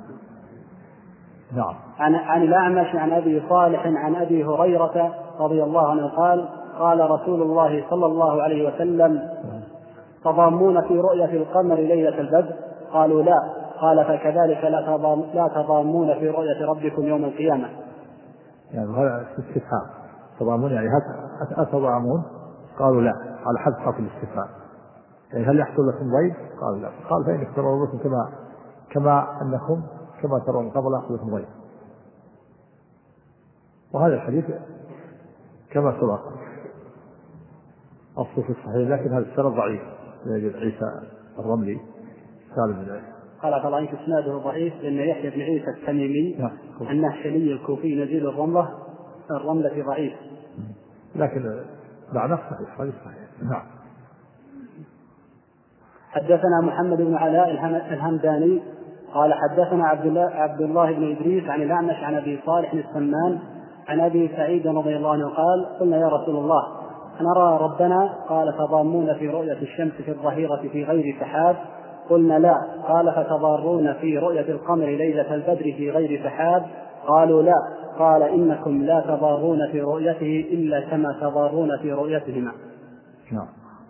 نعم. عن الأعمش عن أبي صالح عن أبي هريرة رضي الله عنه قال قال رسول الله صلى الله عليه وسلم تضامون في رؤية القمر ليلة البدر؟ قالوا لا. قال فكذلك لا تضامون في رؤية ربكم يوم القيامة. يعني هذا استفهام تضامون، يعني هل أتضامون؟ قالوا لا، على حد خط الاستفهام. يعني هل يحصل لكم ضيف؟ قالوا لا. قال فإنك ترون ربكم كما ترون قبل يحصل لكم ضيف. وهذا الحديث كما سبق أصله في الصحيح، لكن هذا السند ضعيف يجد عيسى الرملي سالم بن عيسى. قال ضعيف اسناده ضعيف لأن يحيى بن عيسى التميمي النهشلي الكوفي نزيل الرملة ضعيف، لكن معناه صحيح هذا صحيح. نعم. حدثنا محمد بن علاء الهمداني قال حدثنا عبد الله بن إدريس عن الأعمش عن أبي صالح السمان عن أبي سعيد رضي الله عنه قال قلنا يا رسول الله نرى ربنا؟ قال تضامون في رؤية الشمس في الظهيرة في غير سحاب؟ قلنا لا. قال فتضارون في رؤية القمر ليلة البدر في غير سحاب؟ قالوا لا. قال إنكم لا تضارون في رؤيته إلا كما تضارون في رؤيتهما. نعم.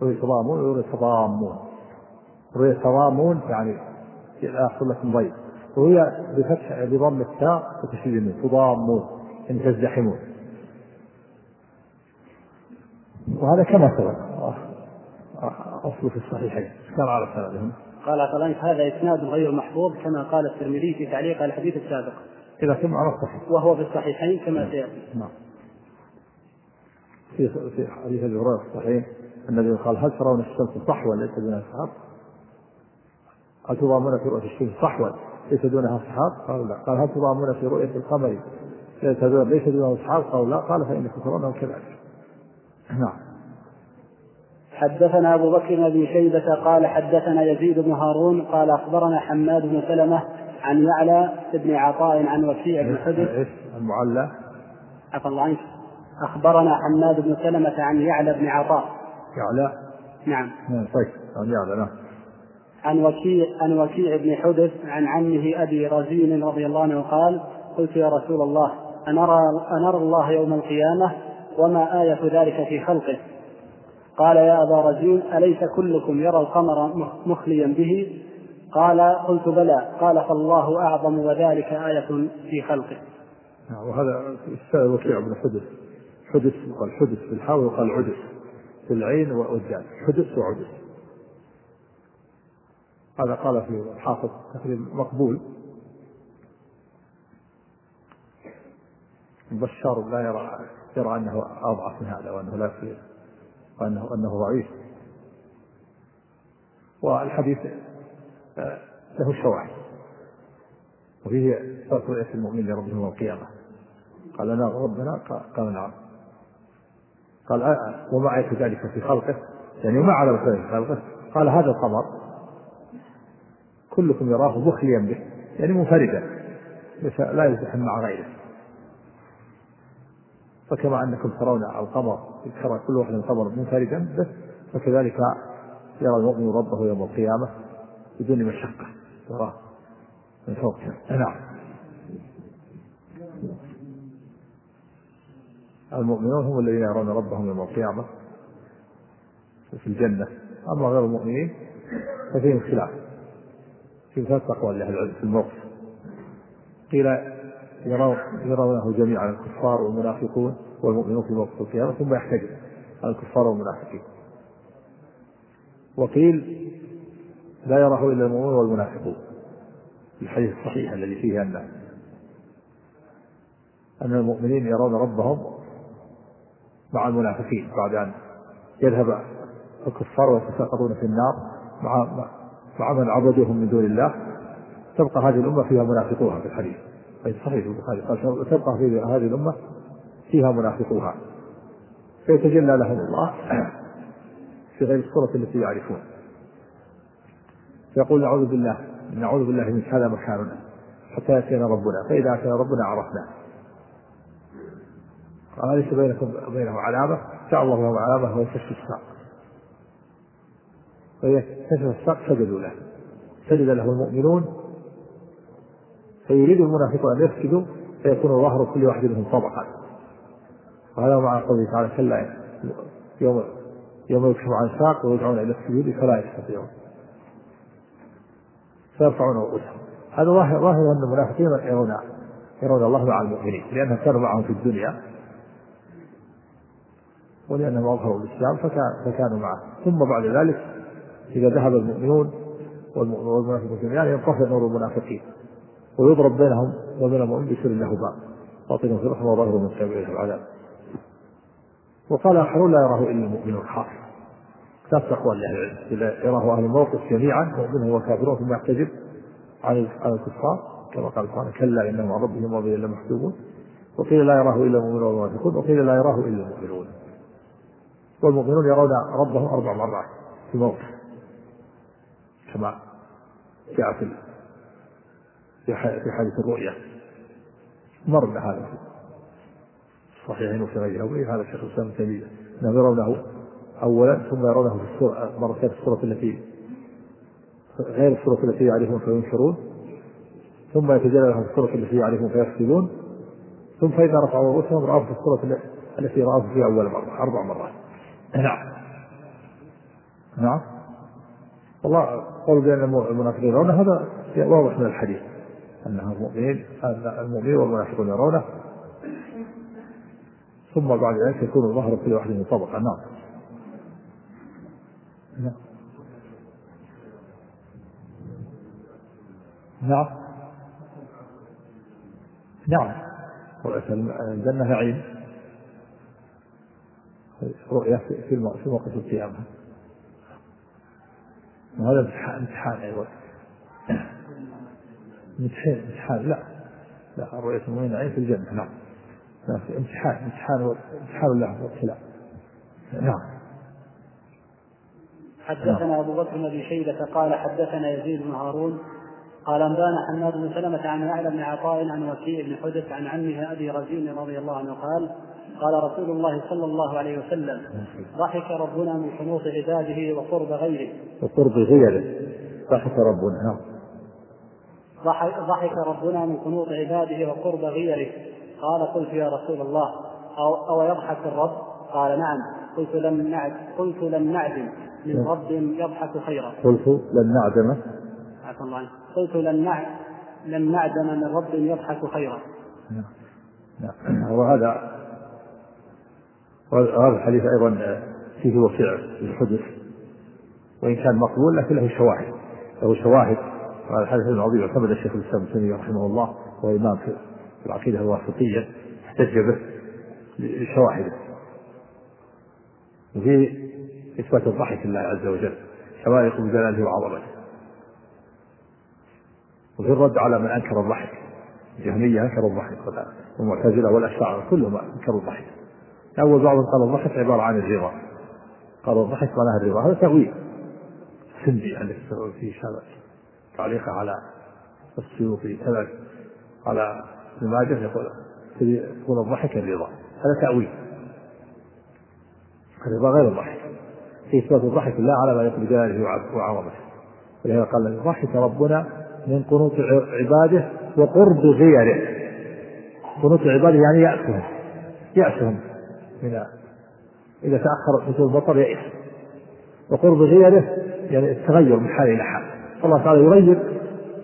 رؤية تضامون يعني يحصل لكم ضيف، وهي بفتح بضم التاء وتشديد النون تضامون ان تزدحمون، وهذا كما سبق أصله في الصحيحين كان على سندهم. قال طلعت هذا إسناد غير محفوظ كما قال الترمذي في تعليق على الحديث السابق، إذا كان على الصحيح وهو في الصحيحين كما سيأتي. نعم. في حديث أبي هريرة الصحيح النبي قال هل ترون الشمس صحوا ليس دونها سحاب؟ هل تضامون في رؤية الشمس صحوا ليس دونها سحاب؟ قالوا لا. قال هل تضامون في رؤية القمر ليس دونها سحاب؟ قالوا لا. قال فإنكم ترونه كذلك. نعم. حدثنا أبو بكر بن أبي شيبة قال حدثنا يزيد بن هارون قال أخبرنا حماد بن سلمة عن يعلى بن عطاء عن وكيع بن حدث المعلى عفى الله عنك. أخبرنا حماد بن سلمة عن يعلى بن عطاء. يعلى نعم. طيب عن يعلى نعم. عن وكيع بن حدث عن عمه أبي رزين رضي الله عنه قال قلت يا رسول الله أنرى الله يوم القيامة وما آية ذلك في خلقه؟ قال يا أبا رزين أليس كلكم يرى القمر مخليا به؟ قال قلت بلى. قال فالله أعظم وذلك آية في خلقه. وهذا السائل وكيع بن حدث يقال حدث في الحاء ويقال عدث في العين والدال، حدث وعدث. هذا قال في الحافظ تقريبا مقبول. بشار لا يرى أنه أضعف من هذا وأنه لا يصير وأنه ضعيف. والحديث له شواهد وفيه إثبات رؤية المؤمن لربه يوم القيامة. قال أنا ربنا؟ قال نعم. قال وما آية ذلك في خلقه؟ يعني ما على ذلك في خلقه؟ قال هذا القمر كلكم يراه مخليا به يعني منفردا لا يزدحم مع غيره، فكما أنكم ترون القمر يرى كل واحد القمر منفردا به فكذلك يرى المؤمن ربه يوم القيامة بدون مشقة يراه من فوق. نعم. المؤمنون هم الذين يرون ربهم يوم القيامة في الجنة، أما غير المؤمنين ففيهم خلاف في ثلاث أقوال لأهل العلم في الموقف. قيل يرونه جميعا الكفار والمنافقون والمؤمنون في موقف القيامة ثم يحتجب على الكفار والمنافقين. وقيل لا يراه إلا المؤمنون والمنافقون، الحديث الصحيح الذي فيه أن المؤمنين يرون ربهم مع المنافقين بعد أن يذهب الكفار ويتساقطون في النار مع من عبدوهم من دون الله. تبقى هذه الأمة فيها منافقوها في الحديث صحيح البخاري قال تبقى في هذه الأمة فيها منافقوها فيتجلى لهم الله في غير الصورة التي يعرفون، فيقول نعوذ بالله من هذا مكاننا حتى يأتينا ربنا، فإذا أتينا ربنا عرفنا. قال ليس بينكم وبينه علامة، جاء الله لهم علامة وهي كشف الساق، وهي كشف الساق سجدوا له، سجد له المؤمنون، فيريد المنافقون أن يسجدوا فيكون ظهر كل واحد منهم طبقا. وهذا مع قوله تعالى كلا يوم يكشف عن ساق ويدعون إلى السجود فلا يستطيعون فيرفعون رؤوسهم. هذا ظاهر أن المنافقين يرون الله مع المؤمنين لأنهم كانوا معهم في الدنيا ولأنهم أظهروا الإسلام فكانوا معه. ثم بعد ذلك إذا ذهب المؤمنون والمنافقون جميعا ينطفئ نور المنافقين ويضرب بينهم وبين المؤمن بسر له باب باطنه في الرحمة وظاهره من قبله العذاب. وقال آخرون لا يراه إلا المؤمنون خاصة. ثلاث أقوال لأهل العلم: يراه أهل الموقف جميعا مؤمنهم وكافرون ثم يحتجب عن الكفار كما قال تعالى كلا إنهم عن ربهم وبهم لمحجوبون، وقيل لا يراه إلا المؤمنون والمنافقون، وقيل لا يراه إلا المؤمنون. والمؤمنون يرون ربهم 4 مرات في موقف كما جاء في حديث الرؤيا، مر هذا في الصحيحين وفي غيره. هذا الشيخ الإسلام ابن تيمية أنهم يرونه أولا ثم يرونه في السورة مرتين، السورة التي غير السورة التي يعرفون فينكرون، ثم يتجلى لهم السورة التي يعرفون فيسجدون، ثم فإذا رفعوا رؤوسهم رأوا في السورة التي رأوا فيها أول مرة 4 مرات. نعم والله قالوا بأن المنافقين يرونه، هذا واضح من الحديث أن المؤمنين والمنافقون يرونه، ثم بعد ذلك يكون ظهر كل واحد من طبقة. نعم الجنة نعيم، رؤية في موقف القيامة، وهذا امتحان أيضا. امتحان لا رؤية المؤمنين نعيم في الجنة. نعم امتحان الله والابتلاء. نعم. حدثنا أبو بكر بن شيبة قال حدثنا يزيد بن هارون قال أنبانا حماد بن سلمة عن يعلى بن عطاء عن وكيع بن حدث عن عمه أبي رزين رضي الله عنه قال رسول الله صلى الله عليه وسلم ضحك ربنا من قنوط عباده وقرب غيره. ضحك ربنا من قنوط عباده وقرب غيره. قال قلت يا رسول الله أو يضحك الرب؟ قال نعم. قلت لم نعدم من رب يضحك خيرا. قلت لم نعدم من رب يضحك خيرا. وهذا الحديث أيضا فيه وقيع الحدث، وإن كان مقبول لكن له شواهد. وهذا الحديث العظيم اعتمد الشيخ الإسلام ابن تيمية رحمه الله وهو إمام في العقيدة الواسطية، احتج به لشواهده. وفي إثبات الضحك لله عز وجل كما يقول بجلاله وعظمته، وفي الرد على من أنكر الضحك. الجهمية أنكروا الضحك والمعتزلة والأشاعرة كلهم أنكروا الضحك. أول بعضهم قال الضحك عبارة عن الرضا، قالوا الضحك معناها الرضا. هذا تأويل سندي عندك في هذا تعليقه على السيوطي كذا على ابن ماجه يقول الضحك الرضا، هذا تأويل. الرضا غير الضحك، في إثبات الضحك الله على ما يقول بجلاله وعظمته. ولهذا قال ضحك ربنا من قنوط عباده وقرب غيره. قنوط عباده يعني يأسهم من إذا تأخر نزول المطر يئس، وقرب غيره يعني التغير من حال إلى حال. الله تعالى يغير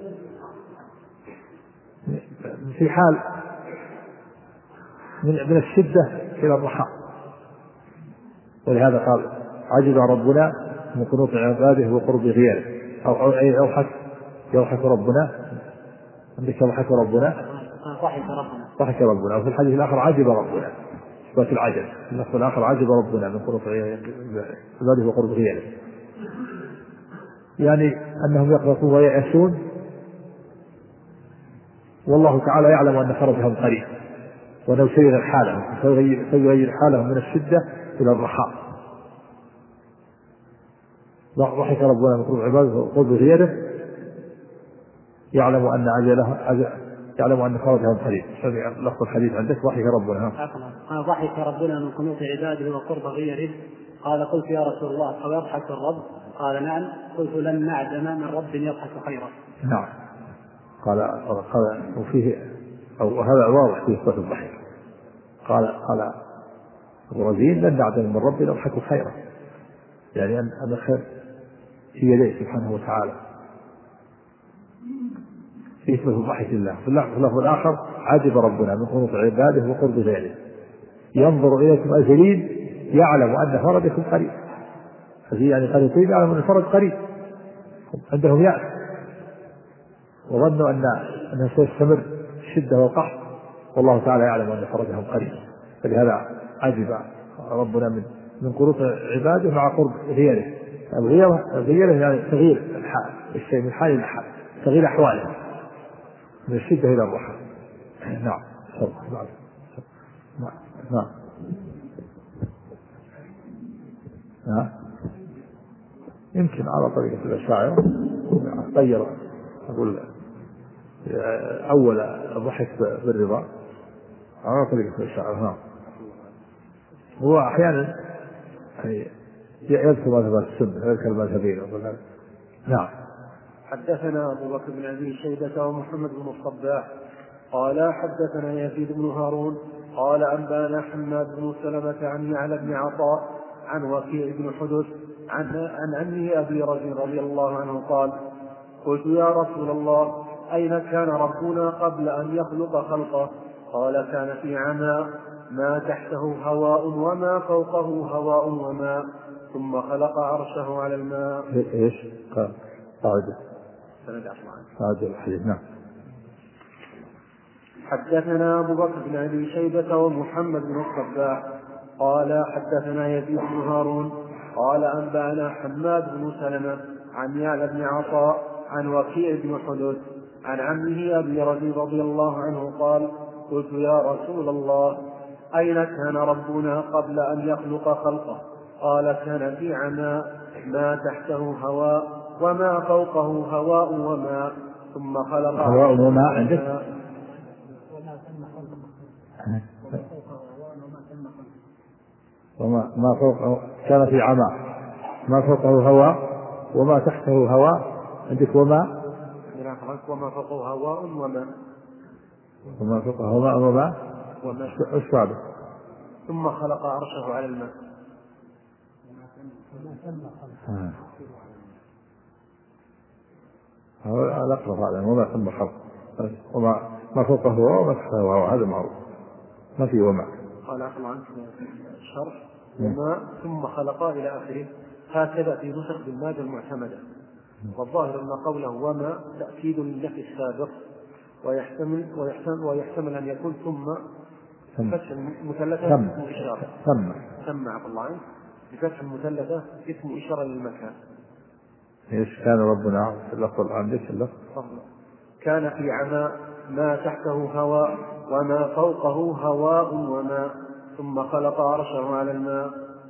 في حال من الشدة إلى الرخاء. ولهذا قال عجز ربنا من قنوط عباده وقرب غيره، أو يضحك ربنا، عندك يضحك ربنا، ضحك ربنا. وفي الحديث الآخر عجب ربنا، إثبات العجب. النص الآخر عجب ربنا من قنوط عباده وقرب غيره، يعني أنهم يقنطون ويأسون، والله تعالى يعلم أن فرجهم قريب، وأنه سيغير حالهم، سيغير حالهم من الشدة إلى الرخاء. ضحك ربنا من قرب عباده وقرب غيره، يعلم أن فرجهم قريب. لفظ الحديث عندك ضحك ربنا. ضحك ربنا من قنوط عباده وقرب غيره. قال قلت يا رسول الله أو يضحك الرب؟ قال نعم. قلت لن نعدم من رب يضحك خيرا. نعم. قال وفيه أو هذا واضح في صفة الضحك. قال أبو رزين لن نعدم من رب يضحك خيرا، يعني أن الخير في يديه سبحانه وتعالى. في صفة الضحك الله. في اللفظ الآخر عجب ربنا من قنوط عباده وقرب غيره، ينظر إليكم أزلين يعلم أن فرجكم قريب. يعني قريب يعلم أن الفرج قريب. عندهم يأس وظنوا أنه سيستمر الشدة والقحط، والله تعالى يعلم أن فرجهم قريب. فلهذا عجب ربنا من قنوط عباده مع قرب غيره. الغيرة يعني تغيير الحال، الشيء من حال إلى حال، تغيير أحواله من الشدة إلى الرخاء. نعم. نعم. يمكن على طريقة الأشاعرة غير، أقول أول الضحك بالرضا على طريقة الأشاعرة. هو أحيانا يذكر مذهب السنة، يذكر المذهبين. نعم. حدثنا أبو بكر بن أبي شيبة ومحمد بن الصباح قال حدثنا يزيد بن هارون قال أنبانا حماد بن سلمة عن يعلى بن عطاء عن وكيع بن حدث عن عمه أبي رضي الله عنه قال قلت يا رسول الله أين كان ربنا قبل أن يخلق خلقه؟ قال كان في عمى ما تحته هواء وما فوقه هواء وماء ثم خلق عرشه على الماء. ايش قاعدة الحديث. نعم. حدثنا أبو بكر بن أبي شيبة ومحمد بن الصباح قال حدثنا يزيد بن هارون قال أنبأنا حماد بن سلمة عن يعلى بن عطاء عن وكيع بن حدث عن عمه أبي رضي الله عنه قال قلت يا رسول الله أين كان ربنا قبل أن يخلق خلقه؟ قال كان في عمى ما تحته هواء وما فوقه هواء وماء ثم خلق هواء وماء عندك؟ وما فوقه كان في عمى ما فوقه هواء وما تحته هواء. عندك وما فوقه هواء وماء. وما فوقه هواء وماء السابق. ثم خلق عرشه على الماء. هذا الأقرب هذا وما ثم خلق وما فوقه هواء وما تحته هواء، هذا معروف ما في وما. قال أقل عنك الشرح وما ثم خلق إلى آخره. هكذا في نسخ بالمادة المعتمدة. والظاهر أن قوله وما تأكيد للنفي السابق ويحتمل أن يكون ثم فتح المثلثة اسم إشارة. ثم عفى الله عنك بفتح المثلثة اسم إشارة للمكان. ايش كان ربنا في اللفظ عندك؟ اللفظ كان في عمى ما تحته هواء وما فوقه هواء وماء ثم خلق عرشه على الماء.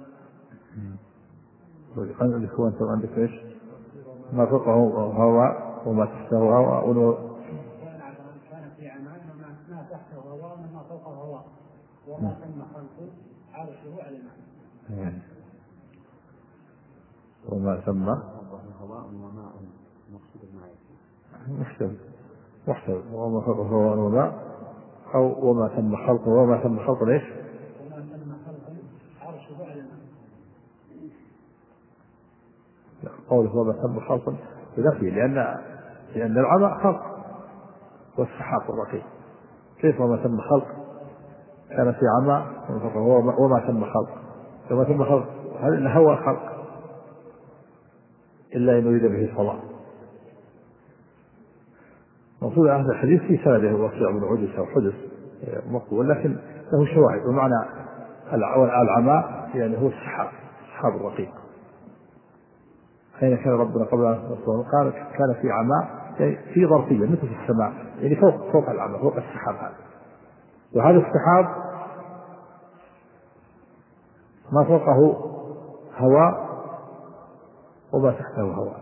عندك ايش؟ ما فوقه هواء وما تحته هواء كان في عمى ما تحته هواء وما فوقه هواء وما ثم خلق عرشه على الماء. وما ثم هواء وماء محتمل وما فوقه هواء وماء أو وما ثم خلق. وما ثم خلق ليش؟ وما ثم خلق عرشه على الماء. قوله وما تم خلق بنفي، لأن العمى خلق والسحاب الرقيق. كيف وما تم خلق؟ كان في عمى وما تم خلق. وما تم خلق هل هو خلق إلا أن يريد به الفضاء. مقصود هذا الحديث في سنده وصيع بن عجس أو حدث مقبول، لكن له شواهد. ومعنى العمى يعني هو السحاب الرقيق. حين كان ربنا قبل أن يصور قال كان في عمى يعني في ظرفية مثل في السماء، يعني فوق العمى، فوق السحاب هذا. وهذا السحاب ما فوقه هواء وما تحته هواء.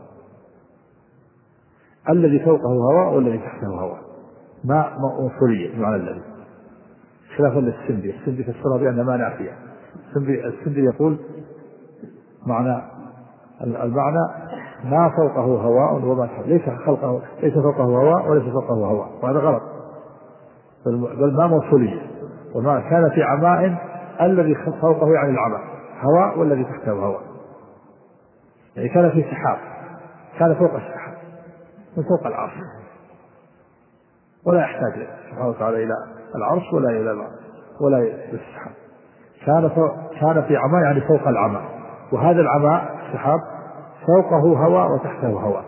الذي فوقه هواء والذي تحته هواء ماء موصولية بمعنى الذي، خلافا للسندي. السندي فسرها بأن ما نافية. السندي يقول المعنى ما فوقه هواء وما تحته، ليس فوقه هواء وليس فوقه هواء، وهذا غلط، بل ما موصولية. وما كان في عماء الذي فوقه يعني العمى هواء والذي تحته هواء، يعني كان في سحاب، كان فوق السحاب من فوق العرش، ولا يحتاج سبحانه وتعالى إلى العرش ولا إلى السحاب. كان في عمى يعني فوق العمى، وهذا العمى السحاب فوقه هواء وتحته هواء،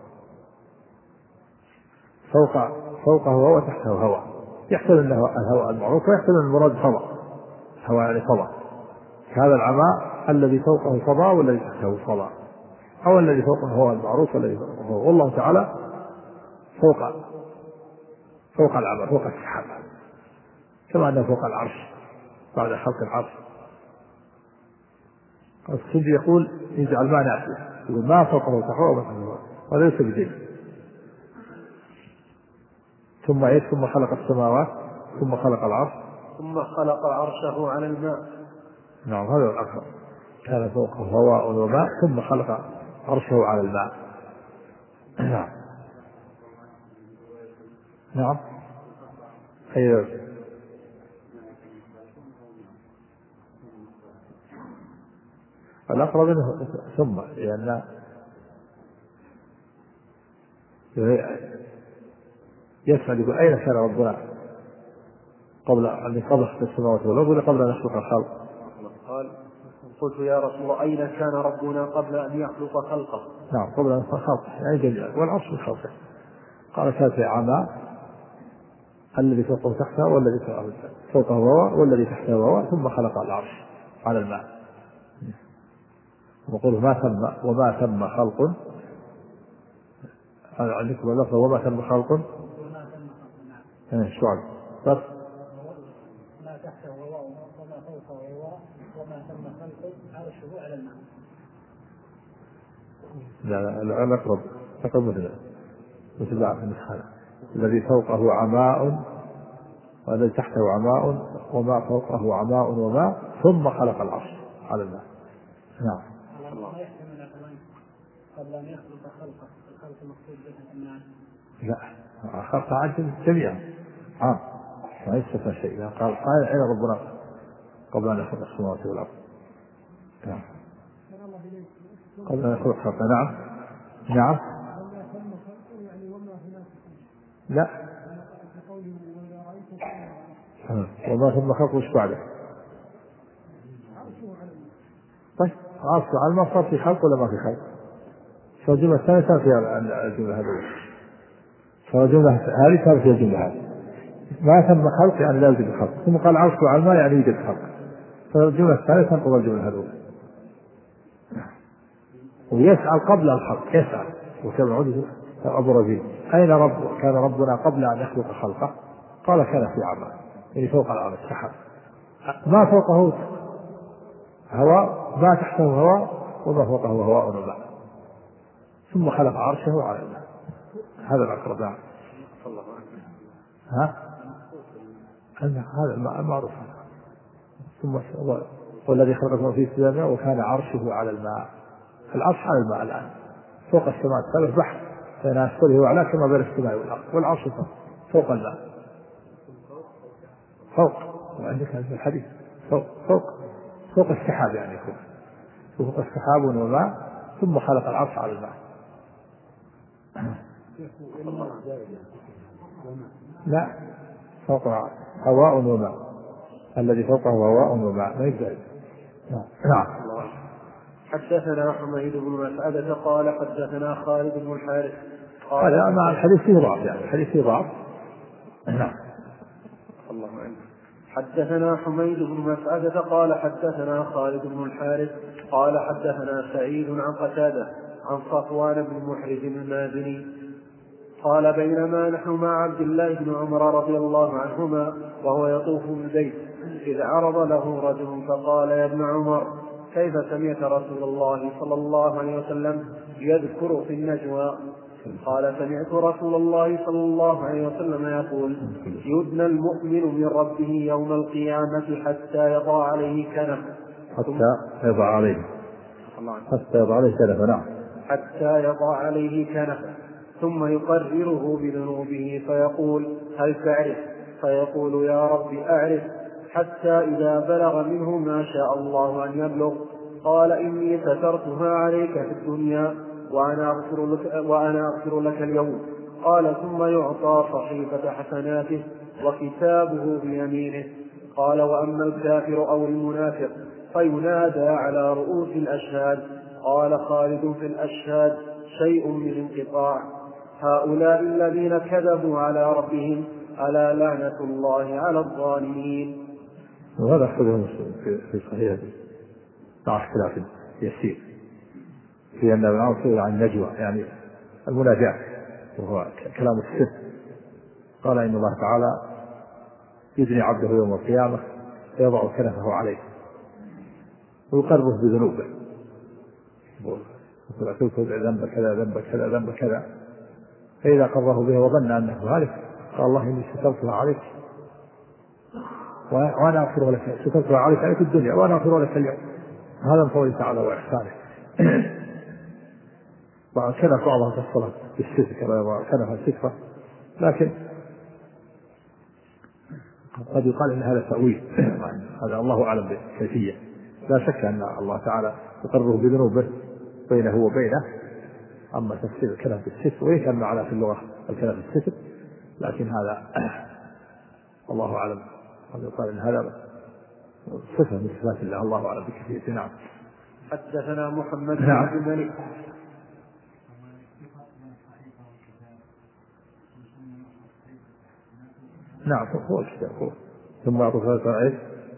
فوقه هواء وتحته هواء. يحتمل أنه الهواء المعروف ويحتمل المراد فضاء، هواء يعني فضاء. هذا العمى الذي فوقه فضاء والذي تحته فضاء، أو الذي فوقه هو المعروف والذي فوقه هو. والله تعالى فوق العمى، فوق السحاب، كما أنه فوق العرش بعد خلق العرش. السندي يقول يجعل ما نافية، يقول ما فوقه تحوه ولا ليس بدين. ثم خلق السماوات ثم خلق العرش ثم خلق عرشه على الماء. نعم هذا الأكثر. كان فوقه هواء وماء ثم خلق عرشه على الماء. نعم أيوه. الأقرب منه ثم، لأن يسأل يقول أين كان ربنا قبل أن خلق السماوات والأرض ولا قبل أن يخلق الخلق؟ قال قلت يا رسول الله أين كان ربنا قبل أن يخلق خلقه؟ نعم قبل أن يخلق خلقه يعني جميعا، والعرش من خلقه. قال كان في عمى الذي فوقه تحته والذي فوقه هواء والذي تحته هواء ثم خلق العرش على الماء. وقوله وما ثم خلق، هذا عندكم اللفظ وما ثم خلق شو عاد بس ما تحته هواء وما فوقه هواء وما ثم خلق عرشه على الماء. لا نقرب مثل بعض النسخة الذي فوقه عماء والذي تحته عماء وما فوقه عماء وماء ثم خلق العرش على الماء. نعم. الله يحتمل قبل أن يخلق خلقه، الخلق المقصود به الماء. لا خلق عجل جميعا عام ما يستثنى شيء. قال أين ربنا قبل أن يخلق السماوات والأرض؟ نعم قبل أن يخلق خلقه. نعم لا وما ثم خلق وش بعده؟ طيب عرشه على ما صار في خلق ولا ما في خلق؟ فالجملة الثانية صار فيها الجملة هذه، فالجملة هذه صار فيها الجملة هذه ما ثم خلق يعني لا يوجد الخلق، ثم قال عرشه على الماء يعني يوجد خلق، فالجملة الثانية تنقض الجملة هذه. ويسأل قبل الخلق، يسأل وكما عود أبو ربيع أين كان ربنا قبل أن يخلق خلقه؟ قال كان في عمى يعني فوق الأرض السحاب، ما فوقه هواء ما تحته هواء وما فوقه هواء وماء ثم خلق عرشه على الماء. هذا الأقرب. هذا المعروف. ثم والذي خلق في السماء وكان عرشه على الماء. العرش على الماء الآن فوق السماء السابع بحر بين أسفله وأعلاه كما بين السماء والأرض، والعرش فوق الماء فوق. وعندك هذا الحديث فوق السحاب يعني فوق السحاب وماء ثم خلق العرش على الماء. لا، فوقها هواء وماء، الذي فوقه هواء وماء ما يزال. نعم. حدثنا حميد بن مسعدة قال حدثنا خالد بن الحارث قال هذا مع الحديث فيه ضعف، يعني الحديث فيه ضعف. نعم. الله عنه. حدثنا حميد بن مسعدة قال حدثنا خالد بن الحارث قال حدثنا سعيد عن قتادة عن صفوان بن محرز المازني قال بينما نحن مع عبد الله بن عمر رضي الله عنهما وهو يطوف بالبيت إذ عرض له رجل فقال يا ابن عمر كيف سمعت رسول الله صلى الله عليه وسلم يذكر في النجوى؟ قال سمعت رسول الله صلى الله عليه وسلم يقول يدنى المؤمن من ربه يوم القيامة حتى يضع عليه كنفه حتى يضع عليه كنفه. نعم. حتى يضع عليه كنفه ثم يقرره بذنوبه فيقول هل تعرف؟ فيقول يا رب أعرف، حتى إذا بلغ منه ما شاء الله أن يبلغ قال إني سترتها عليك في الدنيا وأنا أغفر لك اليوم. قال ثم يعطى صحيفة حسناته وكتابه بيمينه. قال وأما الكافر أو المنافق فينادى على رؤوس الأشهاد. قال خالد في الأشهاد شيء من انقطاع. هؤلاء الذين كذبوا على ربهم ألا لعنة الله على الظالمين. وهذا أخذه في صحيح مع اختلاف يسير في أن العاصر عن النجوى يعني المناجاة وهو كلام السر. قال إن الله تعالى يدني عبده يوم القيامة فيضع كنفه عليه ويقربه بذنوبه يقول ذنب كذا ذنب كذا ذنب كذا، فإذا قرره به وظن أنه هالك قال الله إني سترتها عليك وأنا أغفر لك، سترتها عليك في الدنيا وأنا أغفر لك اليوم. هذا من فضله تعالى وإحسانه. وكان بعضها في الصلاة بالستر كما كان في السترة، لكن قد يقال إن هذا تأويل هذا الله أعلم بالكيفية. لا شك أن الله تعالى يقرره بذنوبه بينه وبينه. أما تفسير الكلام في الستر وإن كان معنا في اللغة الكلام في الستر، لكن هذا الله أعلم. قد يقال إن هذا صفة من صفات الله، الله أعلم بكيفية. نعم. حدثنا محمد بن عبد الملك. نعم هو الكتاب ثم أعطوا ثلاثة عيد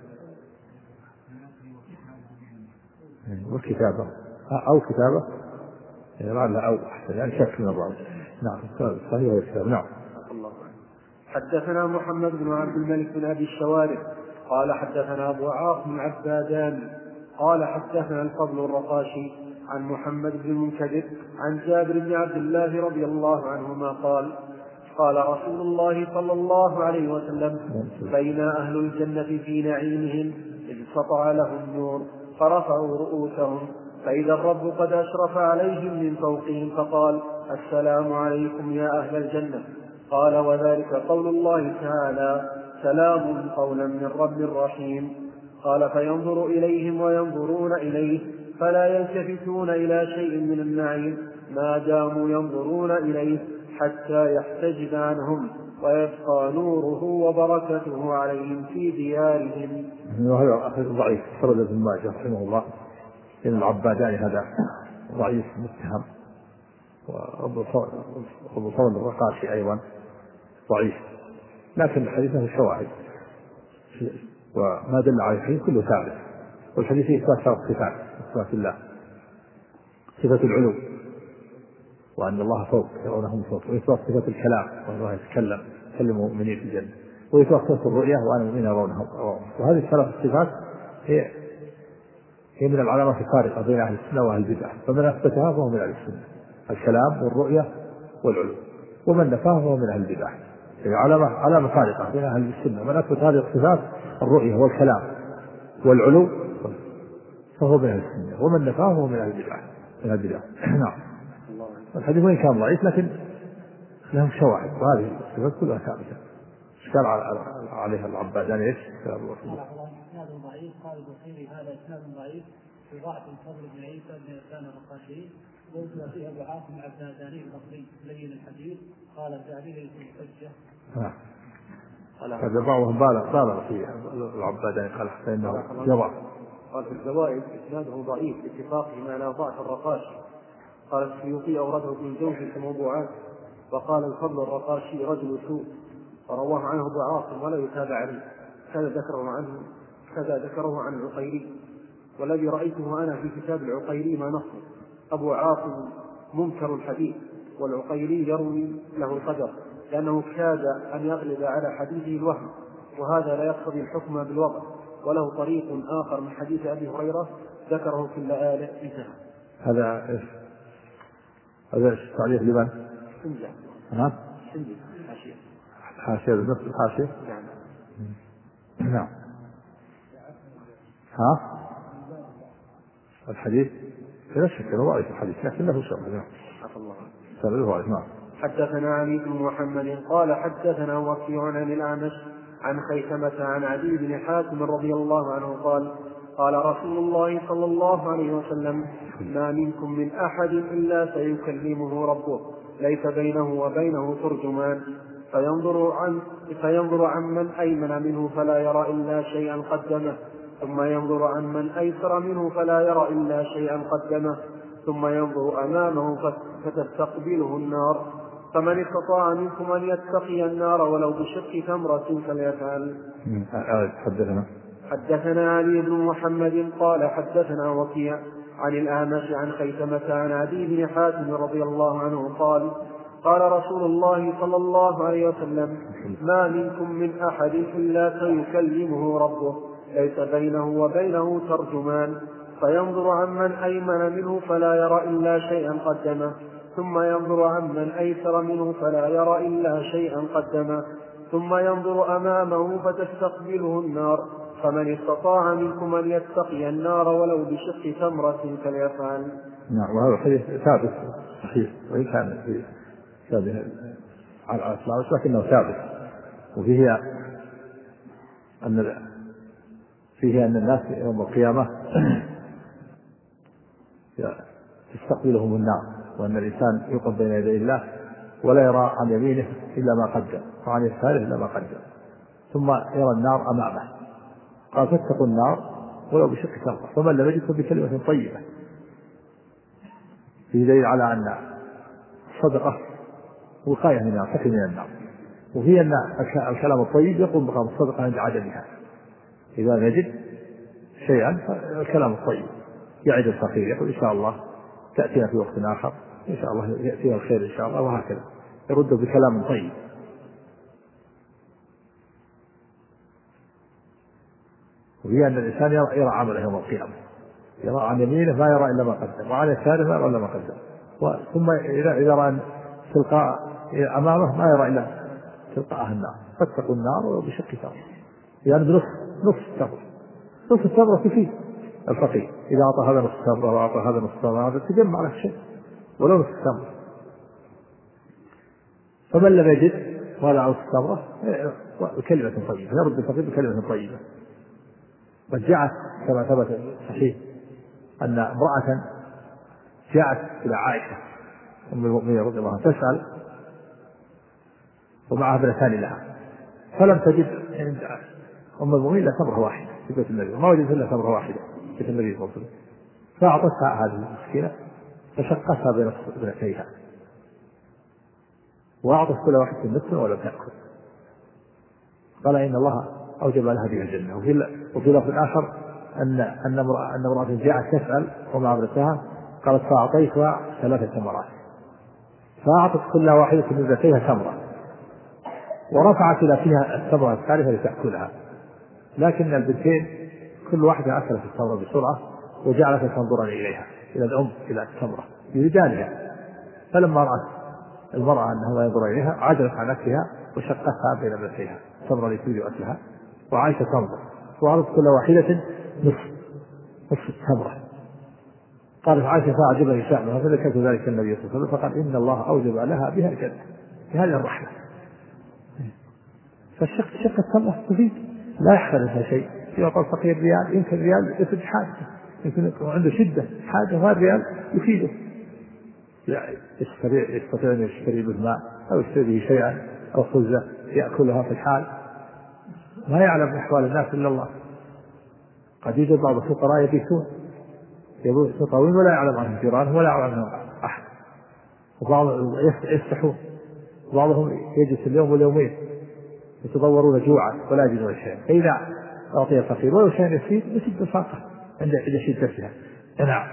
والكتابة أو كتابة لعلها أو أحسن يعني شك من الرأي. نعم صحيح الكتاب. نعم. حدثنا محمد بن عبد الملك بن أبي الشوارب قال حدثنا أبو عاصم العباداني قال حدثنا الفضل الرقاشي عن محمد بن المنكدر عن جابر بن عبد الله رضي الله عنهما قال رسول الله صلى الله عليه وسلم بين أهل الجنة في نعيمهم إذ سطع لهم النور فرفعوا رؤوسهم فإذا الرب قد أشرف عليهم من فوقهم فقال السلام عليكم يا أهل الجنة. قال وذلك قول الله تعالى سلام قولا من رب رحيم. قال فينظر إليهم وينظرون إليه فلا يلتفتون إلى شيء من النعيم ما داموا ينظرون إليه حتى يحتجب عنهم ويبقى نوره وبركته عليهم في ديارهم. وهذا ضعيف خرج ابن ماجه رحمه الله إن العباداني هذا ضعيف متهم، وأبو صول الرقاشي أيضا ضعيف، لكن الحديث له شواهد وما دل عليه الحديث كله ثابت. والحديث إثبات ثلاث صفات: صفات الله، صفة العلو وأن الله فوق يرونه من فوق، وإثبات صفة الكلام وأن الله يتكلم المؤمنين في الجنة، وإثبات صفة الرؤية وأن المؤمنين يرونه. وهذه الثلاث الصفات هي من العلامات الفارقة بين أهل السنة وأهل البدع، فمن أثبتها فهو من أهل السنة، الكلام والرؤية والعلو، ومن نفاها فهو من أهل البدع. يعني علامة فارقة بين أهل السنة، من أثبت هذه الصفات الرؤية والكلام والعلو فهو من أهل السنة، ومن نفاها فهو من أهل البدع. نعم. الحديث وإن كان ضعيف لكن لهم شواهد، وهذه الصفات كلها ثابتة. اشكال عليها العباداني ايش؟ إسناد ضعيف قال البخاري هذا إسناد ضعيف في ضعف الفضل بن عيسى بن إنسان الرقاشي، قلت فيها أبو عاصم العباداني البصري لين الحديث، قال الذهبي ليس بحجة. هذا بعضهم بالغ في العباداني، قال حتى انه يضع. قال في الزوائد اسناده ضعيف باتفاقهم على ضعف الرقاشي. قال السيوطي اورده في الجوزي في الموضوعات، وقال الفضل الرقاشي رجل سوء، ورواه عنه ابو عاصم ولا يتابع عليه، كذا ذكره عن العقيلي. والذي رايته انا في كتاب العقيلي ما نصه، ابو عاصم منكر الحديث، والعقيلي يروي له القدر، لأنه كاد أن يغلب على حديثه الوهم، وهذا لا يقتضي الحكم بالوضع. وله طريق آخر من حديث أبي هريرة ذكره في اللآلئ انتهى. هذا إيش؟ هذا إيش تعليق لمن؟ سنجة. نعم. سنجة حاشية. حاشية بنفس الحاشية. نعم. نعم. ها؟ الحديث لا شك أنه ضعيف الحديث، لكن له شرح. نعم. نعم. حدثنا علي بن محمد قال حدثنا وكيع عن الأعمش عن خيثمة عن عدي بن حاتم رضي الله عنه قال قال رسول الله صلى الله عليه وسلم: ما منكم من أحد إلا سيكلمه ربه، ليس بينه وبينه ترجمان، فينظر عمن أيمن منه فلا يرى إلا شيئا قدمه، ثم ينظر عمن أيسر منه فلا يرى إلا شيئا قدمه، ثم ينظر أمامه فتستقبله النار، فمن استطاع منكم أن يتقي النار ولو بشق تمرة فليفعل. حدثنا علي بن محمد قال حدثنا وكيع عن الأعمش عن خيثمة عن عدي بن حاتم رضي الله عنه قال قال رسول الله صلى الله عليه وسلم: ما منكم من أحد إلا سيكلمه ربه، ليس بينه وبينه ترجمان، فينظر عمن أيمن منه فلا يرى إلا شيئا قدمه، ثم ينظر عمن أيسر منه فلا يرى إلا شيئا قدمه، ثم ينظر أمامه فتستقبله النار، فمن استطاع منكم أن يتقي النار ولو بشق تمرة فليفعل. نعم. وهذا الحديث ثابت صحيح، وإن كان في ثابت على الأصل لكنه ثابت، وفيه أن الناس يوم القيامة تستقبلهم النار، وأن الإنسان يوقف بين يدي الله ولا يرى عن يمينه إلا ما قدم وعن يساره إلا ما قدم، ثم يرى النار أمامه. قال: فاتقوا النار ولو بشق تمرة، فمن لم يجد بكلمة طيبة. في دليل على أن الصدقة وقاية من النار، تقي من النار، وهي أن الكلام الطيب يقوم بقام الصدقة عند عدمها. إذا نجد شيئا فالكلام الطيب يعد الفقير، يقول: إن شاء الله تأتينا في وقت آخر، إن شاء الله يأتينا الخير إن شاء الله، وهكذا يرد بكلام طيب. وهي أن الإنسان يرى عمله يوم القيامة، يرى عن يمينه ما يرى إلا ما قدم، وعن يساره ما يرى إلا ما قدم، ثم إذا رأى تلقاء أمامه ما يرى إلا تلقاء النار. فاتقوا النار ولو بشق تمرة، يعني بنصف التمرة. نصف التمرة تفيد الفقير، إذا أعطى هذا نصف تمرة وأعطى هذا نصف تمرة هذا تجمع له شيء ولو نصف تمرة. فمن لم يجد ولا نصف تمرة بكلمة طيبة، يرد الفقير بكلمة طيبة. بل جاءت كما ثبت صحيح أن امرأة جاءت إلى عائشة أم المؤمنين رضي الله عنها تسأل، ومعها ابنتان لها، فلم تجد عند أم المؤمنين إلا تمرة واحدة في بيت النبي، ما وجدت إلا تمرة واحدة في بيت النبي صلى الله عليه وسلم، فأعطتها هذه المسكينة فشقتها بين ابنتيها، وأعطت كل واحد النصف ولم تأكل. قال: إن الله أوجب لها بها الجنة. وفي لفظ آخر أن امرأة جاءت تسأل ومع ابنتها، قالت: فأعطيتها 3 تمرات، فأعطت كل واحدة من ابنتيها تمرة، ورفعت إلى فيها التمرة الثالثة لتأكلها، لكن البنتين كل واحدة أكلت التمرة بسرعة وجعلت تنظرا إليها، إلى الأم، إلى التمرة برجالها. فلما رأت المرأة أنه لا ينظر إليها عجلت عن أكلها وشقتها بين ابنتيها التمرة لتريد أكلها، وعائشة تنظر، وأعطت كل واحدة نصف التمرة. قالت عائشة: فأعجبني شأنها، فذكرت ذلك النبي صلى الله عليه وسلم، فقال: إن الله أوجب لها بها الجنة، بهذه الرحمة. فالشق التمرة تفيد، لا يحتاج لها شيء، يعطى الفقير ريال يمكن ريال يسد حاجته، يمكن يكون عنده شدة حاجة وهذا الريال يفيده، يعني يستطيع أن يشتري به ماء أو يشتري به شيئا أو خبزة يأكلها في الحال، ما يعلم أحوال الناس إلا الله. قد يوجد بعض الفقراء يبيتون يطوين ولا يعلم عنهم جيرانهم ولا يعلم عنهم أحد، وبعضهم يفتحون، وبعضهم يجلس اليوم واليومين يتضورون جوعا ولا يجدون شيئا، فإذا أعطي الفقير ولو شيء يسير يسد فاقه عند شدتها. نعم.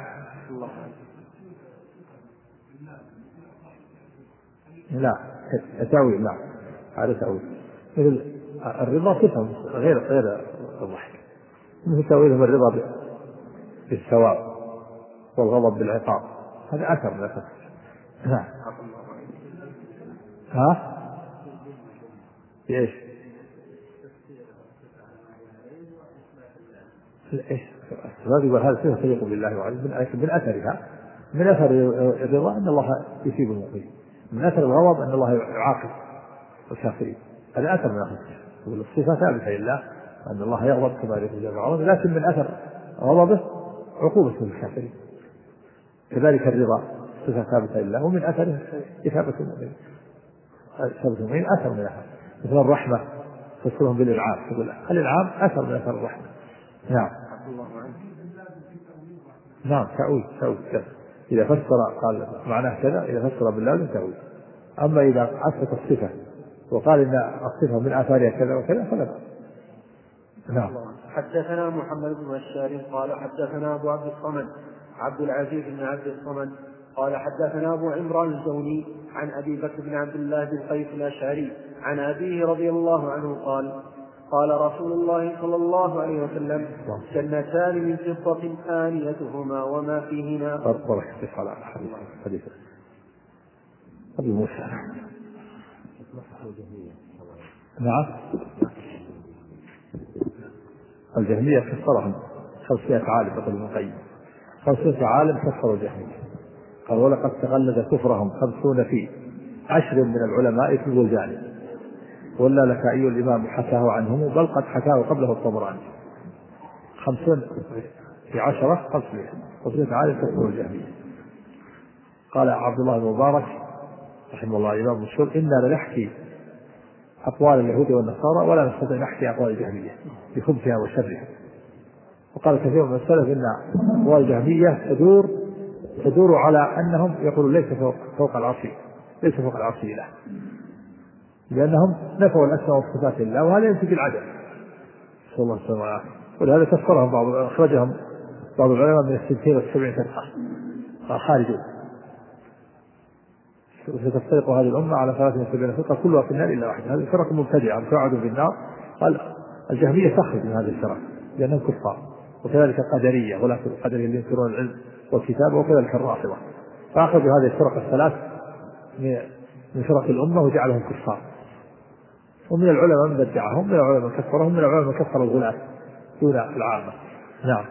لا التأويل لا هذا تأويل، مثل الرضا صفة غير الضحك، مثل تأويلهم الرضا بالثواب والغضب بالعقاب، هذا أثر من الأثر. نعم. ها ايش؟ السبب يقول هذا صفة تليق بالله وعليه، من أثرها من أثر الرضا أن الله يثيب المؤمنين، من أثر الغضب أن الله يعاقب الكافرين، هذا أثر من أثر الصفة ثابتة لله أن الله يغضب كما يقول جل وعلا، لكن من أثر غضبه عقوبة للكافرين، كذلك الرضا صفة ثابتة لله ومن أثره إثابة المؤمنين، أثر من أثر، مثل الرحمة تصلهم بالإنعام، تقول الإنعام أثر من أثر الرحمة. نعم. نعم تأويل إذا فسر قال معناه كذا، إذا فسر بالله تأويل. أما إذا أثبت الصفة وقال إن الصفة من آثارها كذا وكذا فلا بأس. نعم. حدثنا محمد بن بشار قال حدثنا أبو عبد الصمد عبد العزيز بن عبد الصمد قال حدثنا أبو عمران الجوني عن أبي بكر بن عبد الله بن قيس الأشعري عن أبيه رضي الله عنه قال قال رسول الله صلى الله عليه وسلم جنتان من فضة آنيتهما وما فيهما. بارك على حديث أبي موسى. نعم. الجهمية كفرهم 500 عالم، يقول ابن القيم 500 عالم كفروا الجهمية، قال ولقد تغلد كفرهم 50 في 10 من العلماء في البلدان، ولا لك أيها الإمام حكاه عنهم بل قد حكاه قبله الطبراني. 50 في 10 500 عالم كفروا الجهمية. قال عبد الله بن مبارك رحمه الله الإمام مشهور إنا لنحكي أقوال اليهود والنصارى ولا نستطيع نحكي أقوال الجهمية بخبثها وشرها. وقال كثير من السلف إن أقوال الجهمية تدور على أنهم يقولون ليس فوق العرش إله، لأنهم نفوا الأسماء والصفات لله وهذا ينتج العدل، صلى الله عليه وسلم. ولهذا كفرهم أخرجهم بعض العلماء من 76 فرقة خارجون، وستفترق هذه الأمة على 73 فرقة كلها في النار إلا واحد. هذه الفرق مبتدعة توعد في النار. قال الجهمية تخرج من هذه الفرق لأنهم كفار، وكذلك القدرية ولا القدرية اللي ينكرون العلم والكتاب، وكذلك الرافضة، فأخذوا هذه الفرق الثلاث من فرق الأمة وجعلهم كفار. ومن العلماء من بدعهم، من العلماء من كفرهم، من العلماء من كفر الغلاة دون العامة. نعم.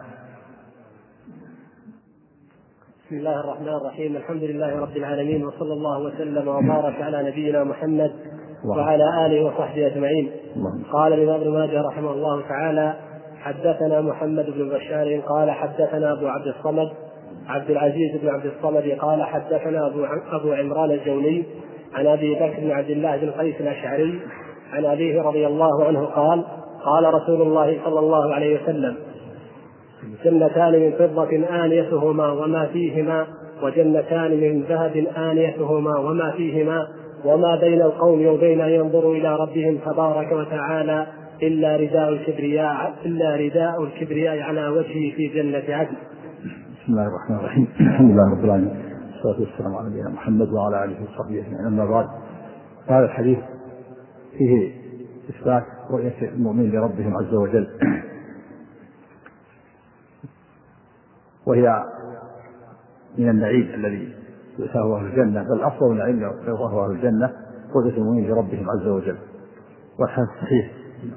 بسم الله الرحمن الرحيم، الحمد لله رب العالمين، وصلى الله وسلم وبارك على نبينا محمد وعلى آله وصحبه أجمعين. قال الإمام ابن ماجه رحمه الله تعالى حدثنا محمد بن بشار قال حدثنا أبو عبد الصمد عبد العزيز بن عبد الصمد قال حدثنا أبو عمران الجوني عن أبي بكر بن عبد الله بن قيس الأشعري عن أبيه رضي الله عنه قال قال رسول الله صلى الله عليه وسلم جنتان من فضة آنيتهما وما فيهما، وجنتان من ذهب آنيتهما وما فيهما، وما بين القوم وبين أن ينظروا إلى ربهم تبارك وتعالى إلا رداء الكبرياء على وجهه في جنة عدن. بسم الله الرحمن الرحيم، الحمد لله رب العالمين، والصلاة والسلام على نبينا محمد وعلى آله وصحبه أجمعين. أما بعد، هذا الحديث فيه إثبات رؤية المؤمنين لربهم عز وجل، وهي من النعيم الذي يؤتاه أهل الجنة، بل أفضل النعيم يؤتاه أهل الجنة رؤية المؤمنين لربهم عز وجل. والحديث صحيح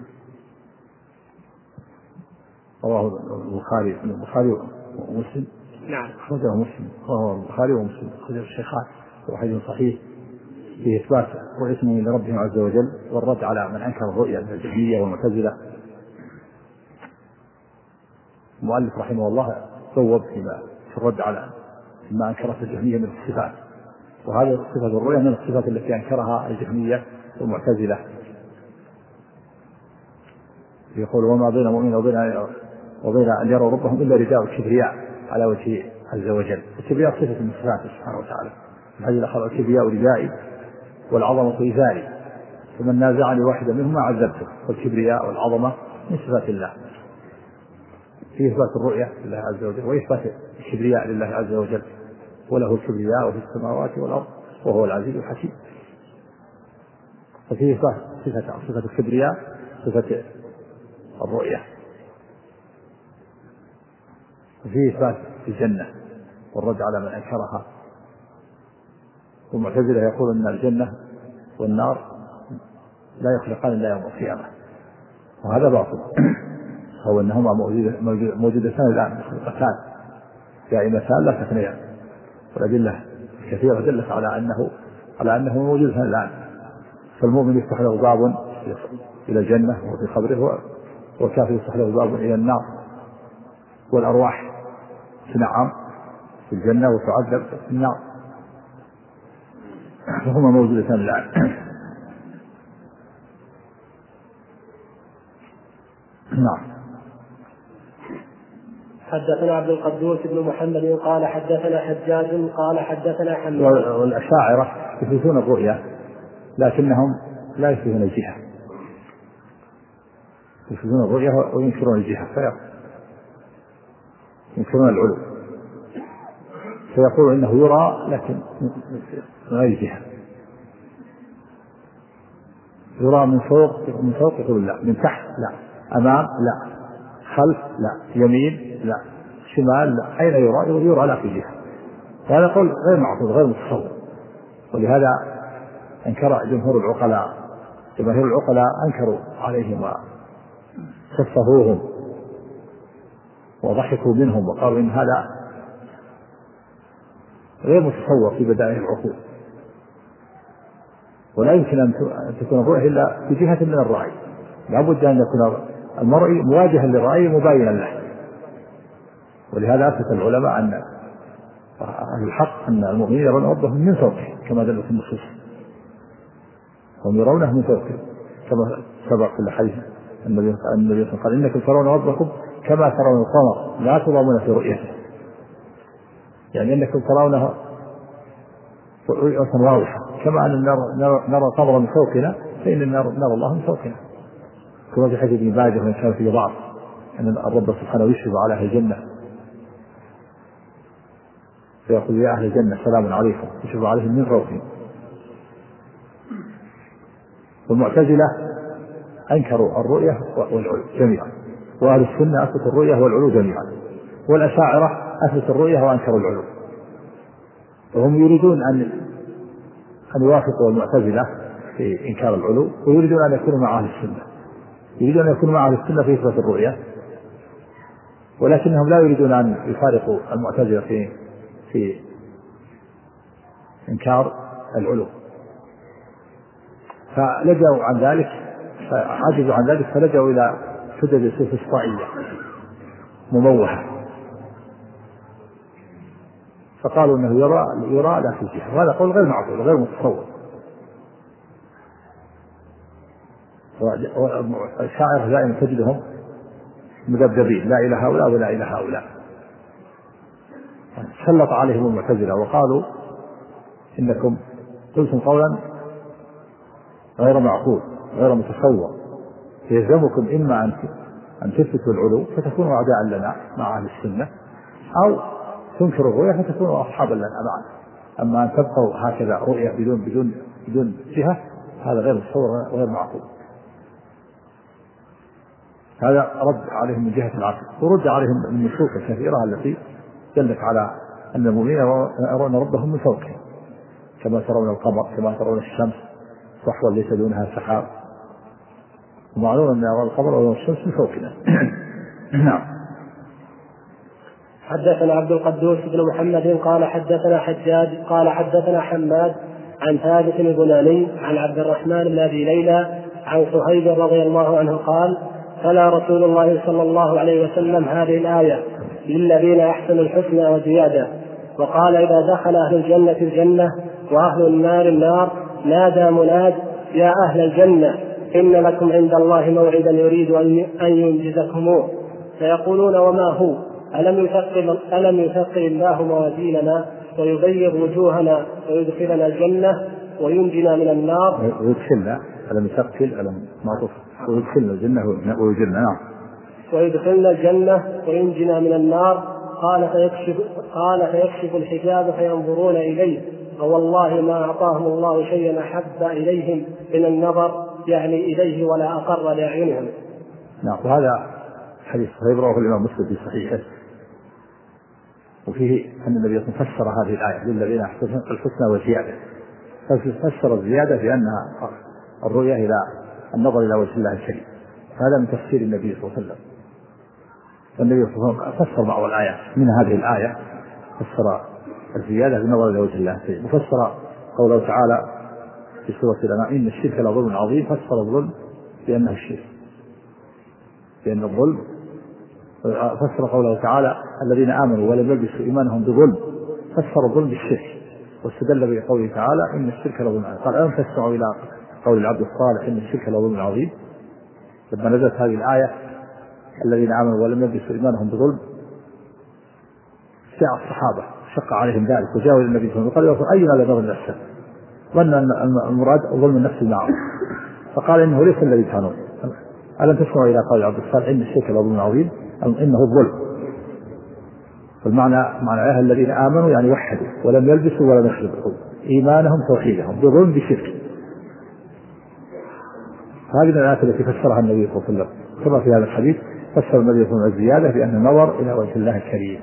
رواه البخاري ومسلم. نعم. أخرجه مسلم، رواه البخاري ومسلم، أخرجه الشيخان، وحديث صحيح في إثبات رؤية المؤمنين لربهم عز وجل والرد على من أنكر الرؤيا من الجهمية والمعتزلة. المؤلف رحمه الله صوب في الرد على ما أنكرت الجهمية من الصفات، وهذه صفة الرؤية من الصفات التي أنكرها الجهمية والمعتزلة. يقول وما بين مؤمن وبين أن يروا ربهم إلا رداء الكبرياء على وجهه عز وجل. الكبرياء صفة من صفاته سبحانه وتعالى، الذي خلق الكبرياء ردائي والعظمة إزاري، فمن نازعني واحدا منهما عذبته. والكبرياء والعظمة من صفات الله، في إثبات الرؤية لله عز وجل وإثبات الكبرياء لله عز وجل، وله الكبرياء في السماوات والأرض وهو العزيز الحكيم. ففيه صفة الكبرياء، صفة الرؤية. وفيه إثبات الجنة والرد على من أنكرها. والمعتزلة يقول أن الجنة والنار لا يخلقان إلا يوم القيامة، وهذا باطل. هو أنهما موجودتان الآن، مخلوقتان دائمتان لا تفنيان، والأدلة كثيرة دلت على أنه موجودتان الآن. فالمؤمن يفتح له باب إلى الجنة وفي قبره، والكافر يفتح له باب إلى النار، والأرواح تنعم في الجنة وتعذب في النار، فهما موجودتان الآن. نعم. حدثنا عبد القدوس بن محمد قال حدثنا حجاج قال حدثنا حماد. والأشاعرة يثبتون الرؤيا لكنهم لا يثبتون الجهة، يثبتون الرؤيا وينكرون الجهة، ينكرون العلو، فيقول إنه يرى لكن من غير جهة، يرى من فوق يقول لا، من تحت لا، أمام لا، خلف لا، يمين لا، شمال لا، أين يرى لا في جهة. وهذا قول غير معقول غير متصور. ولهذا أنكر جماهير العقلاء أنكروا عليهم وصفهوهم وضحكوا منهم وقالوا إن هذا غير متصور في بدائع العقول، ولا يمكن أن تكون الرؤية إلا بجهة من الرأي، لا بد أن يكون المرئي مواجها للرأي مباينا له. ولهذا أثبت العلماء أن الحق أن المؤمنين يرون ربهم من فوقه كما دل في النصوص، هم يرونه من فوقه كما سبق في الحديث النبي صلى الله عليه وسلم قال إنكم ترون ربكم كما ترون القمر لا تضامون في رؤيته، يعني أنكم ترونه رؤية واضحة، كما أن نرى القمر من فوقنا فإن نرى الله من فوقنا، كما في حديث ابن ماجه من كان فيه ضعف أن الرب سبحانه يشرف على أهل الجنة فيقول يا أهل الجنة سلام عليكم، يشرف عليهم من فوقهم. والمعتزلة أنكروا الرؤية والعلو جميعا، وأهل السنة أثبتوا الرؤية والعلو جميعا، والأشاعرة أثبتوا الرؤية وأنكروا العلو. وهم يريدون أن يوافقوا المعتزلة في إنكار العلو، ويريدون أن يكونوا مع أهل السنة، يريدون أن يكونوا مع أهل السنة في إثبات الرؤية، ولكنهم لا يريدون أن يفارقوا المعتزلة في إنكار العلو، فلجأوا عن ذلك، فعجزوا عن ذلك فلجأوا إلى حجج استقصائية مموهة، فقالوا أنه يرى لا في جهة، وهذا قول غير معقول غير متصور. والشاعر دائما تجدهم مذبذبين لا إلى هؤلاء ولا إلى هؤلاء. سلط عليهم المعتزلة وقالوا إنكم قلتم قولا غير معقول غير متصور، يلزمكم إما أن تثبتوا العلو فتكونوا أعداء لنا مع أهل السنة، أو تنكروا الرؤية فتكونوا أصحابا لنا معنا. أما أن تبقوا هكذا رؤية بدون جهة هذا غير متصور وغير معقول. هذا رد عليهم من جهة العقل، ورد عليهم من النصوص الكثيرة التي دلت على أن المؤمنين يرون ربهم من فوقهم كما ترون القمر كما ترون الشمس صحوا ليس دونها سحاب، ومعلوم أن يرى القمر ويرى الشمس من فوقنا. نعم. حدثنا عبد القدوس بن محمد قال حدثنا حجاج قال حدثنا حماد عن ثابت البناني عن عبد الرحمن بن أبي ليلى عن صهيب رضي الله عنه قال: تلا رسول الله صلى الله عليه وسلم هذه الآية: للذين أحسنوا الحسنى وزيادة. وقال إذا دخل أهل الجنة الجنة وأهل النار النار نادى مناد يا أهل الجنة إن لكم عند الله موعدا يريد أن ينجزكموه، فيقولون وما هو؟ ألم يثقل الله موازيننا ويبيض وجوهنا ويدخلنا الجنة وينجنا من النار؟ ويدخلنا ألم يثقل ألم معطوف ويدخلنا الجنة ويجرنا نعم ويدخلنا الجنة وينجنا من النار. قال فيكشف الحجاب فينظرون إليه فوالله ما أعطاهم الله شيئا أحب إليهم من النظر يعني إليه ولا أقر لأعينهم. نعم. وهذا حديث صحيح رواه الإمام مسلم في صحيحه، وفيه أن النبي فسر هذه الآية للذين أحسنوا الحسنى وزيادة، فسر الزيادة بأنها الرؤية إلى النظر إلى وجه الله الكريم، هذا من تفسير النبي صلى الله عليه وسلم. والنبي صلى الله عليه وسلم فسر بعض الآيات من هذه الآية، فسر الزيادة بالنظر إلى وجه الله الكريم، وفسر قوله تعالى في سورة الأنعام إن الشرك لظلم عظيم، فسر الظلم بأنه الشرك، بأن الظلم، فسر قوله تعالى الذين آمنوا ولم يلبسوا إيمانهم بظلم، فسر الظلم بالشرك، واستدل بقوله تعالى إن الشرك لظلم عظيم. قال ألم تسمعوا إلى قول العبد الصالح إن الشرك لظلم عظيم؟ لما نزلت هذه الآية الذين آمنوا ولم يلبسوا إيمانهم بظلم، جاء الصحابة شق عليهم ذلك وجاءوا إلى النبي صلى الله عليه وسلم وقال أينا لظلم نفسه، ظن أن المراد ظلم النفس المعروف، فقال إنه ليس الذي كانوا. ألم تسمعوا إلى قول العبد الصالح إن الشرك لظلم عظيم، إنه الظلم. فالمعنى معنى أهل الذين آمنوا يعني وحدوا ولم يلبسوا ولم يخلطوا إيمانهم توحيدهم بظلم بشرك. هذه الآيات التي فسرها النبي صلى الله عليه وسلم كما في هذا الحديث، فسر النبي صلى الله عليه وسلم الزيادة بأن النظر إلى وجه الله الكريم،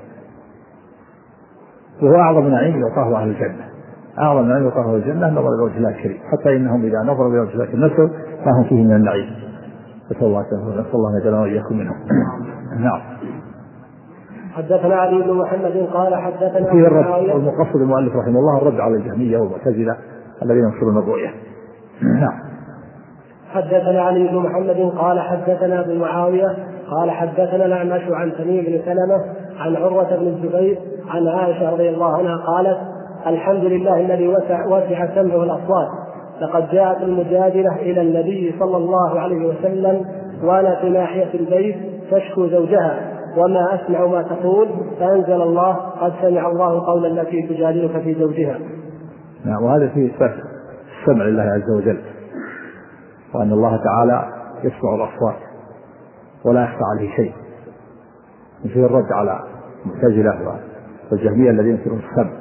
وهو أعظم نعيم يعطاه أهل الجنة، أعظم نعيم يعطاه أهل الجنة النظر إلى وجه الله الكريم، حتى إنهم إذا نظروا إلى وجه الله الكريم نسوا ما هم فيه من النعيم. نسأل الله أن يجعلنا وإياكم منهم. نعم. حدثنا علي بن محمد قال حدثنا فيه الرد، والمقصد المؤلف رحمه الله الرد على الجهمية والمعتزلة الذين ينكرون الرؤية. نعم. حدثنا علي بن محمد قال حدثنا ابن معاوية قال حدثنا الأعمش عن تميم بن سلمة عن عروة بن الزبير عن عائشة رضي الله عنها قالت الحمد لله الذي وسع سمعه الأصوات، لقد جاءت المجادلة إلى النبي صلى الله عليه وسلم وأنا في ناحية البيت تشكو زوجها وما أسمع ما تقول، فأنزل الله قد سمع الله قول التي تجادلك في زوجها. نعم. وهذا فيه السمع لله عز وجل، وأن الله تعالى يسمع الأصوات ولا يخفى عليه شيء. وفيه الرد على المعتزلة والجهمية الذين ينكرون السمع.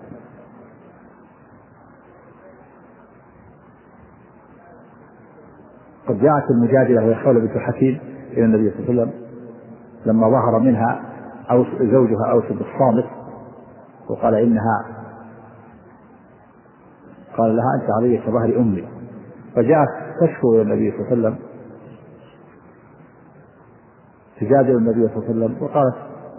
قد جاءت المجادلة وهي خولة بنت حكيم إلى النبي صلى الله عليه وسلم لما ظهر منها زوجها أوس بن الصامت، وقال قال لها أنت علي كظهر أمي، فجاءت تشكو إلى النبي صلى الله عليه وسلم تجادل النبي صلى الله عليه وسلم وقالت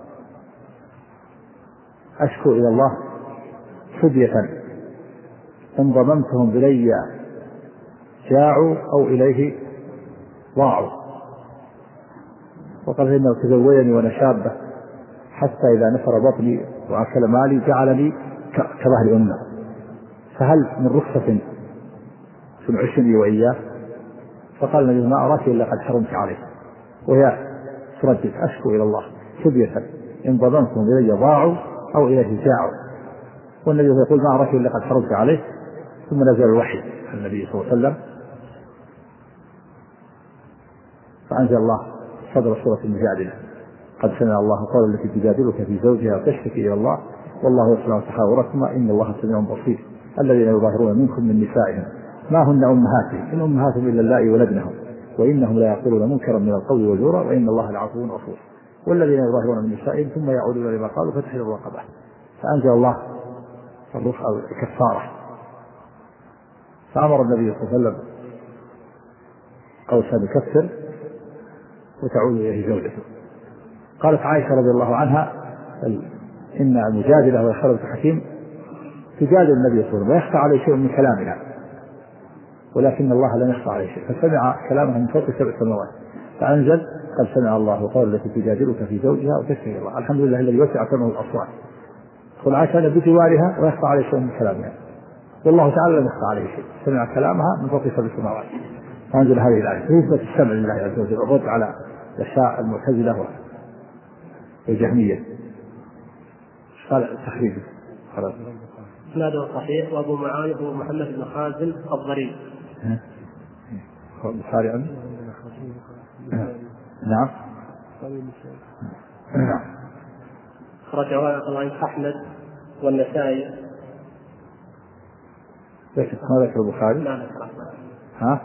أشكو إلى الله فدية إن ضممتهم إلي جاعوا أو إليه ضاعوا، وقال إنه تزوجني وأنا شابة حتى إذا نفر بطني وأكل مالي جعلني كظهر أمه، فهل من رخصة تنعشني وإياه؟ فقال النبي ما أراك إلا قد حرمت عليه، وهي تردد أشكو إلى الله فدية إن ضممتهم إلي ضاعوا أو إليه جاعوا، والنبي يقول ما أراك إلا قد حرمت عليه. ثم نزل الوحي عن النبي صلى الله عليه وسلم فأنزل الله صدر سورة المجادلة قد سمع الله قول التي تجادلك في زوجها وتشتكي إلى الله والله يسمع تحاوركما إن الله سميع بصير. الذين يظاهرون منكم من نسائهم ما هن أمهاتهم إن أمهاتهم إلا اللائي ولدنهم وإنهم لا يقولون منكرا من القول وزورا وإن الله لعفو غفور. والذين يظاهرون من نسائهم ثم يعودون لما قالوا فتحرير رقبة، فأنزل الله الكفارة، فأمر النبي صلى الله عليه وسلم قوسا يكفر وتعود إليه زوجته. قالت عائشة رضي الله عنها إن المجادلة وهي خولة بنت حكيم تجادل النبي صلى الله عليه وسلم ويخفى عليه شيء من كلامها، ولكن الله لم يخفى عليه شيء، فسمع كلامها من فوق 7 سماوات، فأنزل قد سمع الله قول التي تجادلك في زوجها وتشتكي الله. الحمد لله الذي وسع سمعه الأصوات، قل عاشا بجوارها ويخفى عليه شيء من كلامها، والله تعالى لم يخفى عليه شيء، سمع كلامها من فوق سبع سماوات. فانزل هذه الآية يثبت السمع لله عز وجل والرد على الأشياء المعتزلة والجهمية. قال تخريجه خلاص. إسناده صحيح. وأبو معاوية هو محمد بن خازن الضرير. البخاري عنه. نعم. نعم. أخرجه أحمد والنسائي. ما ذكر البخاري؟ لا ذكر. ها؟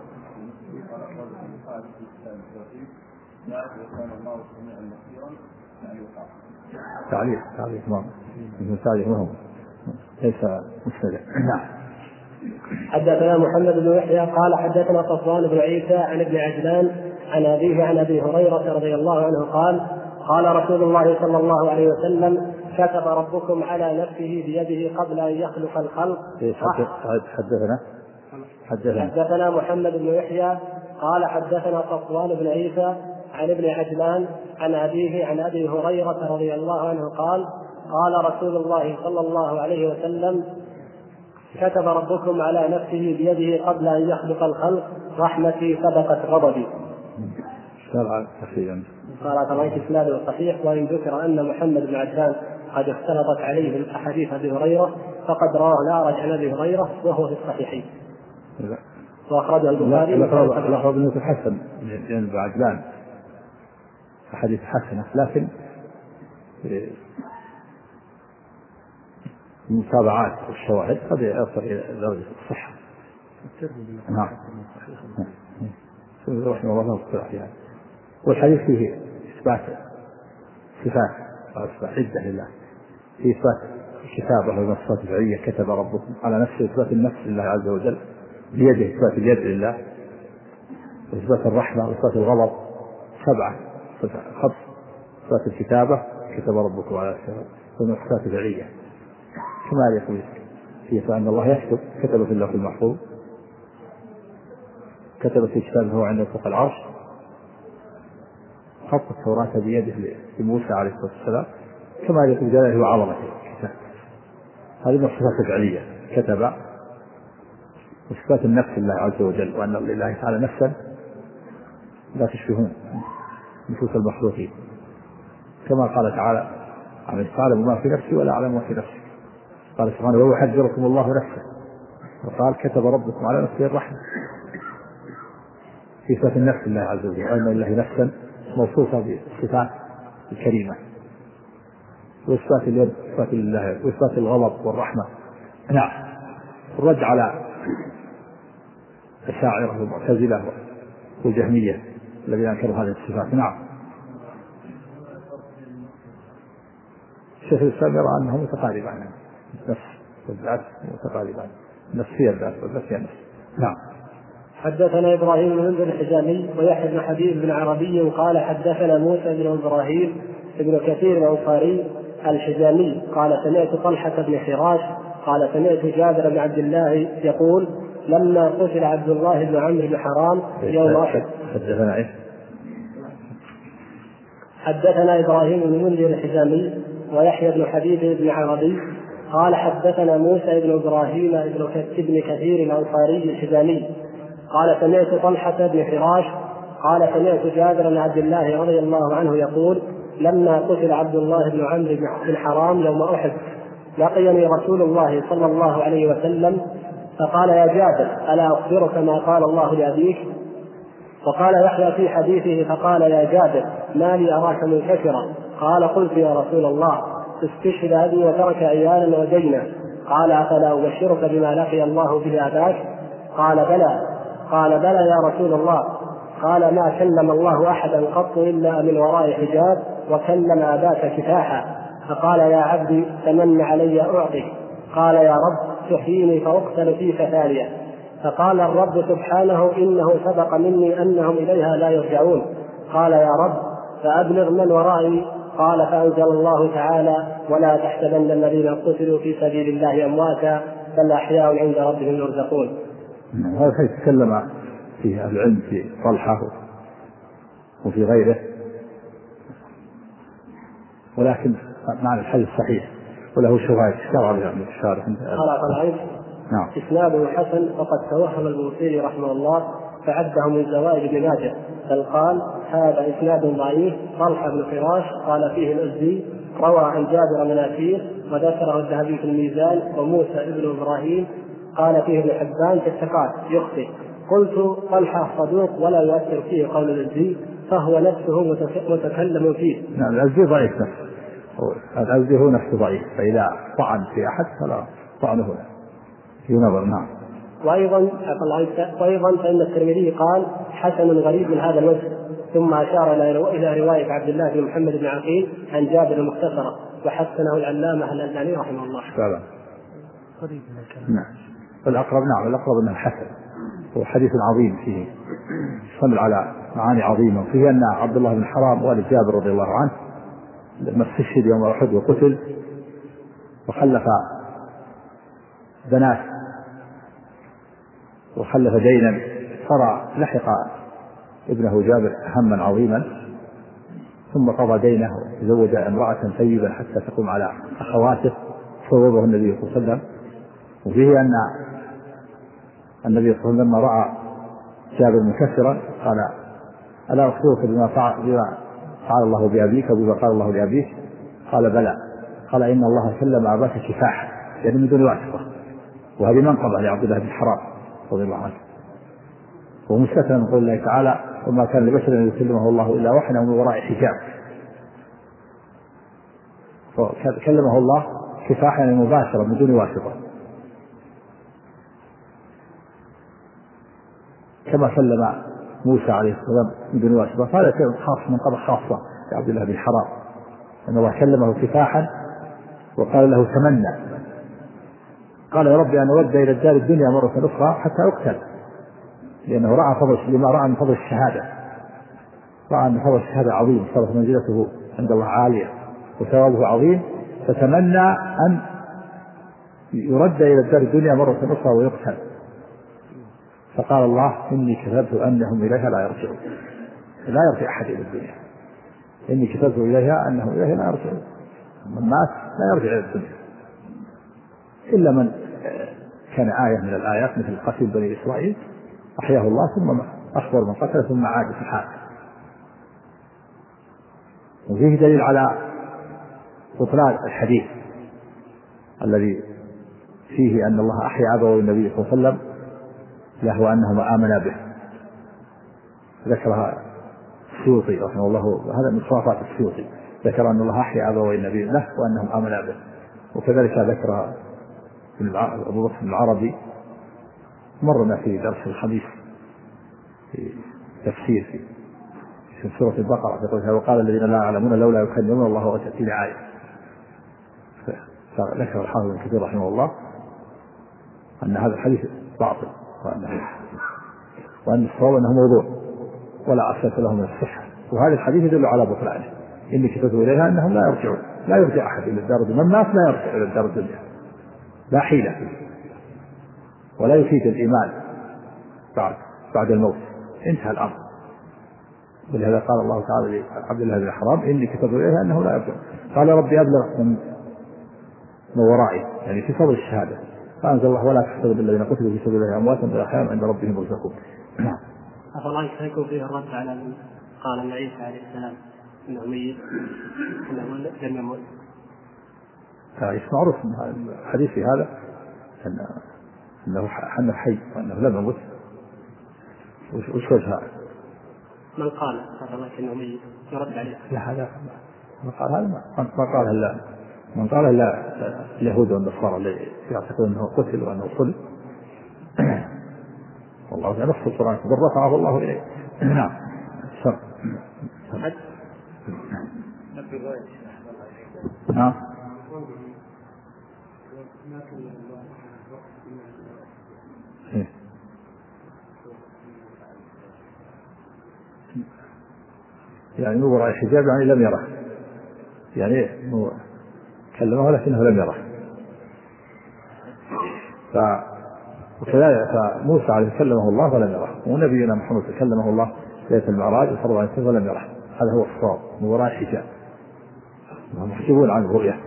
تعليق مهم. المساعد مهم ليس مسند. نعم. حدثنا محمد بن يحيى قال حدثنا صفوان بن عيسى عن ابن عجلان عن أبيه عن أبي هريرة رضي الله عنه قال قال رسول الله صلى الله عليه وسلم كتب ربكم على نفسه بيده قبل أن يخلق الخلق. حدثنا محمد بن يحيى قال حدثنا صفوان بن عيسى عن ابن عجلان عن أبيه عن أبي هريرة رضي الله عنه قال قال رسول الله صلى الله عليه وسلم كتب ربكم على نفسه بيده قبل أن يخلق الخلق رحمتي سبقت غضبي. قال طبعا إسناده صحيح. وإن ذكر أن محمد بن عجلان قد اختلطت عليه الأحاديث أبي هريرة فقد رواه الأعرج عن أبي هريرة وهو في الصحيحين. وأخرجه البخاري. لفظ ابن الحسن جانب عجلان أحاديث حسنة، لكن المتابعات والشواهد قد يصل إلى درجة الصحة. نعم. رحمه الله تعالى. والحديث فيه إثبات صفات عدة لله، في إثبات الكتابة والصفات الفعلية كتب ربكم على نفسه، إثبات النفس لله عز وجل بيده، إثبات اليد لله، وإثبات الرحمة وإثبات الغضب 7 خمس. إثبات الكتابة كتب ربكم على نفسه، والصفات الفعلية كما يقول فيه فأن الله يكتب، كتب في اللوح المحفوظ، كتب في كتابه هو عند فوق العرش، خط التوراة بيده لموسى عليه الصلاة والسلام كما يقول جلاله وعظمته. هذه من الصفات الفعلية كتب. وصفات النفس لله عز وجل، وأن لله تعالى نفسا لا تشبهون نفوس المخلوقين، كما قال تعالى تعلم ما في نفسي ولا أعلم ما في نفسي. قال سبحانه ويحذركم الله نفسه، وقال كتب ربكم على نفسه الرحمة. في صفات النفس لله عز وجل، وأن لله نفسا موصوفة بالصفات الكريمة، وصفات اليد صفات الله، وصفات الغضب والرحمة. نعم. الرد على الأشاعرة والمعتزلة والجهمية الذين أنكروا هذه الصفات. نعم. الشيخ الإسلام يرى أنهم متقاربان، نفس والذات متقاربان، نفسية الذات والنفسية النفس. نعم. حدثنا إبراهيم بن منذر الحجامي ويحيى بن حبيب بن عربي قال حدثنا موسى بن إبراهيم بن كثير الأنصاري الحجامي قال سمعت طلحة بن حراش قال سمعت جابر بن عبد الله يقول لما قتل عبد الله بن عمرو بن حرام يوم أحد. حدثنا إبراهيم بن منذر الحجامي ويحيى بن حبيب بن عربي قال حدثنا موسى بن إبراهيم بن كثير الأنصاري الحجامي قال سمعت طلحة بن حراش قال سمعت جابر بن عبد الله رضي الله عنه يقول لما قتل عبد الله بن عمرو بن حرام يوم أحد لقيني رسول الله صلى الله عليه وسلم فقال يا جابر ألا أخبرك ما قال الله لأبيك؟ وقال يحيى في حديثه فقال يا جابر ما لي أراك منكسرا؟ قال قلت يا رسول الله استشهد أبي وترك عيالا ودينا. قال أفلا أبشرك بما لقي الله به أباك؟ قال بلى يا رسول الله. قال ما كلم الله أحدا قط إلا من وراء حجاب وكلم أباك كفاحا. فقال يا عبدي تمن علي أعطي. قال يا رب تحييني فأقتل فيك ثانية. فقال الرب سبحانه إنه سبق مني أنهم إليها لا يرجعون. قال يا رب فأبلغ من ورائي. قال فأنزل الله تعالى ولا تحسبن الذين قتلوا في سبيل الله أمواتا بل أحياء عند ربهم يرزقون. هذا تكلم فيه العلم في طلحة وفي غيره، ولكن معنى الحديث صحيح وله شواهد اشتهر بها من الشارح. نعم. إسناده حسن فقد توهم البوصيري رحمه الله فعده من زوائد ابن ماجه، بل قال هذا إسناد ضعيف. طلحة بن فراش قال فيه الأزدي روى عن جابر مناكير وذكره الذهبي في الميزان. وموسى ابن إبراهيم قال فيه ابن حبان في الثقات يخطئ. قلت طلحة صدوق ولا يؤثر فيه قول الأزدي فهو نفسه متكلم فيه. نعم الأزدي ضعيف نفسه، الأزدي هو نفسه ضعيف، فإذا طعن في أحد فلا طعنه في نظر. نعم. وأيضا فإن الترمذي قال حسن غريب من هذا الوجه، ثم أشار إلى رواية عبد الله بن محمد بن عقيل عن جابر المختصرة وحسنه العلامة الألباني رحمه الله. نعم. الأقرب أنه حسن، هو حديث عظيم فيه يشتمل على معاني عظيمة، وفيه أن عبد الله بن حرام والد جابر رضي الله عنه لما استشهد يوم أحد وقتل وخلف بنات وخلف دينا، صار لحق ابنه جابر هما عظيما ثم قضى دينه وتزوج امرأة طيبة حتى تقوم على أخواته، صوبه النبي صلى الله عليه وسلم. وفيه أن النبي صلى الله عليه وسلم رأى جابر مكسرا قال ألا أخبرك بما فعل الله بأبيك وبما قال الله لأبيك؟ قال بلى. قال إن الله سلم أباك كفاحا، يعني من دون واسطة، وهذه منقبة لعبد الله بن حرام رضي الله عنه، ومستثنى من قول الله تعالى وما كان لبشر أن يكلمه الله إلا وحيا ومن وراء حجاب، فكلمه الله كفاحا يعني مباشرة من دون واسطة، كما سلم موسى عليه السلام من دون واسطة. فهذا خاص من قبل خاصة لعبد الله بن حرام أن الله كلمه كفاحا وقال له تمنى، قال يا رب أن أرد إلى الدار الدنيا مرة أخرى حتى أقتل، لأنه رأى فضل لما رأى من فضل الشهادة، رأى من فضل الشهادة عظيم، صارت منزلته عند الله عالية وثوابه عظيم، فتمنى أن يرد إلى الدار الدنيا مرة أخرى ويقتل. فقال الله إني كتبت أنهم إليها لا يرجعون، لا يرجع أحد إلى الدنيا، إني كتبت إليها أنهم إليها لا يرجعون، من مات لا يرجع إلى الدنيا إلا من كان آية من الآيات مثل قتل بني إسرائيل أحياه الله ثم أخبر من قتل ثم عاد في الحال. وفيه دليل على بطلان الحديث الذي فيه أن الله أحيا أبوي النبي صلى الله عليه وسلم له أنهما آمنا به، ذكرها السيوطي رحمه الله، هذا من صفات السيوطي، ذكر أن الله أحيا أبوي النبي له وأنهم آمنا به. وكذلك ذكر أبو بكر العربي مرنا في درس الخميس في تفسير في سورة البقرة يقول وقال الذين لا يعلمون لولا يكلمون الله وتأتي آية، فذكر الحافظ ابن كثير رحمه الله أن هذا الحديث باطل، وأن الصواب أنه موضوع ولا أساس له من الصحة، وهذا الحديث يدل على بطلانه. إني كتبت إليها أنهم لا يرجعون، لا يرجع أحد إلى الدار الدنيا، من مات لا يرجع إلى الدار الدنيا، لا حيلة فيه، ولا يفيد الإيمان بعد الموت، انتهى الأمر. ولهذا قال الله تعالى لعبد الله بن حرام إني كتبت إليها أنه لا يرجع، قال ربي أبلغ من ورائي، يعني في فضل الشهادة، فأنزل الله ولا تحسبن الذين قتلوا في سبيل الله أمواتا بل أحياء عند ربهم يرزقون. نعم. أفلا يكون فيه الرد على من قال أن عيسى عليه السلام إنه ميت إنه لم يموت؟ معروف الحديث في هذا أنه حي وأنه لم يموت. وش وجهها؟ من قال أفلا إنه ميت يرد عليه؟ لا هذا من قال هذا ما قال إلا من قال إلا اليهود والنصارى اللي يعتقدون أنه قتل وأنه صلب. والله تعالى نص القرآن بل رفعه الله إليه. نعم. شر. نعم. يعني مو وراء حجاب يعني لم يره، يعني كلمه لكنه لم يره. وكذلك فموسى عليه كلمه الله ولم يره، ونبينا محمد كلمه الله ليلة المعراج وفرض عليه السفر ولم يره، هذا هو الصواب من وراء حجاب، هم محجوبون عن الرؤية.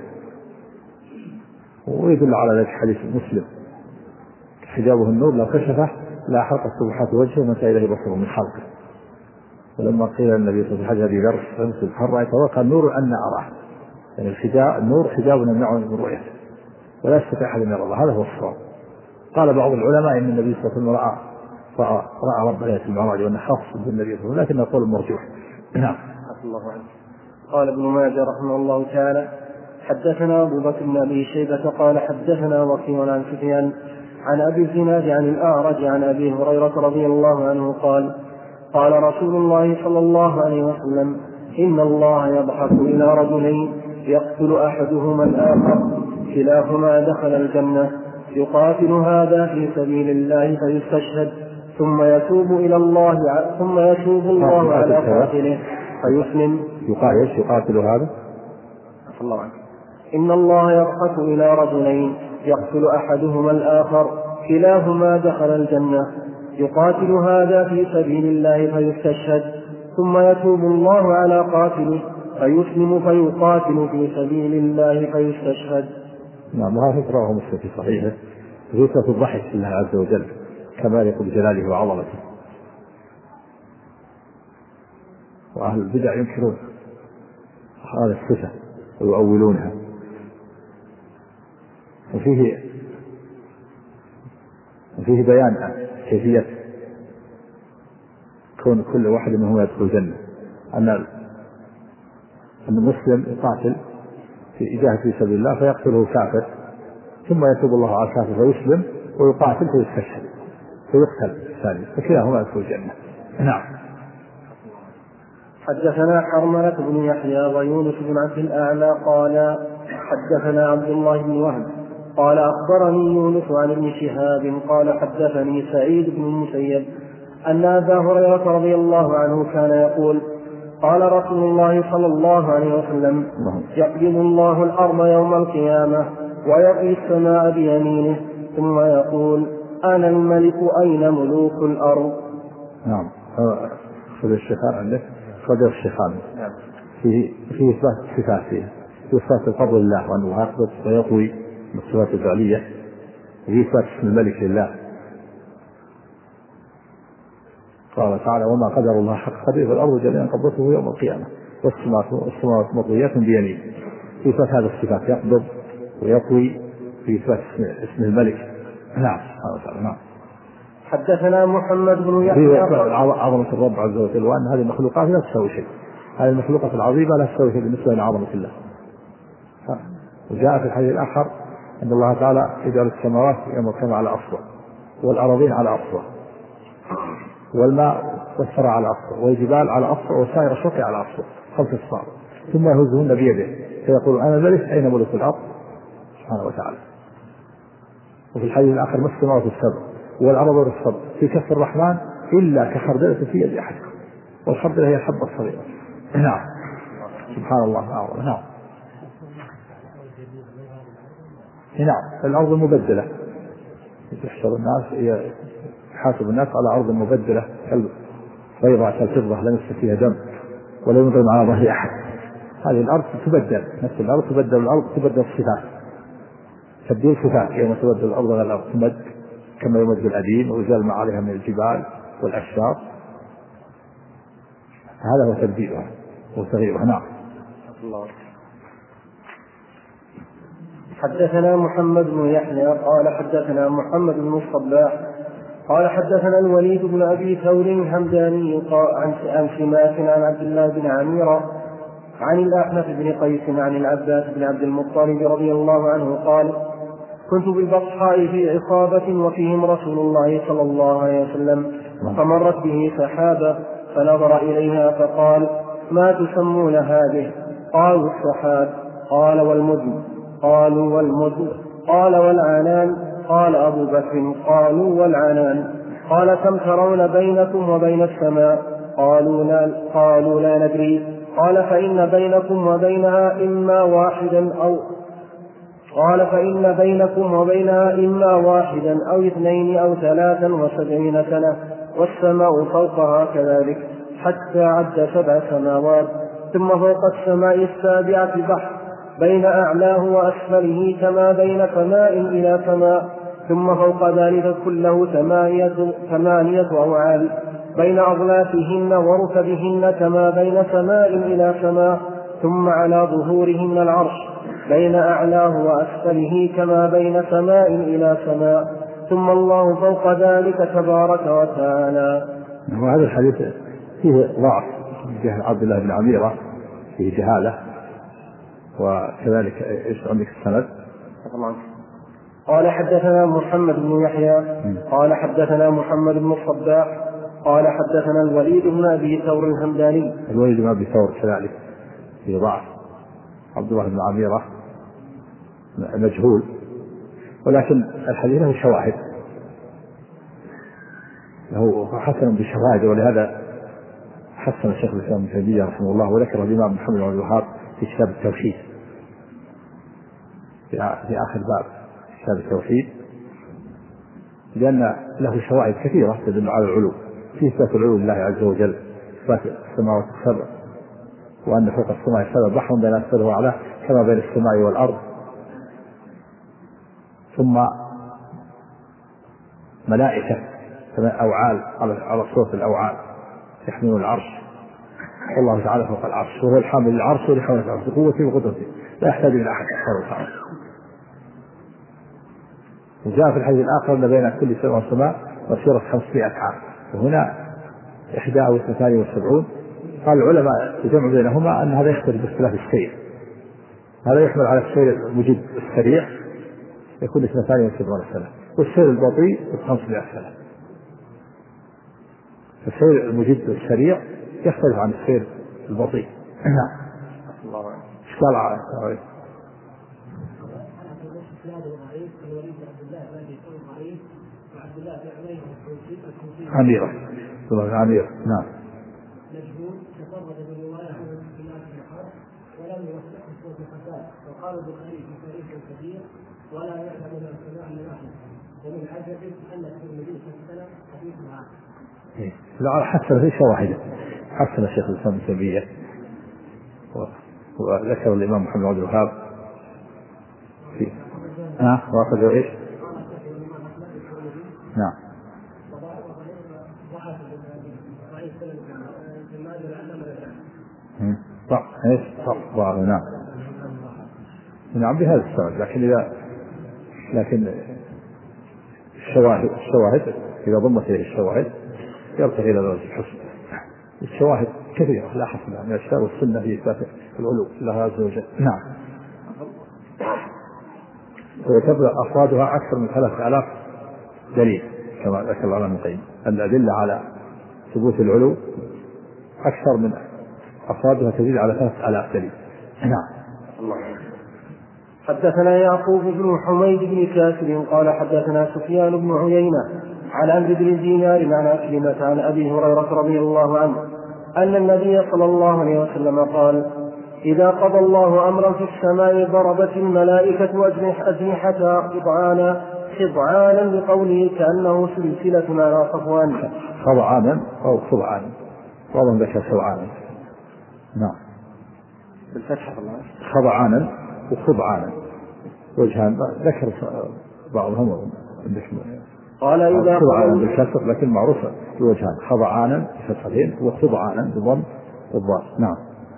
ويدل على ذلك حديث مسلم حجابه النور لو كشفه لا حرق سبحات وجهه ومن إليه بصره من خلقه. ولما قيل النبي صلى الله عليه وسلم هذه درس فمسلم هل رأيت قال نور أن أراه، يعني النور حجاب يمنعه من رؤيته ولا يستطيع أحد أن يرى الله، هذا هو الصواب. قال بعض العلماء إن النبي صلى الله عليه وسلم رأى رب ليلة المعراج وأنه خاص بالنبي صلى الله عليه وسلم، لكن القول مرجوح. نعم. الله عنه. قال ابن ماجه رحمه الله تعالى حدثنا أبو بكر بن أبي شيبة قال حدثنا وكيع عن سفيان عن أبي الزناد عن الأعرج عن أبي هريرة رضي الله عنه قال قال رسول الله صلى الله عليه وسلم إن الله يضحك إلى رجلين يقتل أحدهما الآخر كلاهما دخل الجنة يقاتل هذا في سبيل الله فيستشهد ثم يتوب الله على قاتله فيسلم. يقاتل هذا الله عنه. إن الله يضحك إلى رجلين يقتل أحدهما الآخر كلاهما دخل الجنة يقاتل هذا في سبيل الله فيستشهد ثم يتوب الله على قاتله فيسلم فيقاتل في سبيل الله فيستشهد. نعم. وهذا رواه مسلم في صحيحه ذكر الضحك لله عز وجل كما يقول جلاله وعظمته. وأهل البدع ينكرون هذا الصفة ويؤولونها. وفيه بيان كيفية كون كل واحد منهم يدخل الجنة، أن المسلم يقاتل يجاهد في سبيل الله فيقتله كافر ثم يتوب الله على الكافر فيسلم ويقاتل فيستشهد فيقتل الثاني فكلاهما يدخل الجنة. نعم. حدثنا حرملة بن يحيى ويونس بن عبد الأعلى قال حدثنا عبد الله بن وهب قال أخبرني يونس عن ابن شهاب قال حدثني سعيد بن المسيب أن أبا هريرة رضي الله عنه كان يقول قال رسول الله صلى الله عليه وسلم يقبض الله الأرض يوم القيامة ويطوي السماء بيمينه ثم يقول أنا الملك أين ملوك الأرض. نعم. خذ الشيخان عندك خذ الشيخان فيه إثبات صفات فيه إثبات فضل الله وأنه يقبض ويطوي بالصفات الفعلية وفيه إثبات اسم الملك لله. قال تعالى وما قدر الله حق قدره والأرض جميعا قبضته يوم القيامة والسماوات مطويات بيمينه. في إثبات هذه الصفات يقبض ويطوي في إثبات اسم الملك. نعم. نعم. حدثنا محمد بن يحيى عظمة الرب عز وجل وأن هذه المخلوقات لا تساوي شيء، هذه المخلوقات العظيمة لا تساوي شيء بالنسبة لعظمة الله. وجاء في الحديث الآخر أن الله تعالى يجعل السماوات يوم القيامة على أصبع والأراضين على أصبع والماء والثرى على أصبع والجبال على أصبع وسائر الشرق على أصبع 5 أصبع ثم يهزهن بيده فيقول أنا الملك أين ملك الأرض سبحانه وتعالى. وفي الحديث الآخر ما السماوات السبع والأرض والصبر في كف الرحمن إلا كخردلة في يد أحدكم والخردلة هي الحبة الصغيرة. نعم. سبحان الله أعظم. نعم. نعم. الأرض المبدلة يحشر الناس يحاسب الناس على أرض مبدلة بيضاء كالفضة لم يسبق فيها دم ولا ينظر على ظهر أحد. هذه الأرض تبدل، نفس الأرض تبدل، الأرض تبدل الصفات تبديل صفات يوم تبدل الأرض غير الأرض تمد كما يمد الأديم ويزال ما عليها من الجبال والأشجار. هذا هو تبديلها وتغييرها. نعم. حدثنا محمد بن يحيى قال حدثنا محمد بن الصباح قال حدثنا الوليد بن أبي ثور الهمداني عن سماك عن عبد الله بن عميرة عن الأحنف بن قيس عن العباس بن عبد المطلب رضي الله عنه قال كنت بالبطحاء في عصابة وفيهم رسول الله صلى الله عليه وسلم فمرت به سحابة فنظر إليها فقال ما تسمون هذه؟ قالوا السحاب. قال والمدن؟ قالوا والمدن. قال والعنان؟ قال أبو بكر قالوا والعنان. قال كم ترون بينكم وبين السماء؟ قالوا لا ندري. قال فإن بينكم وبينها إما واحدا أو 2 أو 73 سنة والسماء فوقها كذلك. حتى عد 7 سماوات، ثم فوق السماء السابعة بحر بين أعلاه وأسفله كما بين سماء إلى سماء، ثم فوق ذلك كله 8 أوعال بين أظلافهن وركبهن كما بين سماء إلى سماء، ثم على ظهورهن العرش بين أعلاه وأسفله كما بين سماء إلى سماء، ثم الله فوق ذلك تبارك وتعالى. وهذا الحديث فيه ضعف من جهة عبد الله بن عميرة، فيه جهالة، وكذلك ايش عندك السند؟ قال حدثنا محمد بن يحيى قال حدثنا محمد بن الصباح قال حدثنا الوليد بن أبي ثور الهمداني. الوليد بن أبي ثور كذلك فيه ضعف. عبد الله بن عميرة مجهول، ولكن الحديث له شواهد، له حسن بشواهد، ولهذا حسن الشيخ الإسلام ابن تيمية رحمه الله وذكر الإمام محمد بن عبد الوهاب في كتاب التوحيد في آخر باب كتاب التوحيد، لأن له شواهد كثيرة تدل على العلو، في إثبات العلو لله عز وجل، إثبات السماوات السبع، وأن فوق السماء السبع بحر بين أسفله وأعلاه كما بين السماء والأرض، ثم ملائكة أوعال على صوت الأوعال يحملون العرش، والله تعالى فوق العرش، وهو الحامل للعرش ولحمل العرش بقوته وقدرته لا يحتاج إلى أحد أكثر وتعالى. وجاء في الحديث الآخر أن بين كل سماء وسماء مسيرة 500 عام، وهنا 71. قال العلماء الجمع بينهما أن هذا يختلف باختلاف السير، هذا يحمل على السير المجد السريع يكون 72 سنة، والسير البطيء 500 سنة. السير المجد السريع يختلف عن السير البطيء. نعم. اشكال عليه. عميرة عميرة نعم. مجهول تفرد بالرواية عن الناس الحرب ولم يوثقه صوت الحساب، وقال البخاري في تاريخ كبير ولا يعلم من السماء من احد، ومن عجب ان الترمذي حسن حديث معه. لا حسن في شواهد، حسن الشيخ الإسلام ابن تيمية وذكر الإمام محمد بن عبد الوهاب في واخذ ايش؟ نعم. نعم. نعم بهذا السبب، لكن الشواهد إذا ضمت إليه الشواهد يرتقي إلى درجة الحسن. الشواهد كثيرة لا حصر من الكتاب والسنة في إثبات العلو لله عز وجل. نعم. وتبلغ أفرادها أكثر من 3000 دليل كما ذكر العلماء ابن القيم، الأدلة على ثبوت العلو أكثر من أفرادها تزيد على 3000 دليل. نعم. حدثنا يعقوب بن حميد بن كاسر قال حدثنا سفيان بن عيينة عن عمرو بن دينار عن عكرمة عن أبي هريرة رضي الله عنه أن النبي صلى الله عليه وسلم قال: إذا قضى الله أمرا في السماء ضربت الملائكة أجنحتها خضعانا لقوله كأنه سلسلة على صفوان. خضعانا أو خضعانا وضم ذكر سوعانا. نعم بالفتح خضعانا وخضعانا وجهان ذكر بعضهم قال إذا خضعانا بالكسر لكن معروفة الوجهان، خضعانا بفتحتين وخضعانا بضم الضاد. نعم.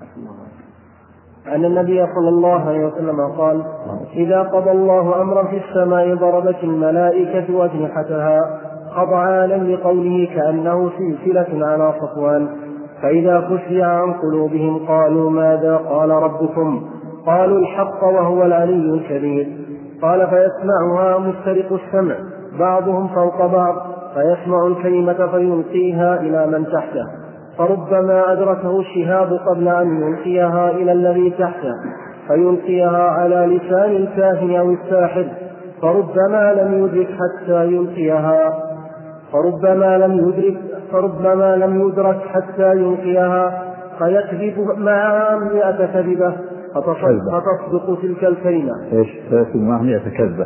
أن النبي صلى الله عليه وسلم قال: إذا قضى الله أمرا في السماء ضربت الملائكة أجنحتها خضعانا لقوله كأنه سلسلة على صفوان، فإذا فزع عن قلوبهم قالوا: ماذا قال ربكم؟ قالوا: الحق وهو العلي الكبير. قال: فيسمعها مسترق السمع بعضهم فوق بعض، فيسمع الكلمة فيلقيها إلى من تحته، فربما أدركه الشهاب قبل أن يلقيها إلى الذي تحته فيلقيها على لسان الكاهن أو الساحر، فربما لم يدرك حتى يلقيها فيكذب معها 100 كذبة فتصدق تلك الكلمة. ايش فيكذب معها 100 كذبة؟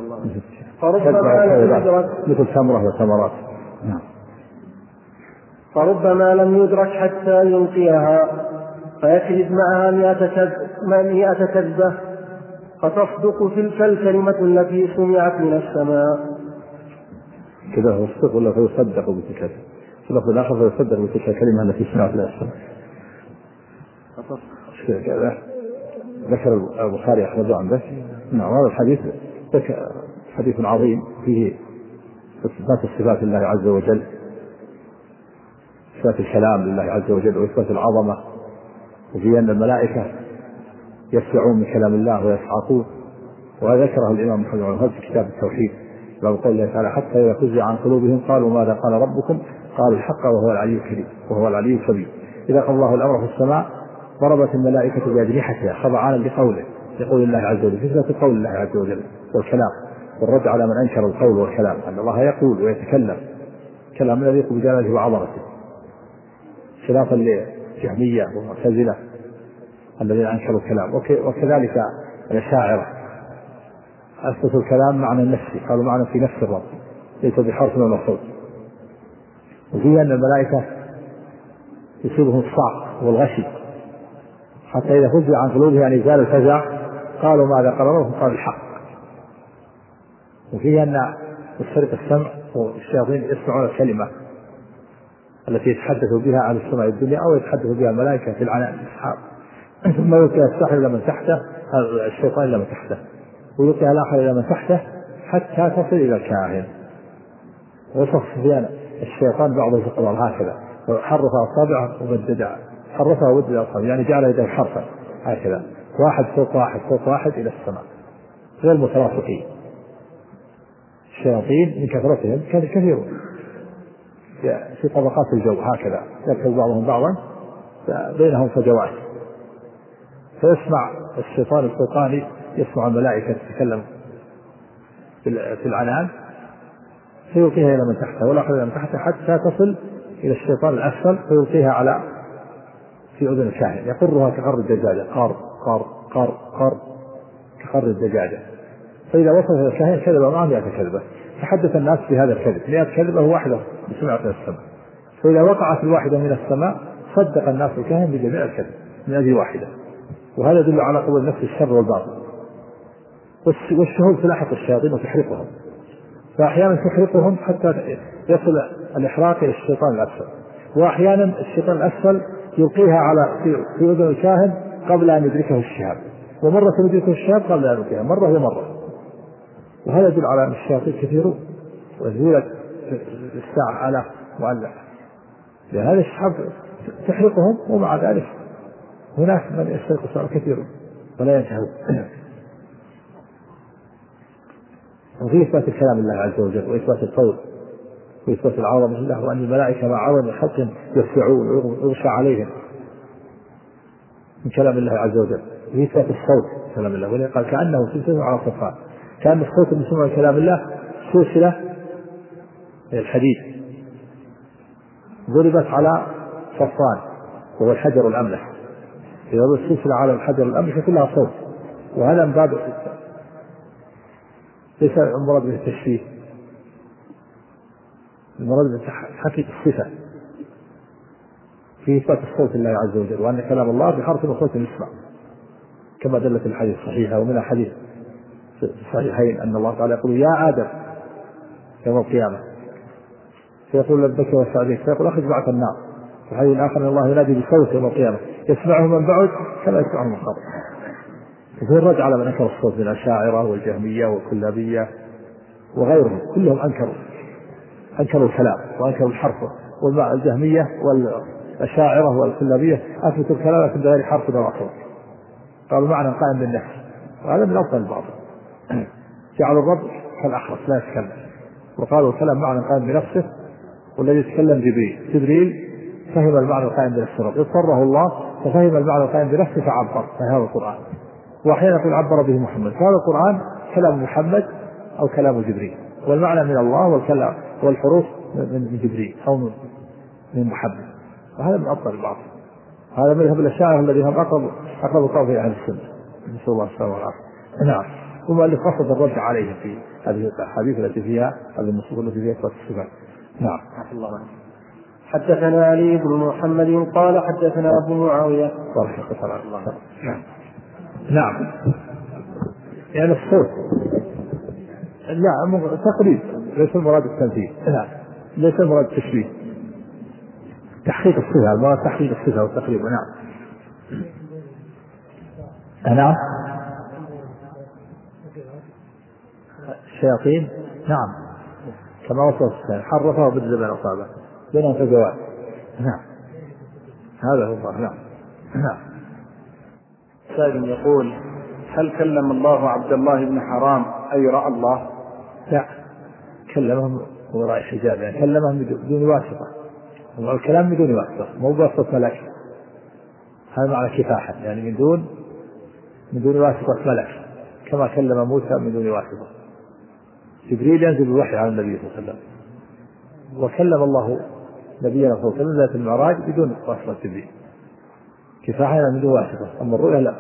فربما لم يدرك مثل ثمرة وثمرات. نعم. فربما لم يدرك حتى يلقيها فيكذب معها 100 كذبة فتصدق تلك الكلمة التي سمعت من السماء. كذا هو الصدق ولا فيصدق بتلك الكلمة الآخر فيصدق بتلك الكلمة التي سمعت من السماء. ذكر البخاري أخرجه عنه. نعم هذا الحديث حديث عظيم فيه إثبات الصفات لله عز وجل، إثبات الكلام لله عز وجل وإثبات العظمة، وفيه أن الملائكة يسمعون من كلام الله ويصعقون. وهذا ذكره الإمام محمد بن عبد في كتاب التوحيد باب قول الله تعالى حتى إذا فزع عن قلوبهم قالوا ماذا قال ربكم قالوا الحق وهو العلي الكريم وهو العلي الكبير. إذا قال الله الأمر في السماء ضربت الملائكة بأجنحتها خضعانا لقوله يقول الله عز وجل في إثبات قول الله عز وجل والكلام، والرد على من أنكر القول والكلام أن الله يقول ويتكلم كلام الذي يليق بجلاله وعظمته، خلافا للجهمية والمعتزلة الذين أنكروا الكلام. وكذلك الأشاعرة أثبتوا الكلام معنى النفسي، قالوا معنى في نفس الرب ليس بحرف ولا صوت. وفيه أن الملائكة يصيبهم الصعق والغشي حتى إذا فزع عن قلوبهم يعني زال الفزع قالوا ماذا قال ربكم قالوا الحق. وفيه أن يسترق السمع والشياطين يسمعون الكلمة التي يتحدث بها عن السماء الدنيا أو يتحدث بها الملائكة في العناء الأصحاب، ثم يلقي الساحر إلى من تحته الشيطان إلى من تحته ويلقيها الآخر إلى من تحته حتى تصل إلى الكاهن. وصف سفيان الشيطان بعضه في القبر هكذا حرف أصابعه ومددها حرفها ومدد أصابعه يعني جعل يده حرفا هكذا واحد فوق واحد فوق واحد إلى السماء غير مترافقين. الشياطين من كثرتهم كثيرون في طبقات الجو هكذا يركب بعضهم بعضا بينهم فجوات، فيسمع الشيطان الشيطاني يسمع الملائكة تتكلم في العنان فيلقيها إلى من تحته والآخر إلى من تحته حتى تصل إلى الشيطان الأسفل فيلقيها في أذن الكاهن يقرها كقر الدجاجة قار قار قار قار كقر الدجاجة. فإذا وصل إلى الكاهن كذب معه 100 كذبة فحدث الناس بهذا الكذب 100 كذبة واحدة بسمعة من السماء. فإذا وقعت الواحدة من السماء صدق الناس الكاهن بجميع الكذب من هذه واحدة. وهذا يدل على قوة نفس الشر والباطل. والشهود تلاحق الشياطين وتحرقهم، فأحيانا تحرقهم حتى يصل الإحراق إلى الشيطان الأسفل، وأحيانا الشيطان الأسفل يلقيها في أذن الكاهن قبل أن يدركه الشهاب، ومرة يدركه الشهاب قبل أن يلقيها مرة ومرة. وهذا يدل على أن الشياطين كثيرون وزولت الساعة آلاف مؤلف، لهذا الشهاب تحرقهم ومع ذلك هناك من يستيقظ الساعة كثيرون ولا ينتهون. وفي إثبات الكلام لله عز وجل وإثبات القول وإثبات العظمة لله وأن الملائكة مع عظم خلق يرفعون ويغشى عليهم من كلام الله عز وجل. وفي إثبات الصوت كلام الله ولذلك قال كأنه سلسلة على صفان كأن الصوت اللي يسمع كلام الله سلسلة الحديد ضربت على صفان وهو الحجر الأملح. إذا ضربت السلسلة على الحجر الأملح كلها صوت، وهذا من باب ليس المراد به التشبيه، المراد به حكي الصفة في إثبات الصوت لله عز وجل وأن كلام الله بحرف وصوت يسمع كما دلت الحديث الصحيحة. ومن الحديث في الصحيحين أن الله تعالى يقول يا آدم يوم القيامة فيقول لبك وسعديك فيقول أخرج بعث النار. في حديث آخر أن الله ينادي بصوت يوم القيامة يسمعه من بعد كما يسمعه من قرب. وفي الرد على من أنكر الصوت من الأشاعرة والجهمية والكلابية وغيرهم كلهم أنكروا الكلام وأنكروا الحرف، والجهمية والأشاعرة والكلابية أثبتوا الكلام لكن بغير حرف ولا صوت، قالوا معنى قائم بالنفس، وهذا من أفضل الباطل. جعلوا الرب كالأحرف لا يتكلم، وقالوا الكلام معنى قائم بنفسه والذي يتكلم جبريل فهم المعنى القائم بنفسه الرب اضطره الله ففهم المعنى القائم بنفسه فعبر فهذا القرآن. وأحيانا يقول عبر به محمد فهذا القرآن كلام محمد أو كلام جبريل، والمعنى من الله والكلام والحروف من جبريل أو من محمد، وهذا من أفضل الباطل. هذا مذهب الأشاعرة الذي هم أقرب طرف أهل السنة نسأل الله السلامة والعافية. نعم. ومؤلف قصد الرد عليهم في هذه الأحاديث التي فيها هذه النصوص التي فيها إثبات الصفات. نعم. حدثنا علي بن محمد قال حدثنا أبو معاوية. نعم يعني الصوت لا تقريب ليس المراد التمثيل، لا ليس المراد التشبيه، تحقيق الصفة، المراد تحقيق الصفة والتقريب. نعم نعم الشياطين نعم كما وصف حرفه بالزبن أصابه بينهم فجوات. نعم هذا هو. نعم نعم. سائل يقول: هل كلم الله عبد الله بن حرام أي رأى الله؟ لا، كلمهم وراء حجاب، يعني كلمهم بدون واسطة، والكلام بدون واسطة مو بواسطة ملك، هذا معنى كفاحة، يعني من دون واسطة ملك، كما كلم موسى من دون واسطة. جبريل ينزل الوحي على النبي صلى الله عليه وسلم، وكلم الله نبينا صلى الله عليه وسلم ذات المعراج بدون واسطة جبريل، كفاحة من دون واسطة. أما الرؤيا لا،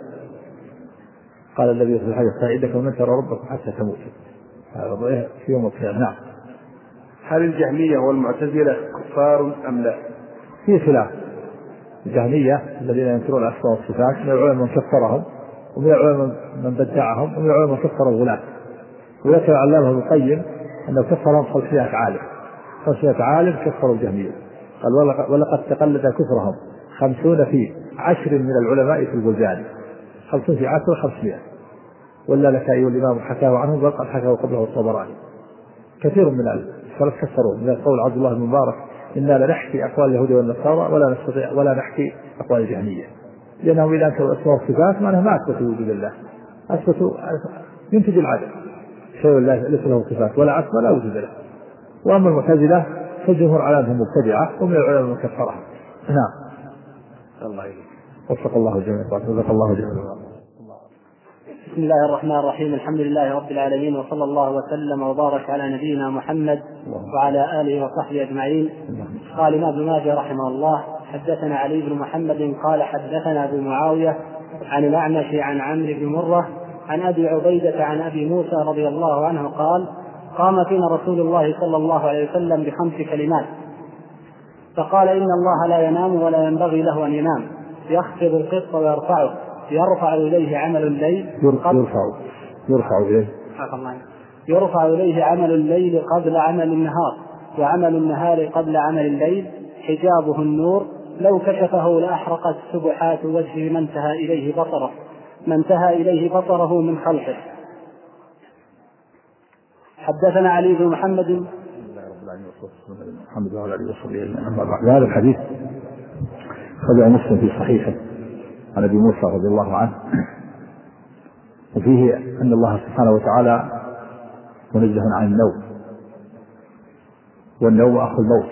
قال النبي صلى الله عليه وسلم: سعيدك ومن ترى ربك حتى تموت، هذا الرؤيا في يوم القيامة. نعم. هل الجهمية والمعتزلة كفار أم لا؟ في خلاف. الجهمية الذين ينكرون الأسماء والصفات من العلماء من كفرهم، ومن العلماء من بدعهم، ومن العلماء من كفر الغلاة. وذكر علامه ابن القيم أنه كفرهم 500 عالم، 500 عالم كفروا الجهمية. قال: ولقد تقلد كفرهم 50 في 10 من العلماء في البلدان، 50 في 10 500. ولا لك أيها الإمام حكاه عنه بل قد حكاه قبله الطبراني. كثير من السلف كفروا، من قول عبد الله بن مبارك: إنا لنحكي أقوال اليهود والنصارى ولا نحكي أقوال الجهمية، لأنهم إذا أنكروا الأسماء والصفات معناها ما أثبتوا وجود الله، أثبتوا ينتج العدم، شيء ليس له صفات ولا عصم ولا وجود له. وأما المعتزلة فالجمهور على أنهم مبتدعة، ومن العلماء من كفرهم. نعم. الله يجزيك. وفق الله جميعا، وفق الله جميعا. بسم الله الرحمن الرحيم. الحمد لله رب العالمين، وصلى الله وسلم وبارك على نبينا محمد وعلى آله وصحبه أجمعين. قال الإمام ابن ماجه رحمه الله: حدثنا علي بن محمد قال حدثنا أبو معاوية عن الأعمش عن عمرو بن مرة عن أبي عبيدة عن أبي موسى رضي الله عنه قال: قام فينا رسول الله صلى الله عليه وسلم ب5 كلمات، فقال: إن الله لا ينام ولا ينبغي له أن ينام، يخفض القسط ويرفعه، يرفع إليه عمل الليل يرفع إليه عمل الليل قبل عمل النهار، وعمل النهار قبل عمل الليل، حجابه النور، لو كشفه لأحرقت سبحات وجهه ما انتهى إليه بصره من خلقه. حدثنا علي بن محمد. الحمد لله عليه وصحبه. أما بعد، هذا الحديث خرج مسلم في صحيحه عن أبي موسى رضي الله عنه، وفيه أن الله سبحانه وتعالى منزه عن النوم، والنوم أخو الموت،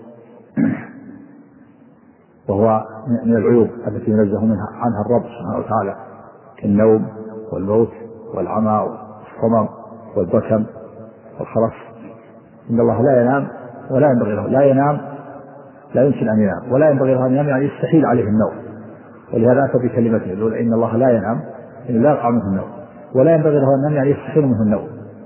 وهو من العيوب التي ينزه عنها الرب سبحانه وتعالى، كالنوم والموت والعمى والصمم والبكم والخرف. إن الله لا ينام ولا ينبغي له، لا ينام، لا يمكن أن ينام، ولا ينبغي له أن ينام، يعني يستحيل عليه النوم. ولهذا أتى بكلمته يقول: إن الله لا ينام، يعني لا يقع منه النوم، ولا ينبغي له أن ينام، يعني يستحيل منه النوم،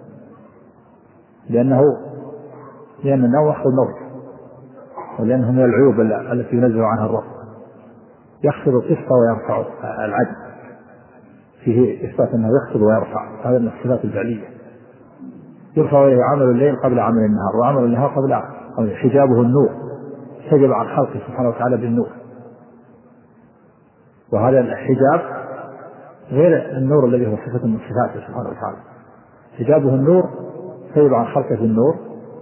لأن النوم أخو الموت، ولأنه من العيوب التي ينزه عنها الرب. يخفض القسط ويرفع العدل، فيه إثبات أنه يخفض ويرفع، هذا من الصفات الفعلية. يرفع إليه عمل الليل قبل عمل النهار، وعمل النهار قبل حجابه النور، حجب عن خلقه سبحانه وتعالى بالنور. وهذا الحجاب غير النور الذي هو صفة من صفاته سبحانه وتعالى. حجابه النور، حجب عن خلقه النور،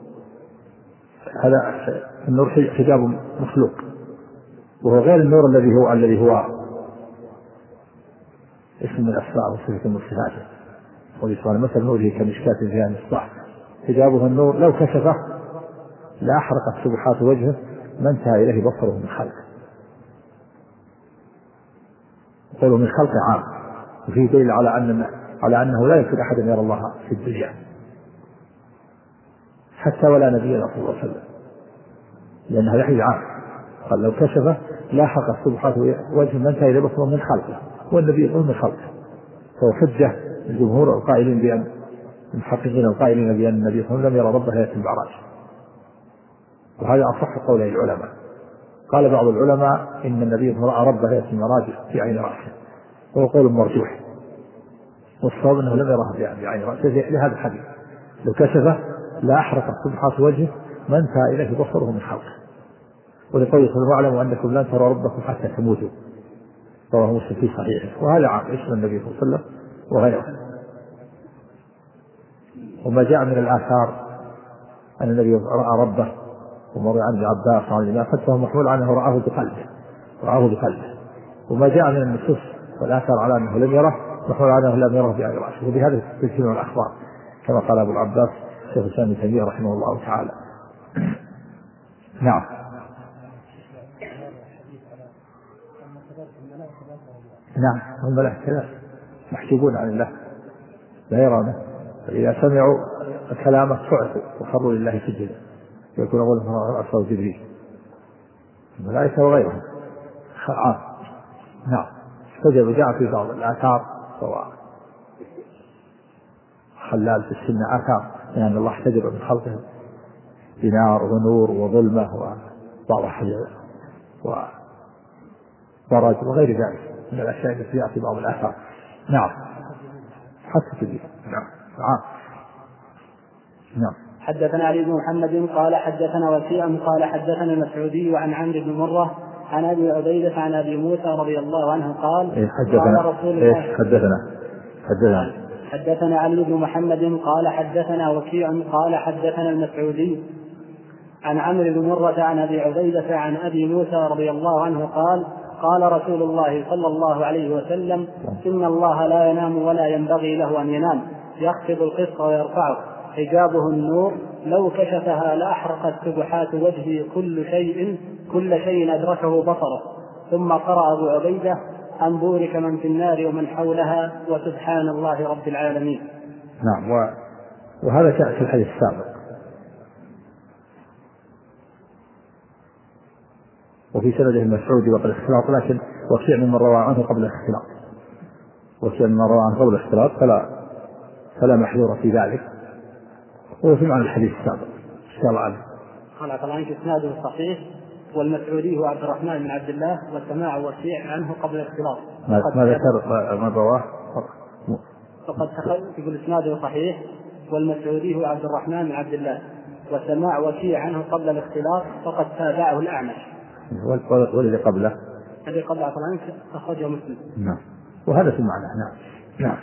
هذا النور حجاب مخلوق، وهو غير النور الذي هو اسم من الأسماء وصفة من صفاته. ويقال: مثل نوره كمشكاة فيها مصباح. حجابه النور، لو كشفه لأحرقت سبحات وجهه ما انتهى إليه بصره من خلقه. يقولوا من خلق عام، وفيه دليل على أنه لا يمكن أحد أن يرى الله في الدنيا حتى ولا نبينا صلى الله عليه وسلم، لأنه يحيي عام. قال: لو كشفه لا حرقت سبحات وجهه ما انتهى إليه بصره من خلقه، والنبي يقول من خلقه. فهو حجة الجمهور القائلين بأن المحققين القائلين بأن النبي صلى الله عليه وسلم لم يرى ربه يأتي البعراج، وهذا أصح قول العلماء. قال بعض العلماء إن النبي رأى ربه يأتي المراج في عين رأسه، وهو قول مرجوح، والصواب أنه لم يره بعين رأسه لهذا الحديث، لو كشفه لا أحرقت سبحات وجهه ما انتهى إليه بصره من خلقه. ولقوله صلى الله عليه وسلم أنكم لن تروا ربكم حتى تموتوا، رواه مسلم في صحيحه. وهذا عام اسم النبي صلى الله عليه وسلم وغيره. وما جاء من الآثار أن النبي رأى ربه ومر عن ابن عباس وعن الإمام فهو محمول عنه رآه بقلبه. وما جاء من النصوص والآثار على أنه لم يره محمول عنه لم يره بعين رأسه، وبهذا تجتمع الأخبار كما قال أبو العباس شيخ الإسلام ابن تيمية رحمه الله تعالى. نعم. نعم، الملائكة كذا محجوبون عن الله لا يرونه، فإذا سمعوا كلامه صعقوا وخروا لله سجدا، يكون أولهم رأسه جبريل، الملائكة وغيرهم عام. نعم. استجب جاء في بعض الآثار سواء خلال في السنة آثار لأن الله استجب من خلقه بنار ونور وظلمة وبعض حجر وبرد وغير ذلك من الأشياء التي جاءت في بعض الآثار. نعم، حتى تجيب. نعم. نعم. حدثنا علي بن محمد قال حدثنا وكيع قال حدثنا المسعودي عن عمرو بن مرة عن أبي عبيدة عن أبي موسى رضي الله عنه قال قال رسول الله حدثنا علي بن محمد قال حدثنا وكيع قال حدثنا المسعودي عن عمرو بن مرة عن أبي عبيدة عن أبي موسى رضي الله عنه قال قال رسول الله صلى الله عليه وسلم إن الله لا ينام ولا ينبغي له أن ينام، يخفض القسط ويرفعه، حجابه النور، لو كشفها لأحرقت سبحات وجهه كل شيء أدركه بصره. ثم قرأ أبو عبيدة أن بورك من في النار ومن حولها وسبحان الله رب العالمين. نعم. وهذا جاء في الحديث السابق، وفي سنده المسعودي وقد اختلاط، لكن وكيع ممن روى عنه قبل الاختلاط فلا محذور في ذلك، وفي معنى الحديث السابق إن شاء الله عنه. قال طبعا إسناده صحيح، والمسعودي هو عبد الرحمن بن عبد الله، والسماع وكيع عنه قبل الاختلاط. ما ذكر من رواه فقد يقول إسناده صحيح، والمسعودي هو عبد الرحمن بن عبد الله، وسماع وكيع عنه قبل الاختلاط فقد تابعه الأعمش. والذي قبله الذي قبله طبعا أخرجه مسلم. نعم. وهذا في معنى. نعم.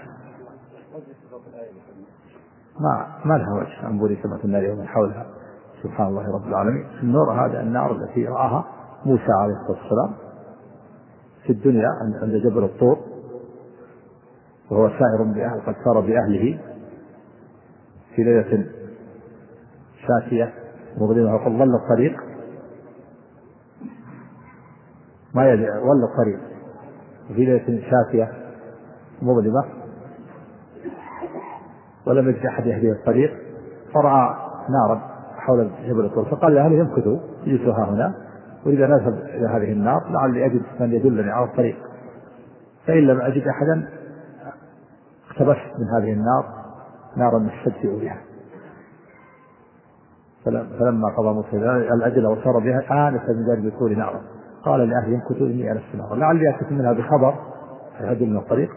ما لها وجه أن بورك من في النار ومن حولها سبحان الله رب العالمين. النور هذا النار التي رآها موسى عليه الصلاة والسلام في الدنيا عند جبل الطور، وهو سائر قد سار بأهله في ليلة شاتية مظلمة، وقد ظل الطريق ما ظل الطريق في ليلة شاتية مظلمة ولم يجد أحد يهدي الطريق، فرأى نارا حول جبل الطور، فقال لأهله يمكثوا يجلسوا هنا، وإذا نذهب إلى هذه النار لعلي أجد من يدلني على الطريق، فإن لم أجد أحدا اقتبست من هذه النار نارا نستدفئ بها. فلما قضى موسى الأجل وسار بها آنس من جانب الطور نارا، قال لأهله يمكثوا إني أنست نارا لعلي أتيكم منها بخبر يهدي من الطريق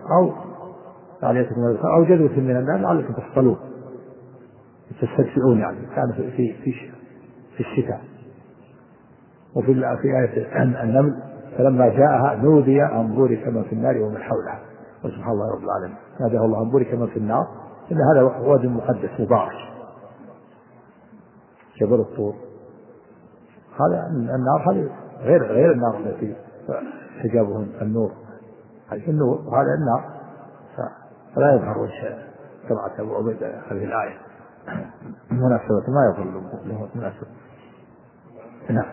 أو جذوة من النار لعلكم تصطلون تستدفئون. يعني كان في الشتاء. وفي آية النمل فلما جاءها نودي أن بورك من في النار ومن حولها وسبحان الله رب العالمين. ناداه الله أن بورك من في النار، إن هذا واد مقدس مبارك جبل الطور. هذا النار هذه غير النار التي حجابهم النور، هذه النور وهذا النار، فلا يظهر وجه سمعة أبو عبيدة هذه الآية مناسبة ما يظهر له مناسبة. نعم.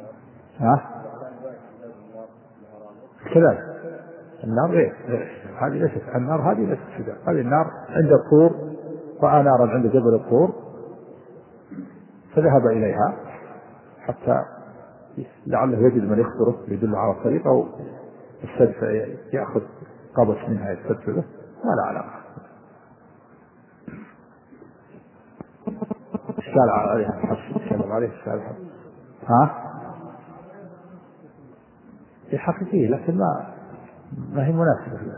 كذلك النار غير هذه ليست النار، هذه ليست حجاب. هذه النار عند الطور، رأى نارا عند جبل الطور فذهب إليها حتى لعله يجد من يخبره يدل على الطريق أو يستدفئ يأخذ قبس منها يستدفئ به، ما لا علاقة. اشتغل عليها الحص، اشتغل عليه اشتغل. حقيقية لكن ما هي مناسبة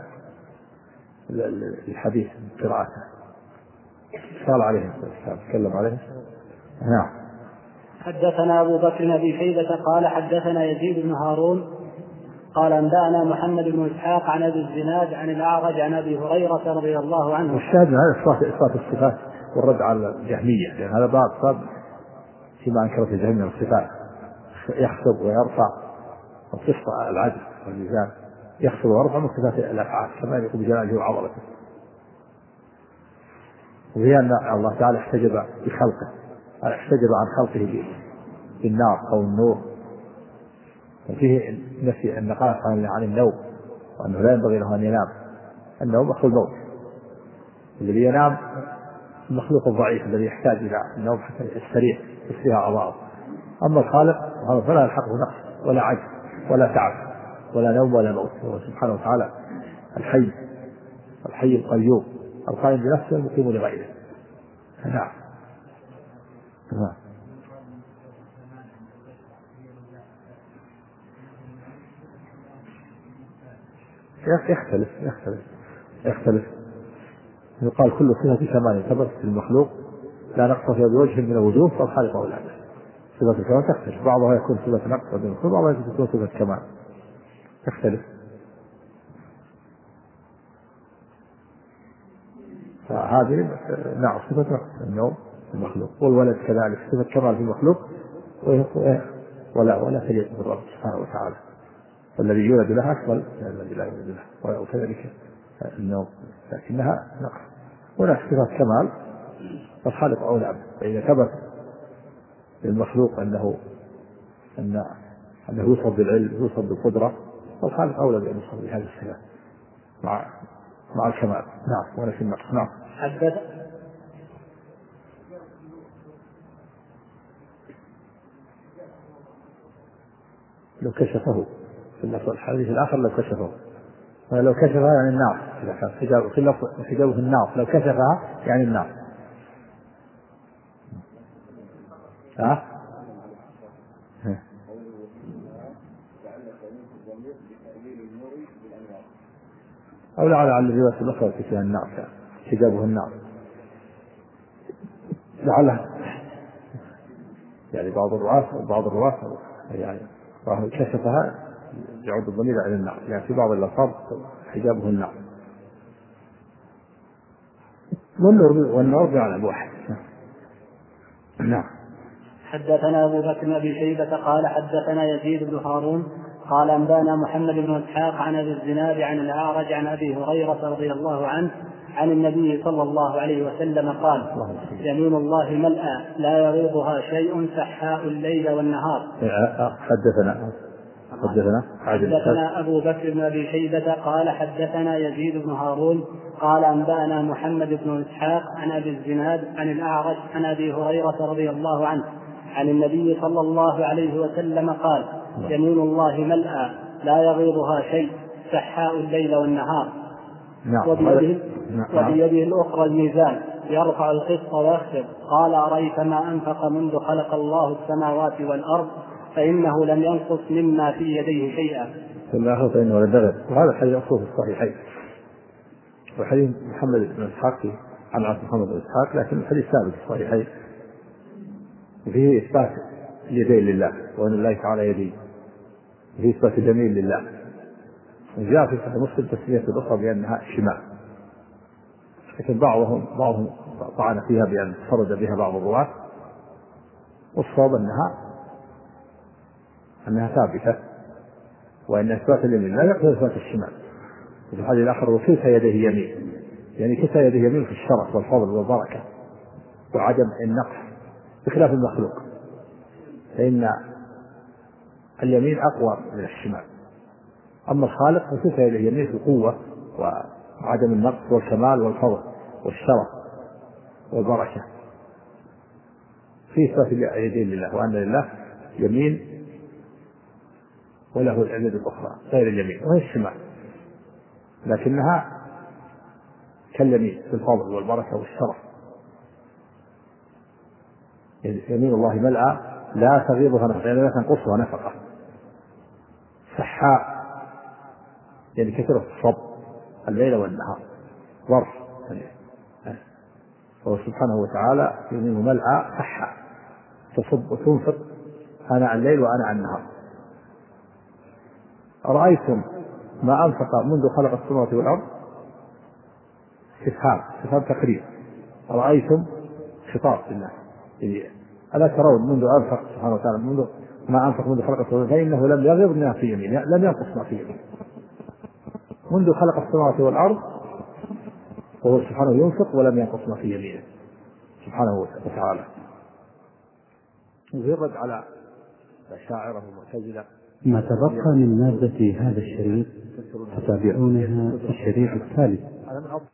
للحديث قراءته. قال عليه تكلم عليه. نعم. حدثنا أبو بكر بن أبي شيبة قال حدثنا يزيد بن هارون قال أنبأنا محمد بن إسحاق عن أبي الزناد عن الأعرج عن أبي هريرة رضي الله عنه. والشاهد هذا إثبات الصفات والرد على الجهمية، لأن هذا باب فيما أنكرت الجهمية الصفات، يخفض ويرفع وصفة العدل والميزان، يخفض ويرفع من صفات الأفعال كما يقول بجلاله وعظمته. وهي أن الله تعالى احتجب بخلقه، احتجب عن خلقه بالنار أو النور، وفيه نفي النقاص عن النوم، وأنه لا ينبغي له أن ينام. النوم أخو الموت، الذي ينام المخلوق الضعيف الذي يحتاج إلى النوم حتى يستريح يسريها أعضاءه. أما الخالق فلا يلحقه نقص ولا عجز ولا تعب ولا نوم ولا موت، هو سبحانه وتعالى الحي القيوم القائم بنفسه المقيم لغيره. نعم. يختلف. يقال كل صفة كمال ثبتت في المخلوق لا نقص فيها بوجه من الوجوه فالخالق أولى. صفة الكمال تختلف، بعضها يكون صفة نقص وبعضها يكون صفة كمال، تختلف. فهذه نعم صفة نقص النوم في المخلوق، والولد كذلك صفة كمال في المخلوق ولا تليق بالرب سبحانه وتعالى، والذي يولد لها أكمل من الذي لا يولد له، وكذلك النوم لكنها نقص. ولا صفة كمال فالخالق أولى به. فإذا ثبت للمخلوق أنه يوصف بالعلم يوصف بالقدرة، فالخالق أولى بأن يوصف بهذه الصفات مع الكمال. نعم. ولا في النقص. نعم. لو كشفه في الحديث الآخر لو كشفه، ولو كشفها يعني النار، إذا كان حجابه في النار لو كشفها يعني النار. أو لعل على الرواية الأخرى فيها النار حجابه النار، لعله يعني بعض الرواة يعني كشفها يعود الضمير إلى النار، يعني في بعض الألفاظ حجابه النار. والنور بمعنى واحد. نعم. حدثنا أبو بكر بن أبي شيبة قال حدثنا يزيد بن هارون قال أنبأنا محمد بن إسحاق عن أبي الزناد عن الأعرج عن أبي هريرة رضي الله عنه عن النبي صلى الله عليه وسلم قال يمين الله ملأى لا يغيضها شيء سحاء الليل والنهار. حدثنا أبو بكر بن أبي شيبة قال حدثنا يزيد بن هارون قال أنبأنا محمد بن إسحاق عن أبي الزناد عن الأعرج عن أبي هريرة رضي الله عنه عن النبي صلى الله عليه وسلم قال يمين الله ملأى لا يغيضها شيء سحاء الليل والنهار. وبيده الأخرى الميزان يرفع القسط ويخفض. قال أرأيت ما أنفق منذ خلق الله السماوات والأرض فإنه لم ينقص مما في يديه شيئا. وهذا الحديث أصله في الصحيحين، وحديث محمد بن إسحاق عن محمد بن إسحاق، لكن الحديث ثابت في الصحيحين وفيه إثبات اليدين لله وأن الله تعالى يدين، وفيه إثبات اليمين لله. وجاء في صحيح مسلم تسمية الأخرى بأنها شمال، لكن بعضهم طعن فيها بأن فرد بها بعض الرواة، والصواب أنها ثابتة، وأن إثبات اليمين لا يقتضي إثبات الشمال. وفي الحديث الآخر وكلتا يديه يمين، يعني كلتا يديه يمين في الشرف والفضل والبركة وعدم النقص، بخلاف المخلوق فإن اليمين أقوى من الشمال. أما الخالق فكلتا يديه يمين في القوة وعدم النقص والكمال والفضل والشرف والبركة. في إثبات اليدين لله، وأن لله يمين وله اليد الأخرى غير اليمين وهي الشمال، لكنها كاليمين في الفضل والبركة والشرف. يمين الله ملأى لا تغيضها نفقة، يعني لا تنقصها نفقة. سحاء يعني كثرة الصب الليل والنهار ظرف. هو سبحانه وتعالى يمين ملعى صحة تصب وتنفق آناء الليل وآناء النهار. أرأيتم ما أنفق منذ خلق السماوات والأرض؟ استفهام تقرير. أرأيتم خطاب للناس، ألا ترون منذ أنفق سبحانه وتعالى منذ ما أنفق منذ خلق السماوات فإنه لم يغض ما في يمينه، لم ينقص ما في يمينه منذ خلق السماوات والأرض، وهو سبحانه ينفق ولم ينقص ما في يمينه سبحانه وتعالى. ويرد على الأشاعرة والمعتزلة. ما تبقى من مادة هذا الشريط تتابعونها في الشريط الثالث.